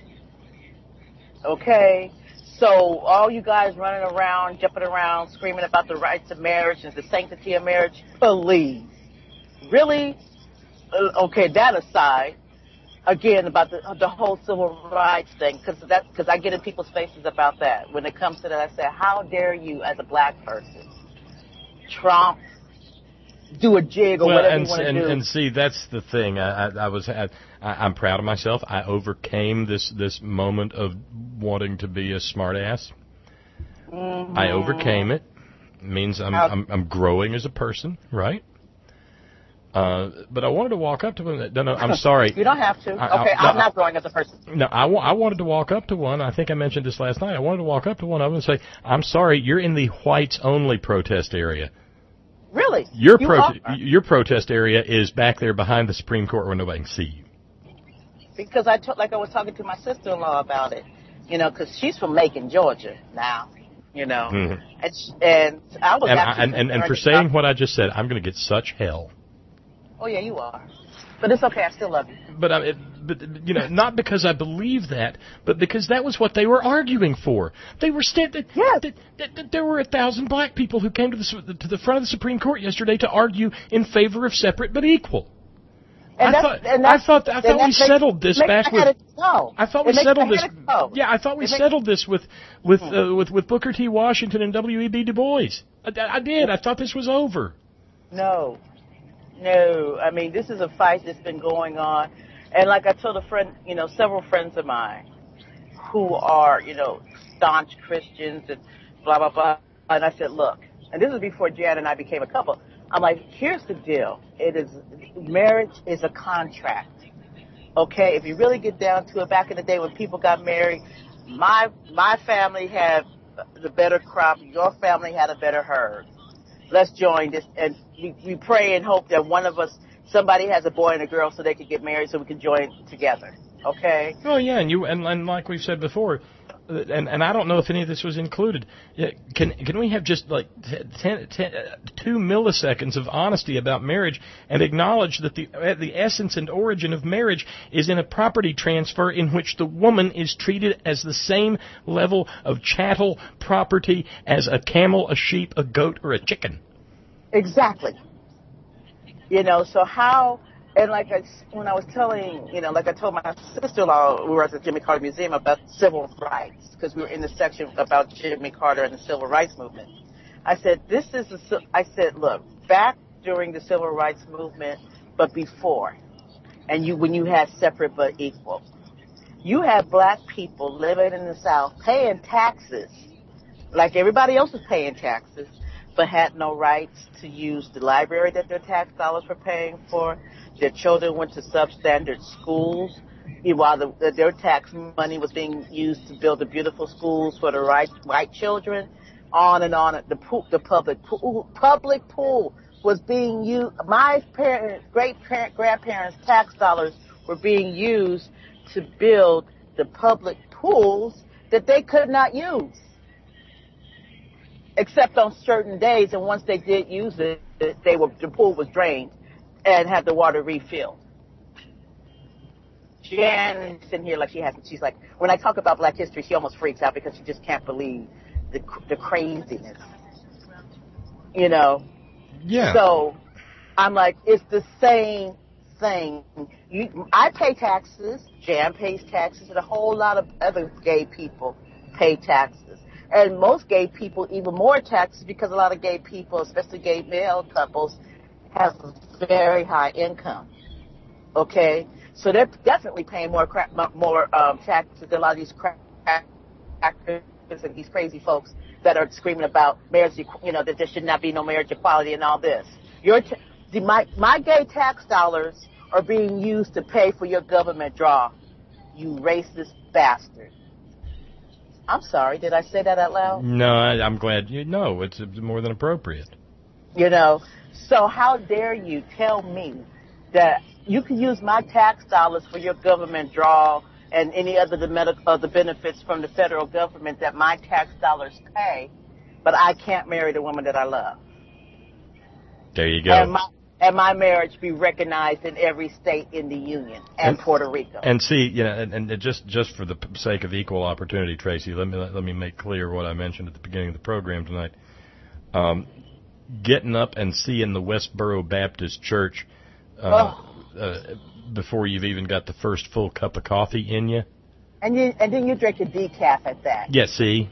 Okay? So all you guys running around, jumping around, screaming about the rights of marriage and the sanctity of marriage, please. Really? Okay, that aside, again, about the the whole civil rights thing, because that because I get in people's faces about that. When it comes to that, I say, how dare you, as a black person, Trump, do a jig or well, whatever and, you want to and, do? and see, that's the thing. I, I, I was, I, I'm proud of myself. I overcame this this moment of wanting to be a smartass. Mm-hmm. I overcame it. It means I'm, I'm I'm growing as a person, right? Uh, but I wanted to walk up to him. No, no, I'm sorry. You don't have to. I, okay, I, I'm not growing as a person. No, I, wa- I wanted to walk up to one. I think I mentioned this last night. I wanted to walk up to one of them and say, I'm sorry, you're in the whites-only protest area. Really? Your, you prote- are? your protest area is back there behind the Supreme Court where nobody can see you. Because I t- like I was talking to my sister-in-law about it, you know, because she's from Macon, Georgia now, you know. Mm-hmm. And, sh- and I was and, actually... I, and, and, and for saying about- what I just said, I'm going to get such hell. Oh, yeah, you are. But it's okay. I still love you. But, I, it, but you know, not because I believe that, but because that was what they were arguing for. They were st- that, yes. that, that, that there were a thousand black people who came to the to the front of the Supreme Court yesterday to argue in favor of separate but equal. And I that's, thought and I thought I thought we makes, settled this back with. No. I thought we settled this. Yeah, I thought we it settled makes, this with with, uh, with with Booker T. Washington and W E B. Du Bois. I, I did. I thought this was over. No. No, I mean, this is a fight that's been going on. And like I told a friend, you know, several friends of mine who are, you know, staunch Christians and blah, blah, blah. And I said, look, and this is before Jan and I became a couple. I'm like, here's the deal. It is, marriage is a contract. Okay? If you really get down to it, back in the day when people got married, my, my family had the better crop. Your family had a better herd. Let's join this, and we, we pray and hope that one of us, somebody has a boy and a girl so they can get married so we can join together, okay? Oh, yeah, and you and, and like we've said before, and, and I don't know if any of this was included. Can can we have just like ten, ten, two milliseconds of honesty about marriage and acknowledge that the the essence and origin of marriage is in a property transfer in which the woman is treated as the same level of chattel property as a camel, a sheep, a goat, or a chicken? Exactly. You know, so how... And like I, when I was telling, you know, like I told my sister-in-law, we were at the Jimmy Carter Museum about civil rights, because we were in the section about Jimmy Carter and the civil rights movement. I said, this is, a, I said, look, back during the civil rights movement, but before, and you, when you had separate but equal, you had black people living in the South paying taxes, like everybody else was paying taxes, but had no rights to use the library that their tax dollars were paying for. Their children went to substandard schools while the, their tax money was being used to build the beautiful schools for the right, white children. On and on. The, pool, the public pool, public pool was being used. My parents, great parent, grandparents' tax dollars were being used to build the public pools that they could not use, except on certain days. And once they did use it, they were the pool was drained and had the water refilled. Jan is sitting here like she has. She's like, when I talk about Black history, she almost freaks out because she just can't believe the the craziness. You know. Yeah. So I'm like, it's the same thing. You, I pay taxes. Jan pays taxes, and a whole lot of other gay people pay taxes. And most gay people even more taxes because a lot of gay people, especially gay male couples, have very high income. Okay, so they're definitely paying more crap, more um, taxes than a lot of these crack actors and these crazy folks that are screaming about marriage, you know, that there should not be no marriage equality and all this. Your t- the, my my gay tax dollars are being used to pay for your government draw. You racist bastard. I'm sorry, did I say that out loud? No, I, I'm glad you know. It's more than appropriate. You know, so how dare you tell me that you can use my tax dollars for your government draw and any other the medical uh, the benefits from the federal government that my tax dollars pay, but I can't marry the woman that I love. There you go. And my, and my marriage be recognized in every state in the union and, and Puerto Rico. And see, you know, and, and just just for the sake of equal opportunity, Tracy, let me let me make clear what I mentioned at the beginning of the program tonight. Um, getting up and seeing the Westboro Baptist Church uh, oh. uh, before you've even got the first full cup of coffee in you. And you and then you drink a decaf at that. Yeah, see?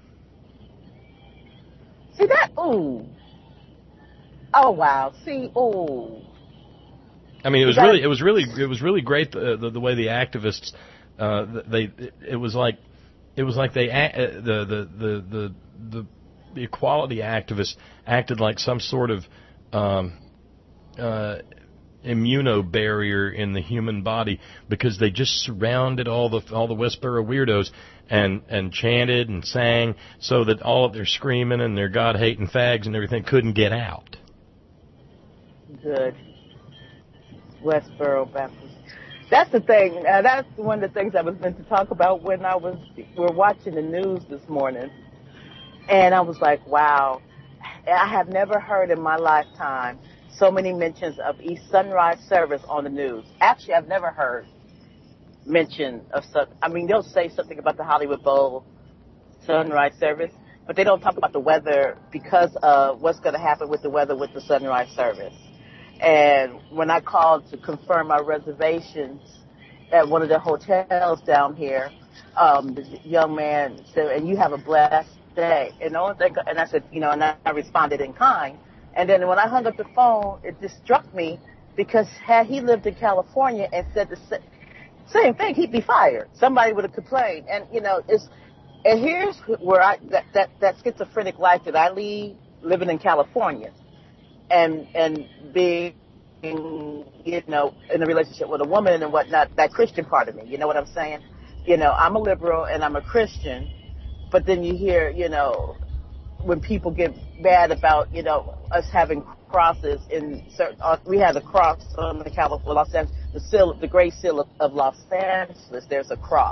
See that? Ooh. Oh, wow. See, ooh. I mean, it was really, it was really, it was really great the the, the way the activists, uh, they, it was like, it was like they, uh, the, the, the, the, the, the equality activists acted like some sort of um, uh, immuno barrier in the human body because they just surrounded all the all the Westboro weirdos and and chanted and sang so that all of their screaming and their God hating fags and everything couldn't get out. Good. Westboro Baptist. That's the thing. Uh, that's one of the things I was meant to talk about when I was we were watching the news this morning. And I was like, wow, I have never heard in my lifetime so many mentions of East Sunrise Service on the news. Actually, I've never heard mention of such. I mean, they'll say something about the Hollywood Bowl Sunrise Service, but they don't talk about the weather because of what's going to happen with the weather with the Sunrise Service. And when I called to confirm my reservations at one of the hotels down here, um, the young man said, and you have a blessed day. And the only thing, and I said, you know, and I, I responded in kind. And then when I hung up the phone, it just struck me because had he lived in California and said the same thing, he'd be fired. Somebody would have complained. And, you know, it's, and here's where I, that, that, that schizophrenic life that I lead, living in California and, and being, you know, in a relationship with a woman and whatnot, that Christian part of me, you know what I'm saying? You know, I'm a liberal and I'm a Christian. But then you hear, you know, when people get mad about, you know, us having crosses in certain, uh, we have a cross on the California, Los Angeles, the seal, the Great Seal of, of Los Angeles. There's a cross,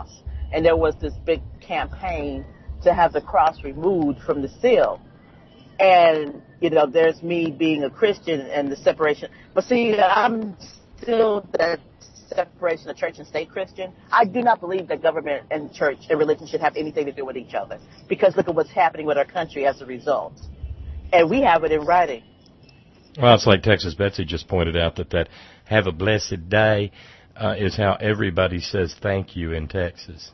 and there was this big campaign to have the cross removed from the seal. And, you know, there's me being a Christian and the separation. But see, I'm still that separation of church and state Christian. I do not believe that government and church and religion should have anything to do with each other. Because look at what's happening with our country as a result. And we have it in writing. Well, it's like Texas Betsy just pointed out that that have a blessed day uh, is how everybody says thank you in Texas.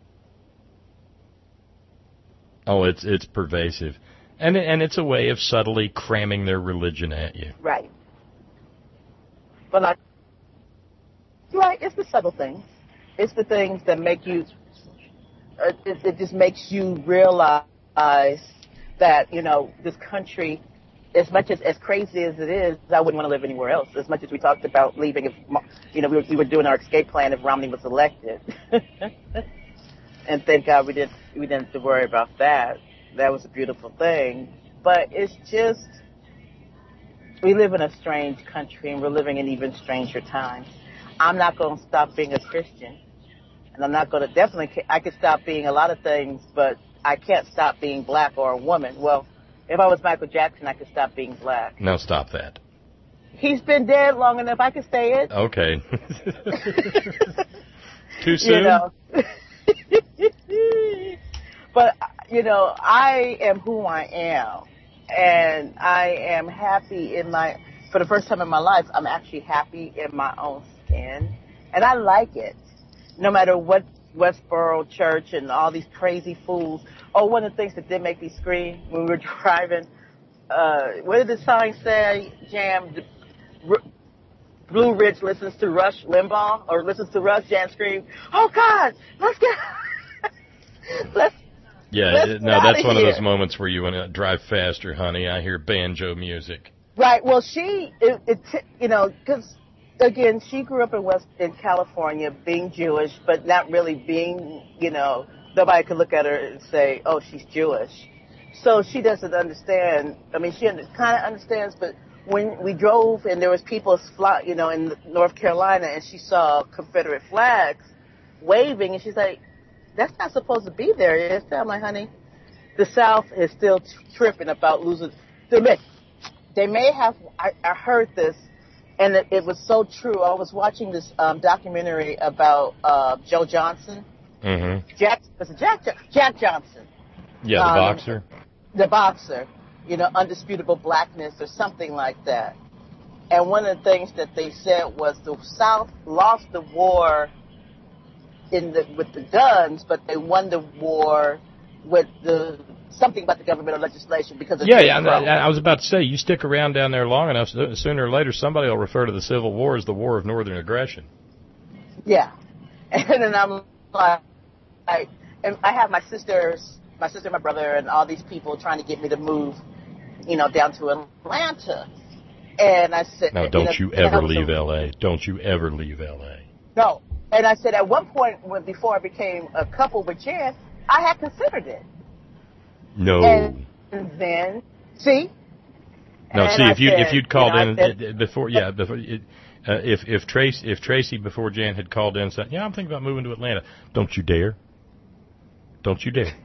Oh, it's it's pervasive. And and it's a way of subtly cramming their religion at you. Right. But like, right, it's the subtle things. It's the things that make you, uh, it, it just makes you realize that, you know, this country, as much as, as crazy as it is, I wouldn't want to live anywhere else. As much as we talked about leaving, if, you know, we were, we were doing our escape plan if Romney was elected. And thank God we didn't, we didn't have to worry about that. That was a beautiful thing. But it's just, we live in a strange country, and we're living in even stranger times. I'm not going to stop being a Christian. And I'm not going to definitely, I could stop being a lot of things, but I can't stop being black or a woman. Well, if I was Michael Jackson, I could stop being black. No, stop that. He's been dead long enough. I could say it. Okay. Too soon? You know. But, you know, I am who I am. And I am happy in my, for the first time in my life, I'm actually happy in my own skin. And I like it. No matter what Westboro Church and all these crazy fools. Oh, one of the things that did make me scream when we were driving, uh, what did the sign say, Jam? Blue Ridge listens to Rush Limbaugh, or listens to Rush, Jan scream, oh God, let's get, let's, Yeah, let's it, get no, that's one here. of those moments where you want to drive faster, honey. I hear banjo music. Right, well, she, it, it you know, because, again, she grew up in West, in California, being Jewish, but not really being, you know, nobody could look at her and say, oh, she's Jewish. So she doesn't understand, I mean, she kind of understands, but when we drove and there was people, fly, you know, in North Carolina, and she saw Confederate flags waving, and she's like, that's not supposed to be there. Is that? I'm like, honey, the South is still t- tripping about losing. They may, they may have, I, I heard this, and it, it was so true. I was watching this um, documentary about uh, Joe Johnson. Mm-hmm. Jack, was it Jack, Jack Johnson? Yeah, the um, boxer. The boxer. You know, Undisputable Blackness or something like that. And one of the things that they said was the South lost the war in the, with the guns, but they won the war with the something about the government or legislation because of yeah, yeah. I, I was about to say, you stick around down there long enough, sooner or later somebody will refer to the Civil War as the War of Northern Aggression. Yeah, and then I'm like, I, and I have my sisters, my sister, and my brother, and all these people trying to get me to move, you know, down to Atlanta. And I said, no, don't you, know, you ever leave a, L A. Don't you ever leave L A. No. And I said at one point, when before I became a couple with Jan, I had considered it. No. And then, see? No, and see, I if you said, if you'd called you know, in said, before, yeah, before, it, uh, if if Tracy if Tracy before Jan had called in and said, yeah, I'm thinking about moving to Atlanta, don't you dare, don't you dare.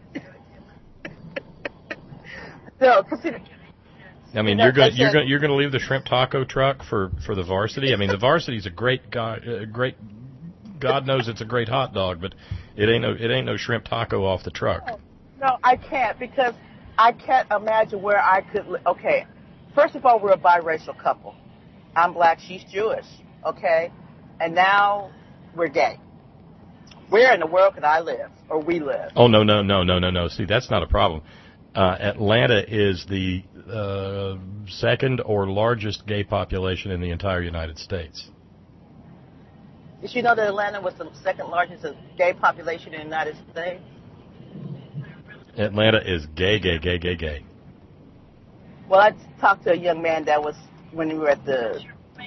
No, consider. I mean, you're going you're going you're going to leave the shrimp taco truck for, for the Varsity. I mean, the Varsity's a great God, uh, great. God knows it's a great hot dog, but it ain't no it ain't no shrimp taco off the truck. No, no, I can't because I can't imagine where I could. Li- okay, first of all, we're a biracial couple. I'm black, she's Jewish. Okay, and now we're gay. Where in the world could I live, or we live? Oh no no no no no no! See, that's not a problem. Uh, Atlanta is the uh, second or largest gay population in the entire United States. Did you know that Atlanta was the second largest gay population in the United States? Atlanta is gay, gay, gay, gay, gay. Well, I talked to a young man that was when we were at the.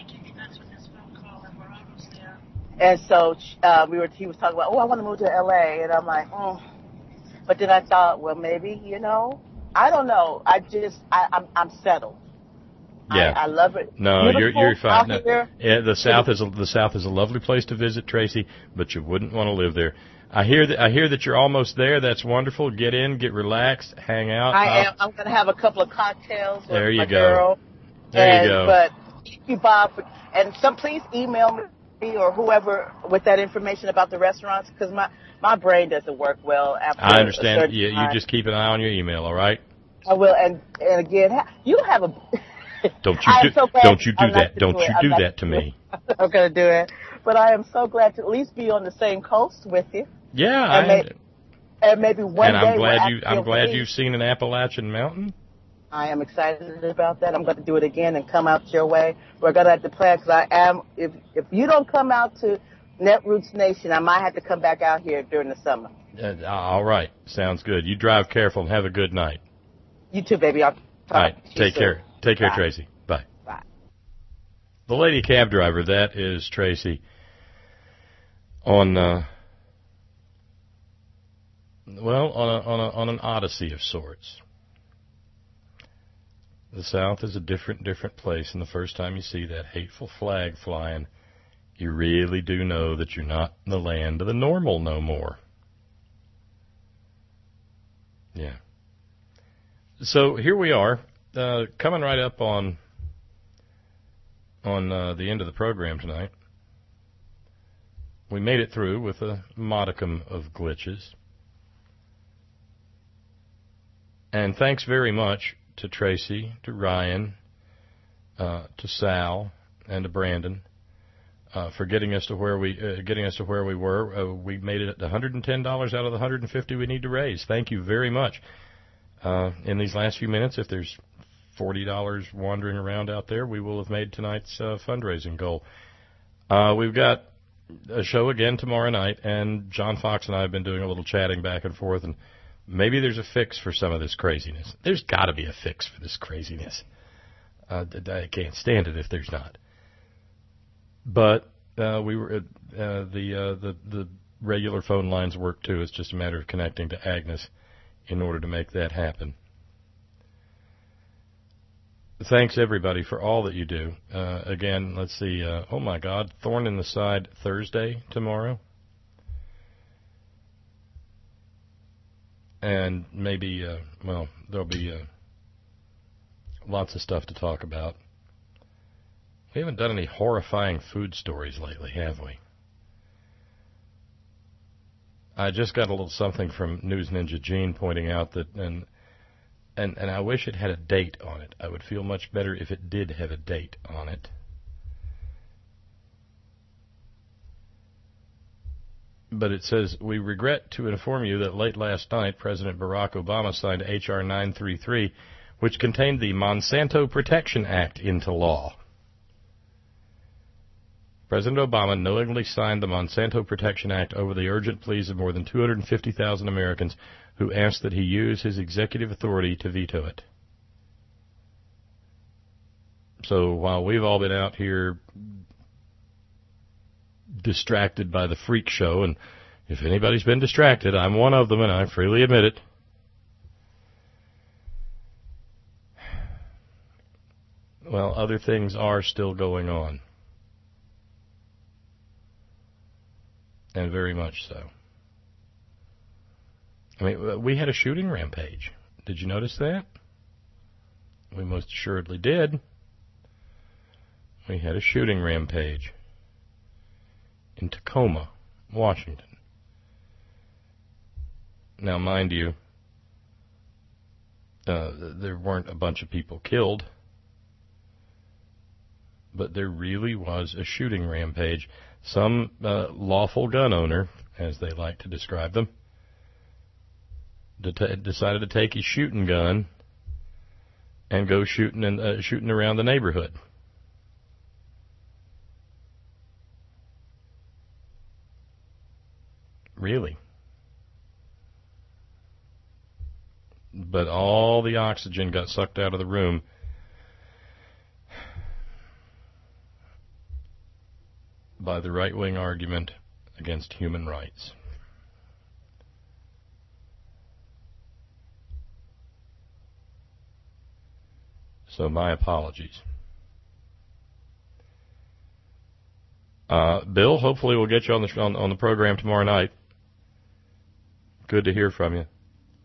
And so uh, we were. He was talking about, oh, I want to move to L A, and I'm like, oh. But then I thought, well, maybe, you know, I don't know. I just, I, I'm, I'm settled. Yeah, I, I love it. No, Beautiful you're you're fine. out No, here. yeah, the South is a, the South is a lovely place to visit, Tracy, but you wouldn't want to live there. I hear that I hear that you're almost there. That's wonderful. Get in, get relaxed, hang out. I uh, am. I'm going to have a couple of cocktails with there you my go. girl. There and, you go. But thank you, Bob, and some please email me or whoever with that information about the restaurants because my my brain doesn't work well after. I understand. You, you just keep an eye on your email, all right? I will. And and again, you have a. Don't you do, so don't you do that? Do don't it. you I'm do not that to me? I'm going to do it. But I am so glad to at least be on the same coast with you. Yeah, and, I, may, and maybe one and day. I'm glad we'll you. I'm glad you've seen an Appalachian mountain. I am excited about that. I'm going to do it again and come out your way. We're going to have to plan because I am. If if you don't come out to Netroots Nation, I might have to come back out here during the summer. Uh, all right, sounds good. You drive careful and have a good night. You too, baby. I'll talk all right, to you take soon. care. Take care, Bye. Tracy. Bye. Bye. The lady cab driver. That is Tracy. On. Uh, Well, on a, on a, on an odyssey of sorts. The South is a different, different place, and the first time you see that hateful flag flying, you really do know that you're not in the land of the normal no more. Yeah. So here we are, uh, coming right up on on uh, the end of the program tonight. We made it through with a modicum of glitches. And thanks very much to Tracy, to Ryan, uh, to Sal, and to Brandon uh, for getting us to where we uh, getting us to where we were. Uh, we made it at one hundred ten dollars out of the one hundred fifty we need to raise. Thank you very much. Uh, in these last few minutes, if there's forty dollars wandering around out there, we will have made tonight's uh, fundraising goal. Uh, we've got a show again tomorrow night, and John Fox and I have been doing a little chatting back and forth, and maybe there's a fix for some of this craziness. There's got to be a fix for this craziness. Uh, I can't stand it if there's not. But uh, we were uh, the uh, the the regular phone lines work too. It's just a matter of connecting to Agnes in order to make that happen. Thanks everybody for all that you do. Uh, again, let's see. Uh, oh my God, Thorn in the Side Thursday tomorrow. And maybe, uh, well, there'll be uh, lots of stuff to talk about. We haven't done any horrifying food stories lately, have we? I just got a little something from News Ninja Gene pointing out that, and and and I wish it had a date on it. I would feel much better if it did have a date on it. But it says, we regret to inform you that late last night, President Barack Obama signed H R nine thirty-three, which contained the Monsanto Protection Act into law. President Obama knowingly signed the Monsanto Protection Act over the urgent pleas of more than two hundred fifty thousand Americans who asked that he use his executive authority to veto it. So while we've all been out here distracted by the freak show, and if anybody's been distracted, I'm one of them, and I freely admit it. Well, other things are still going on. And very much so. I mean, we had a shooting rampage. Did you notice that? We most assuredly did. We had a shooting rampage in Tacoma, Washington. Now, mind you, uh, there weren't a bunch of people killed, but there really was a shooting rampage. Some uh, lawful gun owner, as they like to describe them, de- decided to take his shooting gun and go shooting in, uh, shooting around the neighborhood. Really. But all the oxygen got sucked out of the room. By the right-wing argument against human rights. So my apologies. Uh, Bill, hopefully we'll get you on the on, on the program tomorrow night. Good to hear from you.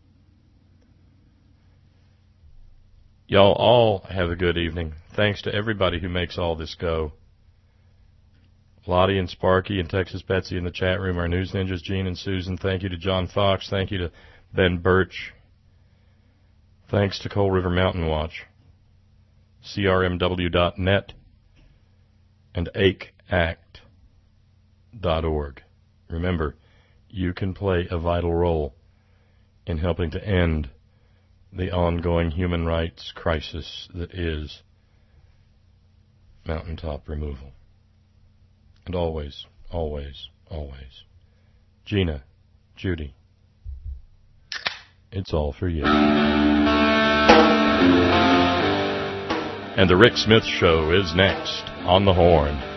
Y'all all have a good evening. Thanks to everybody who makes all this go. Lottie and Sparky and Texas Betsy in the chat room, our news ninjas, Gene and Susan. Thank you to John Fox. Thank you to Ben Birch. Thanks to Coal River Mountain Watch, C R M W dot net, and A C A C T dot org. Remember, you can play a vital role in helping to end the ongoing human rights crisis that is mountaintop removal. And always, always, always, Gina, Judy, it's all for you. And the Rick Smith Show is next on the Horn.